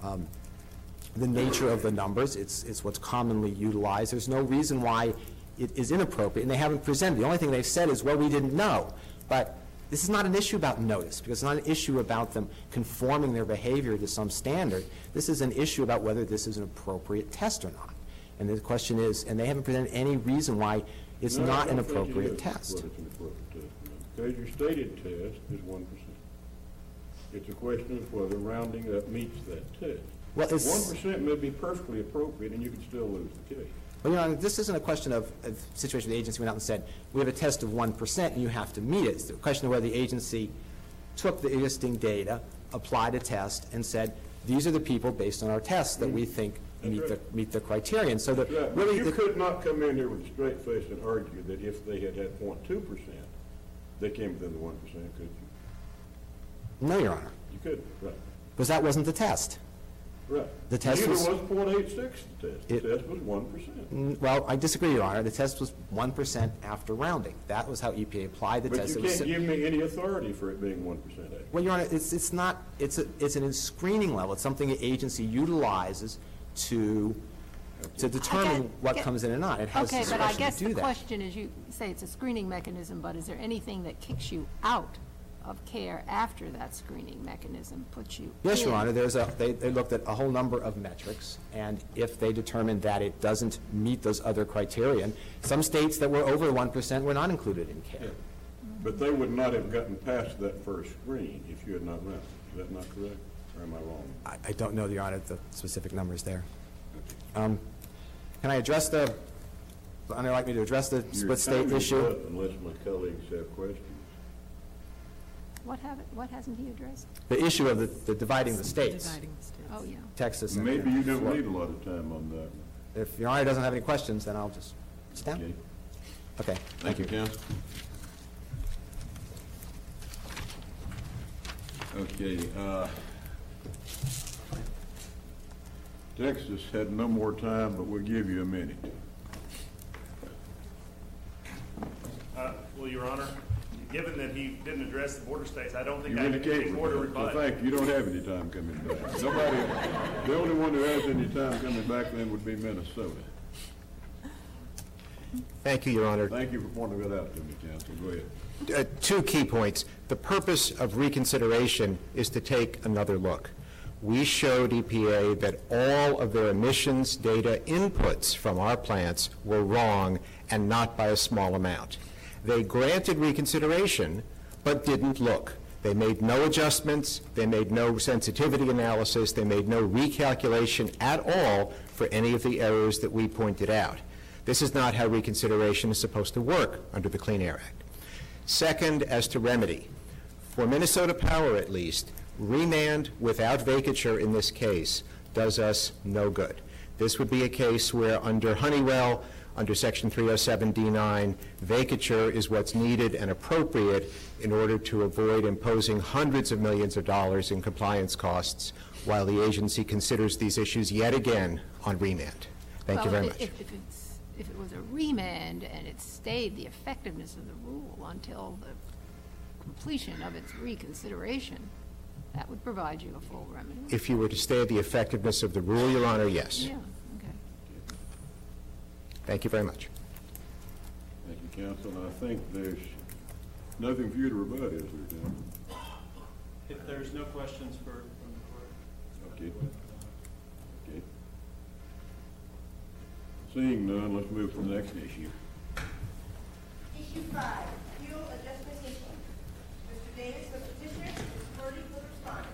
nature of the numbers. It's what's commonly utilized. There's no reason why it is inappropriate, and they haven't presented. The only thing they've said is, well, we didn't know. But this is not an issue about notice, because it's not an issue about them conforming their behavior to some standard. This is an issue about whether this is an appropriate test or not. And the question is, and they haven't presented any reason why it's not an appropriate test. Because your stated test is 1%. It's a question of whether rounding up meets that test. Well, 1% may be perfectly appropriate, and you can still lose the case. Well, Your Honor, this isn't a question of a situation where the agency went out and said, we have a test of 1% and you have to meet it. It's a question of whether the agency took the existing data, applied a test, and said, these are the people based on our tests that we think meet the criterion. So that really you could not come in here with a straight face and argue that if they had had 0.2%, they came within the 1%, could you? No, Your Honor. You couldn't, right. Because that wasn't the test. Right. The test was 0.86, the test. The test was 1%. Well, I disagree, Your Honor. The test was 1% after rounding. That was how EPA applied the test. But you can't give me any authority for it being 1%. Well, Your Honor, it's not. It's an screening level. It's something the agency utilizes to determine what comes in and not. It has okay, but I guess the question is, you say it's a screening mechanism, but is there anything that kicks you out of care after that screening mechanism puts you Yes, in? Your Honor. They looked at a whole number of metrics, and if they determined that it doesn't meet those other criterion, some states that were over 1% were not included in care. Yeah. But they would not have gotten past that first screen if you had not rounded. Is that not correct? Or am I wrong? I don't know, Your Honor, the specific numbers there. Okay. Can I address the, would anyone like me to address the split state issue? Unless my colleagues have questions. What hasn't he addressed? The issue of the dividing the states. Dividing the states. Oh, yeah. Texas and Maybe you don't need a lot of time on that. If Your Honor doesn't have any questions, then I'll just sit down. Okay, Thank you, counsel. Okay, Texas had no more time, but we'll give you a minute. Well, Your Honor, given that he didn't address the border states, I don't think You I have anything indicate, more to rebut. so thank you. You don't have any time coming back. Nobody, the only one who has any time coming back then would be Minnesota. Thank you, Your Honor. Thank you for pointing that out to me, counsel. Go ahead. Two key points. The purpose of reconsideration is to take another look. We showed EPA that all of their emissions data inputs from our plants were wrong and not by a small amount. They granted reconsideration, but didn't look. They made no adjustments. They made no sensitivity analysis. They made no recalculation at all for any of the errors that we pointed out. This is not how reconsideration is supposed to work under the Clean Air Act. Second, as to remedy, for Minnesota Power at least, remand without vacature in this case does us no good. This would be a case where under Honeywell, under Section 307D9, vacature is what's needed and appropriate in order to avoid imposing hundreds of millions of dollars in compliance costs while the agency considers these issues yet again on remand. Thank you very much. If it was a remand and it stayed the effectiveness of the rule until the completion of its reconsideration, that would provide you a full remedy. If you were to stay the effectiveness of the rule, Your Honor, yes. Yeah, okay. Thank you very much. Thank you, counsel. And I think there's nothing for you to rebut, is there, Dan? If there's no questions from the court. Okay. Okay. Seeing none, let's move to the next issue. Issue 5, fuel adjustment issue. Mr. Davis for petitioner, Ms. Purdy for respondent.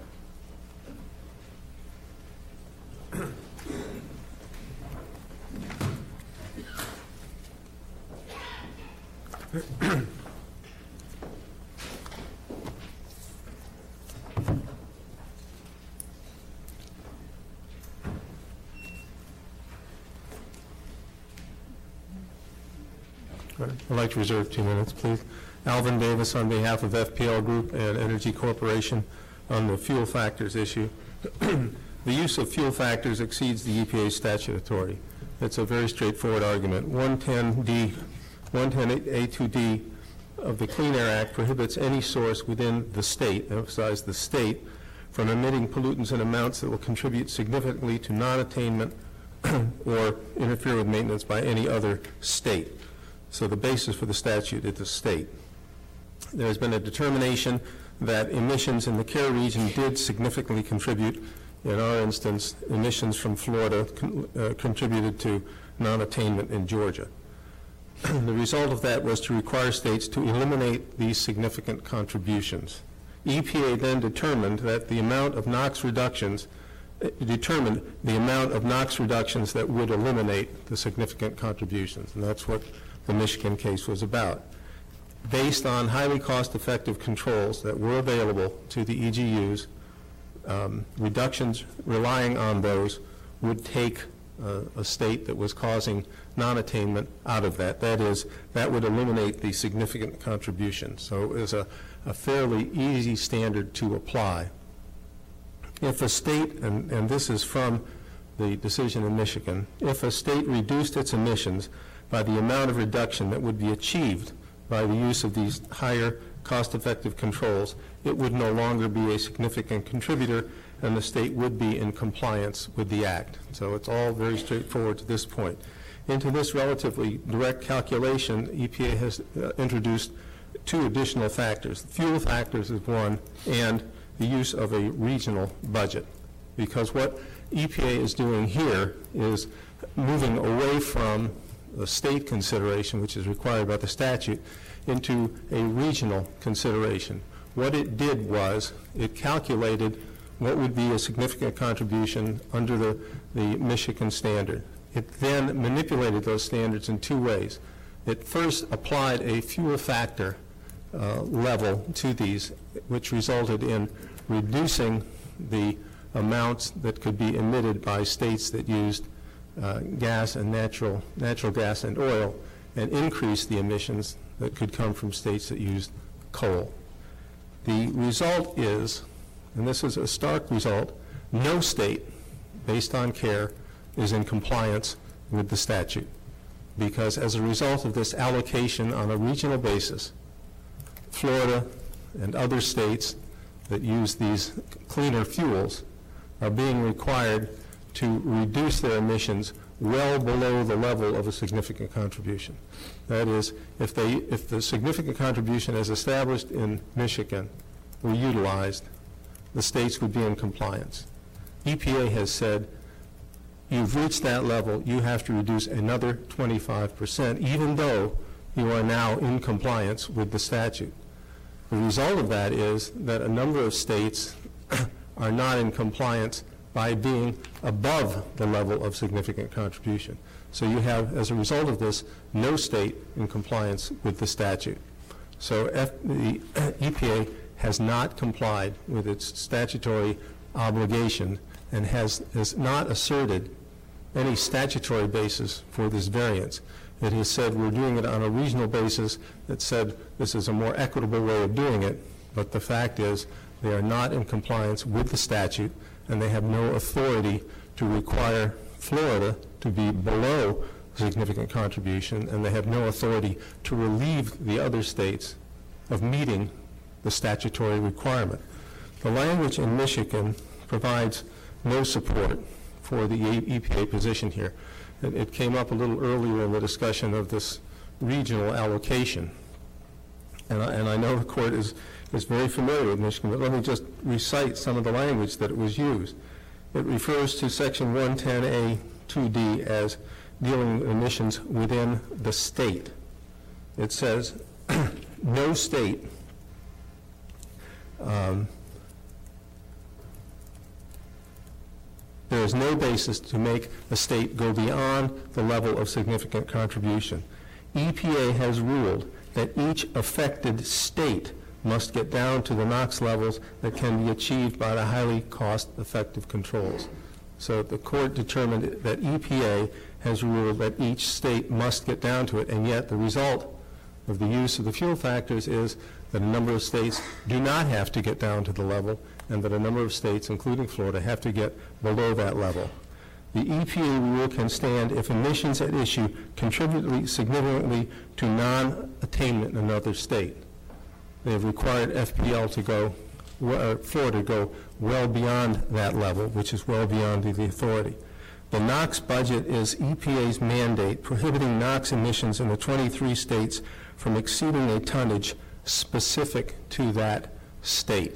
I'd like to reserve 2 minutes, please. Alvin Davis on behalf of FPL Group and Energy Corporation on the fuel factors issue. The use of fuel factors exceeds the EPA's statute authority. It's a very straightforward argument. 110A2D of the Clean Air Act prohibits any source within the state, emphasize the state, from emitting pollutants in amounts that will contribute significantly to non-attainment or interfere with maintenance by any other state. So the basis for the statute is the state. There has been a determination that emissions in the CARE region did significantly contribute. In our instance, emissions from Florida contributed to non-attainment in Georgia. The result of that was to require states to eliminate these significant contributions. EPA then determined that the amount of NOx reductions that would eliminate the significant contributions, and that's what the Michigan case was about. Based on highly cost-effective controls that were available to the EGUs, reductions relying on those would take a state that was causing non-attainment out of that. That is, that would eliminate the significant contribution. So it was a fairly easy standard to apply. If a state, and this is from the decision in Michigan, if a state reduced its emissions by the amount of reduction that would be achieved by the use of these higher cost-effective controls, it would no longer be a significant contributor, and the state would be in compliance with the Act. So it's all very straightforward to this point. Into this relatively direct calculation, EPA has introduced 2 additional factors. Fuel factors is one, and the use of a regional budget. Because what EPA is doing here is moving away from the state consideration, which is required by the statute, into a regional consideration. What it did was it calculated what would be a significant contribution under the Michigan standard. It then manipulated those standards in 2 ways. It first applied a fuel factor level to these, which resulted in reducing the amounts that could be emitted by states that used gas and natural gas and oil, and increase the emissions that could come from states that used coal. The result is, and this is a stark result, no state, based on CARE, is in compliance with the statute. Because as a result of this allocation on a regional basis, Florida and other states that use these cleaner fuels are being required to reduce their emissions well below the level of a significant contribution. That is, if the significant contribution as established in Michigan were utilized, the states would be in compliance. EPA has said, you've reached that level, you have to reduce another 25%, even though you are now in compliance with the statute. The result of that is that a number of states are not in compliance by being above the level of significant contribution. So you have, as a result of this, no state in compliance with the statute. So the EPA has not complied with its statutory obligation and has not asserted any statutory basis for this variance. It has said we're doing it on a regional basis. It said this is a more equitable way of doing it, but the fact is they are not in compliance with the statute, and they have no authority to require Florida to be below significant contribution, and they have no authority to relieve the other states of meeting the statutory requirement. The language in Michigan provides no support for the EPA position here. It came up a little earlier in the discussion of this regional allocation. And I know the court is very familiar with Michigan, but let me just recite some of the language that was used. It refers to Section 110A2D as dealing with emissions within the state. It says, no state there is no basis to make a state go beyond the level of significant contribution. EPA has ruled that each affected state must get down to the NOx levels that can be achieved by the highly cost-effective controls. So the court determined that EPA has ruled that each state must get down to it, and yet the result of the use of the fuel factors is that a number of states do not have to get down to the level, and that a number of states, including Florida, have to get below that level. The EPA rule can stand if emissions at issue contribute significantly to non-attainment in another state. They have required FPL to go, Florida to go well beyond that level, which is well beyond the authority. The NOx budget is EPA's mandate prohibiting NOx emissions in the 23 states from exceeding a tonnage specific to that state.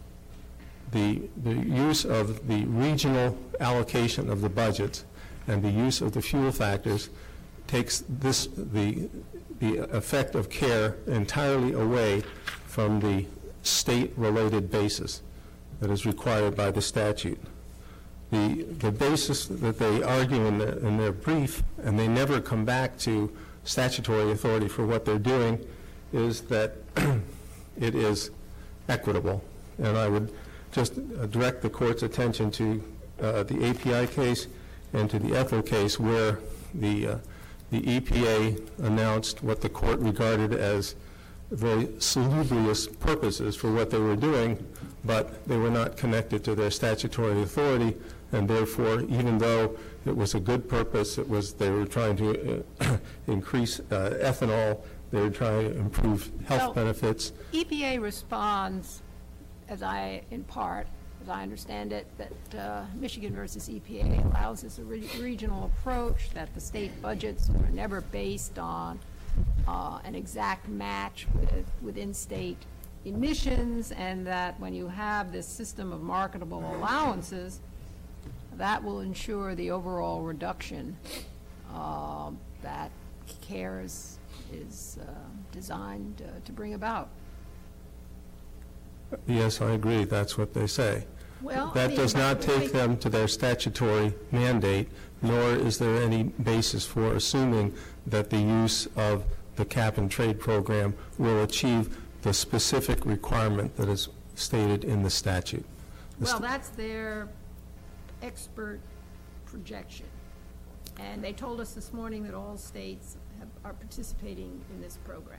The use of the regional allocation of the budgets and the use of the fuel factors takes the effect of CARE entirely away from the state-related basis that is required by the statute. The basis that they argue in their brief, and they never come back to statutory authority for what they're doing, is that it is equitable. And I would just direct the court's attention to the API case and to the Ethel case, where the EPA announced what the court regarded as very salubrious purposes for what they were doing, but they were not connected to their statutory authority, and therefore, even though it was a good purpose, they were trying to increase ethanol, they were trying to improve health benefits. EPA responds, in part, as I understand it, that Michigan versus EPA allows this regional approach, that the state budgets are never based on an exact match with in-state emissions, and that when you have this system of marketable allowances, that will ensure the overall reduction that CARE is designed to bring about. Yes, I agree. That's what they say. Well, that does not take them to their statutory mandate, nor is there any basis for assuming that the use of the cap-and-trade program will achieve the specific requirement that is stated in the statute. Well, that's their expert projection. And they told us this morning that all states are participating in this program.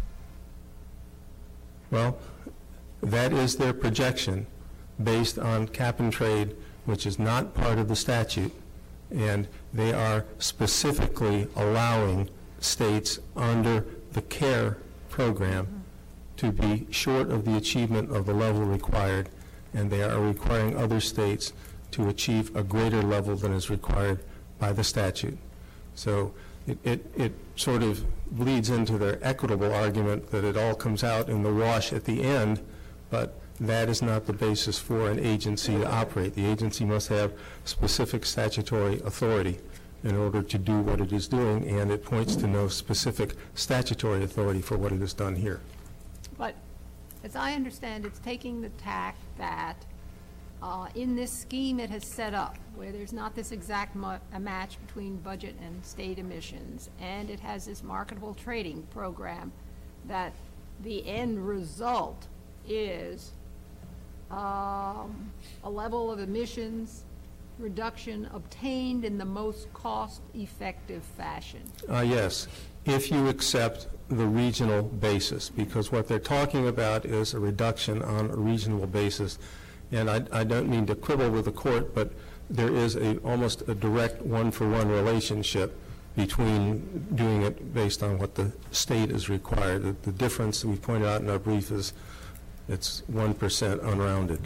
Well, that is their projection based on cap and trade, which is not part of the statute, and they are specifically allowing states under the CARE program to be short of the achievement of the level required, and they are requiring other states to achieve a greater level than is required by the statute. So it sort of bleeds into their equitable argument that it all comes out in the wash at the end, but that is not the basis for an agency to operate. The agency must have specific statutory authority in order to do what it is doing, and it points to no specific statutory authority for what it has done here. But as I understand, it's taking the tack that in this scheme it has set up, where there's not this exact a match between budget and state emissions, and it has this marketable trading program, that the end result is a level of emissions reduction obtained in the most cost-effective fashion. Yes, if you accept the regional basis, because what they're talking about is a reduction on a regional basis. And I don't mean to quibble with the court, but there is almost a direct one-for-one relationship between doing it based on what the state is required. The difference that we pointed out in our brief is it's 1% unrounded.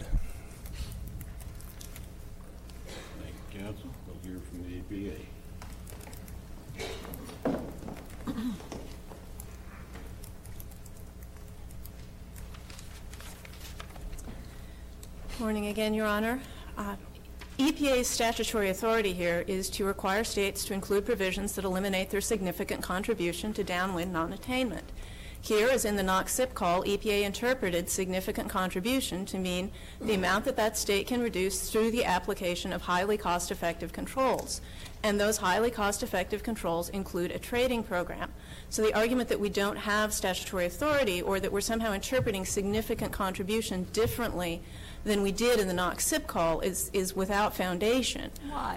Thank you, counsel. We'll hear from the EPA. Morning again, Your Honor. EPA's statutory authority here is to require states to include provisions that eliminate their significant contribution to downwind non-attainment. Here, as in the NOx SIP call, EPA interpreted significant contribution to mean the amount that that state can reduce through the application of highly cost-effective controls. And those highly cost-effective controls include a trading program. So the argument that we don't have statutory authority or that we're somehow interpreting significant contribution differently than we did in the NOx SIP call is without foundation. Why?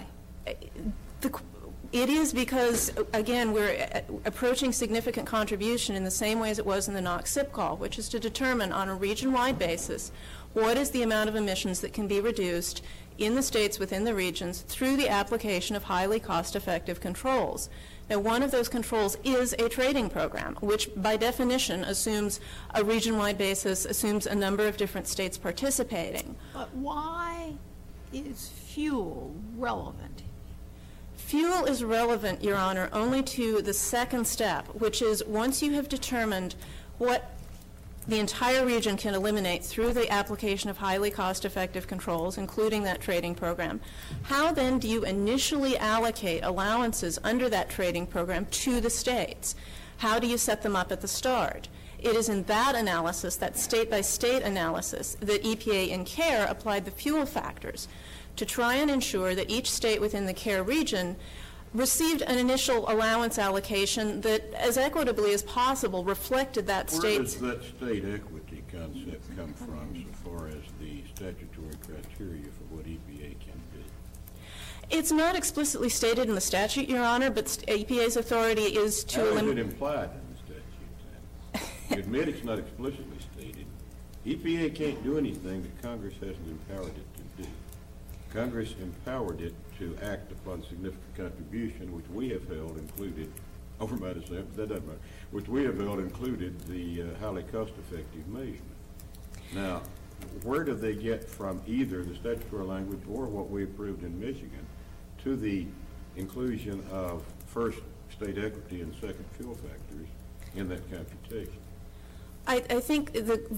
It is because, again, we're approaching significant contribution in the same way as it was in the NOx SIP call, which is to determine on a region-wide basis what is the amount of emissions that can be reduced in the states within the regions through the application of highly cost-effective controls. Now, one of those controls is a trading program, which by definition assumes a region-wide basis, assumes a number of different states participating. But why is fuel relevant? Fuel is relevant, Your Honor, only to the second step, which is once you have determined what the entire region can eliminate through the application of highly cost-effective controls, including that trading program, how then do you initially allocate allowances under that trading program to the states? How do you set them up at the start? It is in that analysis, that state-by-state analysis, that EPA and CARE applied the fuel factors to try and ensure that each state within the CARE region received an initial allowance allocation that, as equitably as possible, reflected that state's... Where does that state equity concept come from so far as the statutory criteria for what EPA can do? It's not explicitly stated in the statute, Your Honor, but EPA's authority is to... How is it implied in the statute, then? You admit it's not explicitly stated. EPA can't do anything that Congress hasn't empowered it to do. Congress empowered it to act upon significant contribution, which we have held included, over my dissent, but that doesn't matter, which we have held included the highly cost-effective measurement. Now, where do they get from either the statutory language or what we approved in Michigan to the inclusion of first state equity and second fuel factors in that computation? I think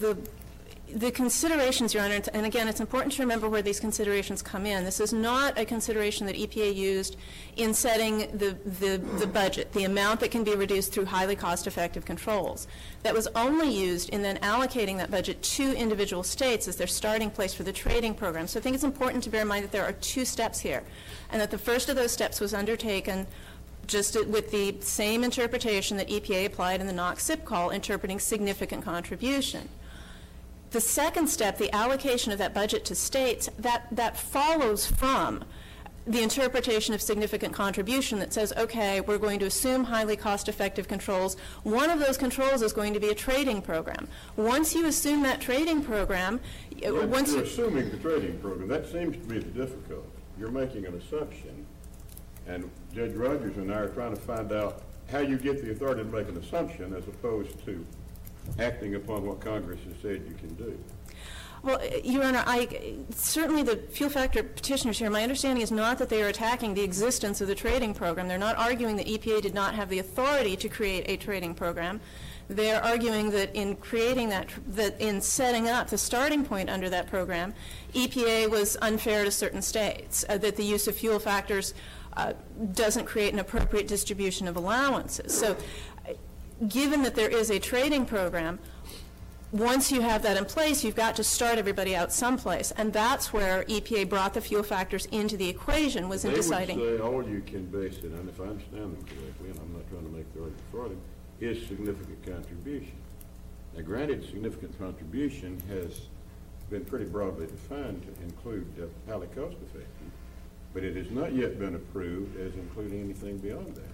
the considerations, Your Honor, and again, it's important to remember where these considerations come in. This is not a consideration that EPA used in setting the budget, the amount that can be reduced through highly cost-effective controls. That was only used in then allocating that budget to individual states as their starting place for the trading program. So I think it's important to bear in mind that there are two steps here, and that the first of those steps was undertaken just with the same interpretation that EPA applied in the NOx SIP call, interpreting significant contribution. The second step, the allocation of that budget to states, that follows from the interpretation of significant contribution that says, okay, we're going to assume highly cost-effective controls. One of those controls is going to be a trading program. Once you assume that trading program, once you're assuming the trading program, that seems to be the difficulty. You're making an assumption, and Judge Rogers and I are trying to find out how you get the authority to make an assumption as opposed to acting upon what Congress has said you can do. Well, Your Honor, certainly the fuel factor petitioners here, my understanding is not that they are attacking the existence of the trading program. They're not arguing that EPA did not have the authority to create a trading program. They're arguing that in creating that in setting up the starting point under that program, EPA was unfair to certain states, that the use of fuel factors doesn't create an appropriate distribution of allowances. So given that there is a trading program, once you have that in place, you've got to start everybody out someplace, and that's where EPA brought the fuel factors into the equation, was in deciding. They would say all you can base it on, if I understand them correctly, and I'm not trying to make the argument for them, is significant contribution. Now, granted, significant contribution has been pretty broadly defined to include highly cost-effective, but it has not yet been approved as including anything beyond that,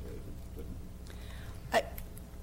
has it?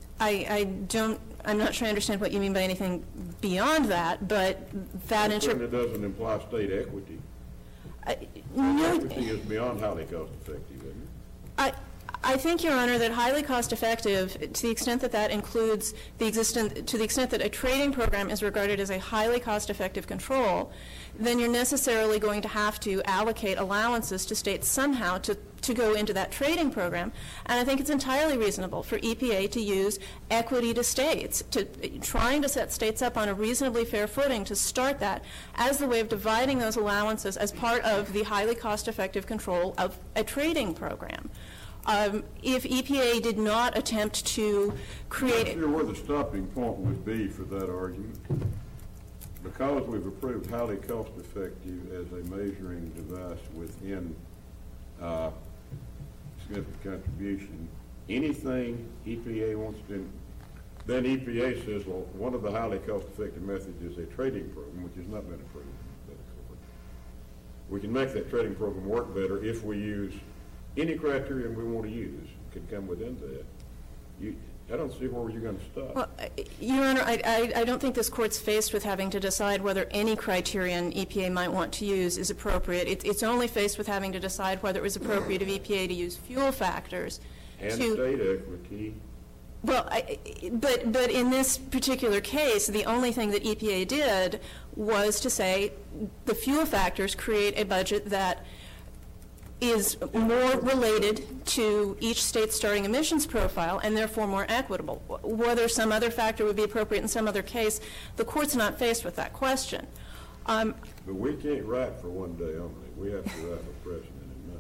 I'm not sure I understand what you mean by anything beyond that, but that it doesn't imply state equity. Equity is beyond highly cost-effective, isn't it? I think, Your Honor, that highly cost-effective, to the extent that that includes the to the extent that a trading program is regarded as a highly cost-effective control, then you're necessarily going to have to allocate allowances to states somehow to go into that trading program. And I think it's entirely reasonable for EPA to use equity to states, trying to set states up on a reasonably fair footing to start that as the way of dividing those allowances as part of the highly cost-effective control of a trading program. If EPA did not attempt to create... I'm not sure where the stopping point would be for that argument. Because we've approved highly cost-effective as a measuring device within significant contribution, anything EPA wants to... Then EPA says, well, one of the highly cost-effective methods is a trading program, which has not been approved. We can make that trading program work better if we use any criteria we want to use. Could come within that. I don't see where you're going to stop. Well, Your Honor, I don't think this Court's faced with having to decide whether any criterion EPA might want to use is appropriate. It's only faced with having to decide whether it was appropriate of EPA to use fuel factors. And state equity. Well, but in this particular case, the only thing that EPA did was to say the fuel factors create a budget that is more related to each state's starting emissions profile and therefore more equitable. Whether some other factor would be appropriate in some other case, the Court's not faced with that question. But we can't write for one day only. We have to write for precedent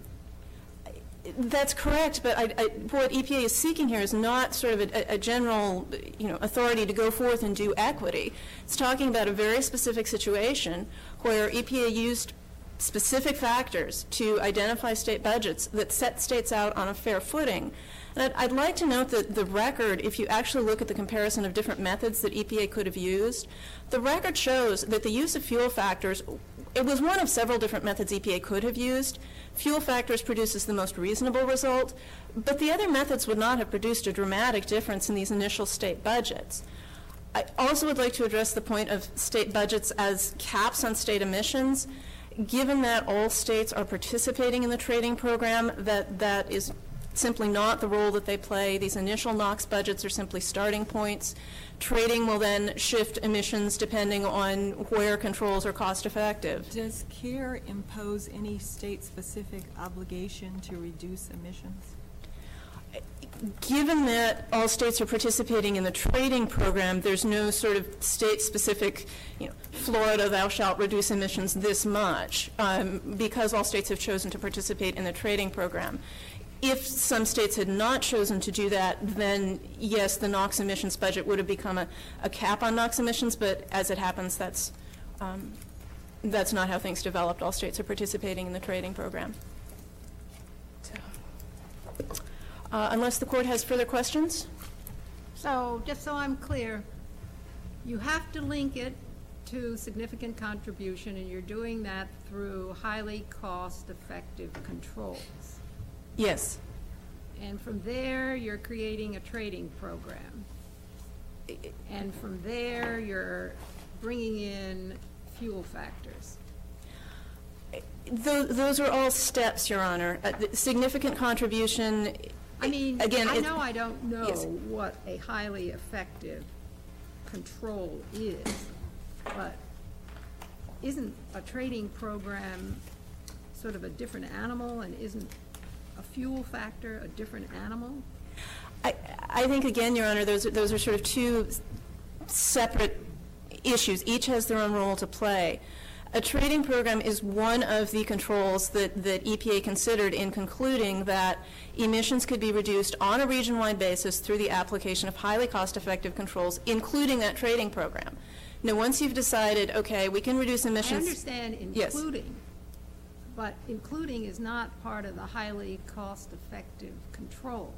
and not. That's correct, but what EPA is seeking here is not sort of a general, authority to go forth and do equity. It's talking about a very specific situation where EPA used specific factors to identify state budgets that set states out on a fair footing. And I'd like to note that the record, if you actually look at the comparison of different methods that EPA could have used, the record shows that the use of fuel factors, it was one of several different methods EPA could have used. Fuel factors produces the most reasonable result, but the other methods would not have produced a dramatic difference in these initial state budgets. I also would like to address the point of state budgets as caps on state emissions. Given that all states are participating in the trading program, that is simply not the role that they play. These initial NOx budgets are simply starting points. Trading will then shift emissions depending on where controls are cost effective. Does CARE impose any state-specific obligation to reduce emissions? Given that all states are participating in the trading program, there's no sort of state-specific, Florida, thou shalt reduce emissions this much, because all states have chosen to participate in the trading program. If some states had not chosen to do that, then yes, the NOx emissions budget would have become a cap on NOx emissions, but as it happens, that's not how things developed. All states are participating in the trading program. Unless the Court has further questions? So, just so I'm clear, you have to link it to significant contribution, and you're doing that through highly cost-effective controls. Yes. And from there, you're creating a trading program. And from there, you're bringing in fuel factors. Those are all steps, Your Honor. Significant contribution, I mean, again, I know I don't know yes. what a highly effective control is, but isn't a trading program sort of a different animal, and isn't a fuel factor a different animal? I think, again, Your Honor, those are sort of two separate issues. Each has their own role to play. A trading program is one of the controls that EPA considered in concluding that emissions could be reduced on a region-wide basis through the application of highly cost-effective controls, including that trading program. Now, once you've decided, okay, we can reduce emissions. I understand including, yes. But including is not part of the highly cost-effective controls.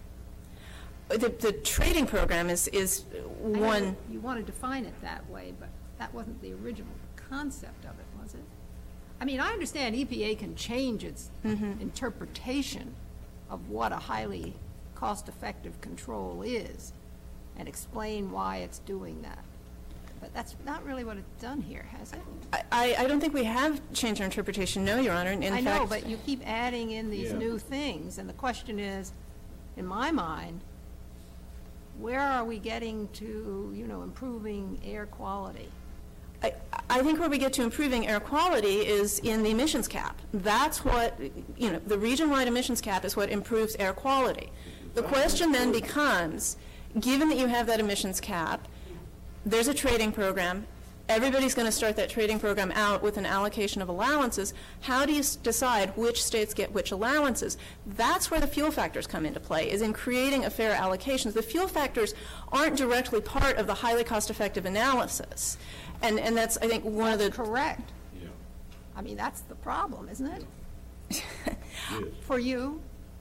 The trading program is one. You want to define it that way, but that wasn't the original concept of it, was it? I mean, I understand EPA can change its interpretation of what a highly cost-effective control is and explain why it's doing that. But that's not really what it's done here, has it? I don't think we have changed our interpretation, no, Your Honor. I know, but you keep adding in these new things, and the question is, in my mind, where are we getting to, improving air quality? I think where we get to improving air quality is in the emissions cap. That's what, the region-wide emissions cap is what improves air quality. The question then becomes, given that you have that emissions cap, there's a trading program, everybody's going to start that trading program out with an allocation of allowances. How do you decide which states get which allowances? That's where the fuel factors come into play, is in creating a fair allocation. The fuel factors aren't directly part of the highly cost-effective analysis. And that's, I think, one of the... Correct. Yeah. I mean, that's the problem, isn't it? Yes. For you?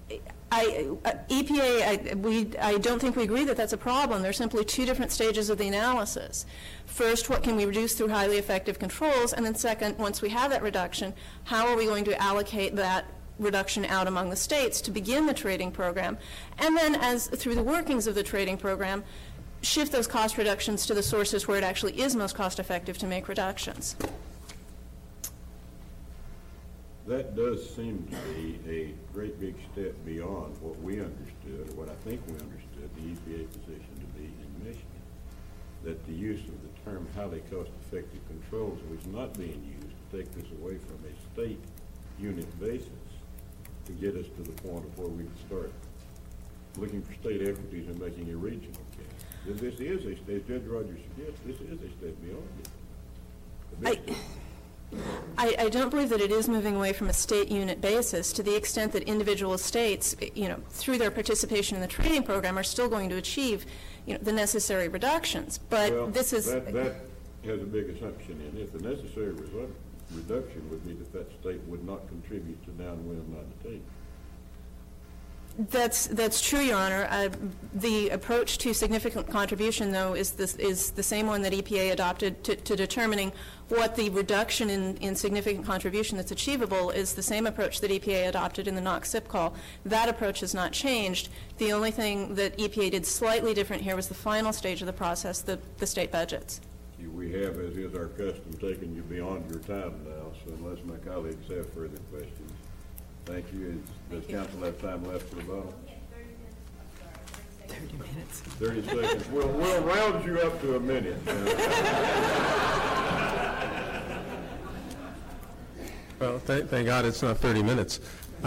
EPA, I don't think we agree that that's a problem. There's simply two different stages of the analysis. First, what can we reduce through highly effective controls? And then second, once we have that reduction, how are we going to allocate that reduction out among the states to begin the trading program? And then, as through the workings of the trading program, shift those cost reductions to the sources where it actually is most cost effective to make reductions. That does seem to be a great big step beyond what we understood, or what I think we understood the EPA position to be in Michigan, that the use of the term highly cost-effective controls was not being used to take this away from a state unit basis to get us to the point of where we could start looking for state equities and making a regional case. This is a state, Judge Rogers suggests, this is a step beyond it. I don't believe that it is moving away from a state unit basis to the extent that individual states, through their participation in the trading program, are still going to achieve, the necessary reductions. But well, this is... That has a big assumption in it. The necessary reduction would be that state would not contribute to downwind undertaking. That's true, Your Honor. The approach to significant contribution, though, is the same one that EPA adopted to determining what the reduction in significant contribution that's achievable is the same approach that EPA adopted in the NOx SIP call. That approach has not changed. The only thing that EPA did slightly different here was the final stage of the process, the state budgets. We have, as is our custom, taken you beyond your time now, so unless my colleagues have further questions. Thank you. Does council have time left for rebuttal? 30 minutes. 30 seconds. We'll round you up to a minute. Well, thank God it's not 30 minutes.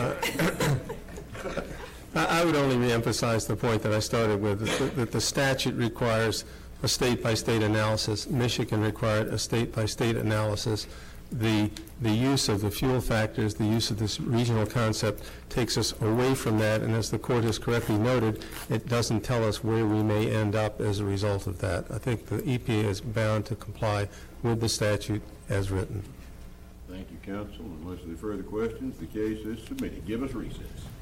I would only reemphasize the point that I started with, that the statute requires a state-by-state analysis. Michigan required a state-by-state analysis. The use of the fuel factors, the use of this regional concept takes us away from that, and as the court has correctly noted, it doesn't tell us where we may end up as a result of that. I think the EPA is bound to comply with the statute as written. Thank you, counsel. Unless there are further questions, the case is submitted. Give us recess.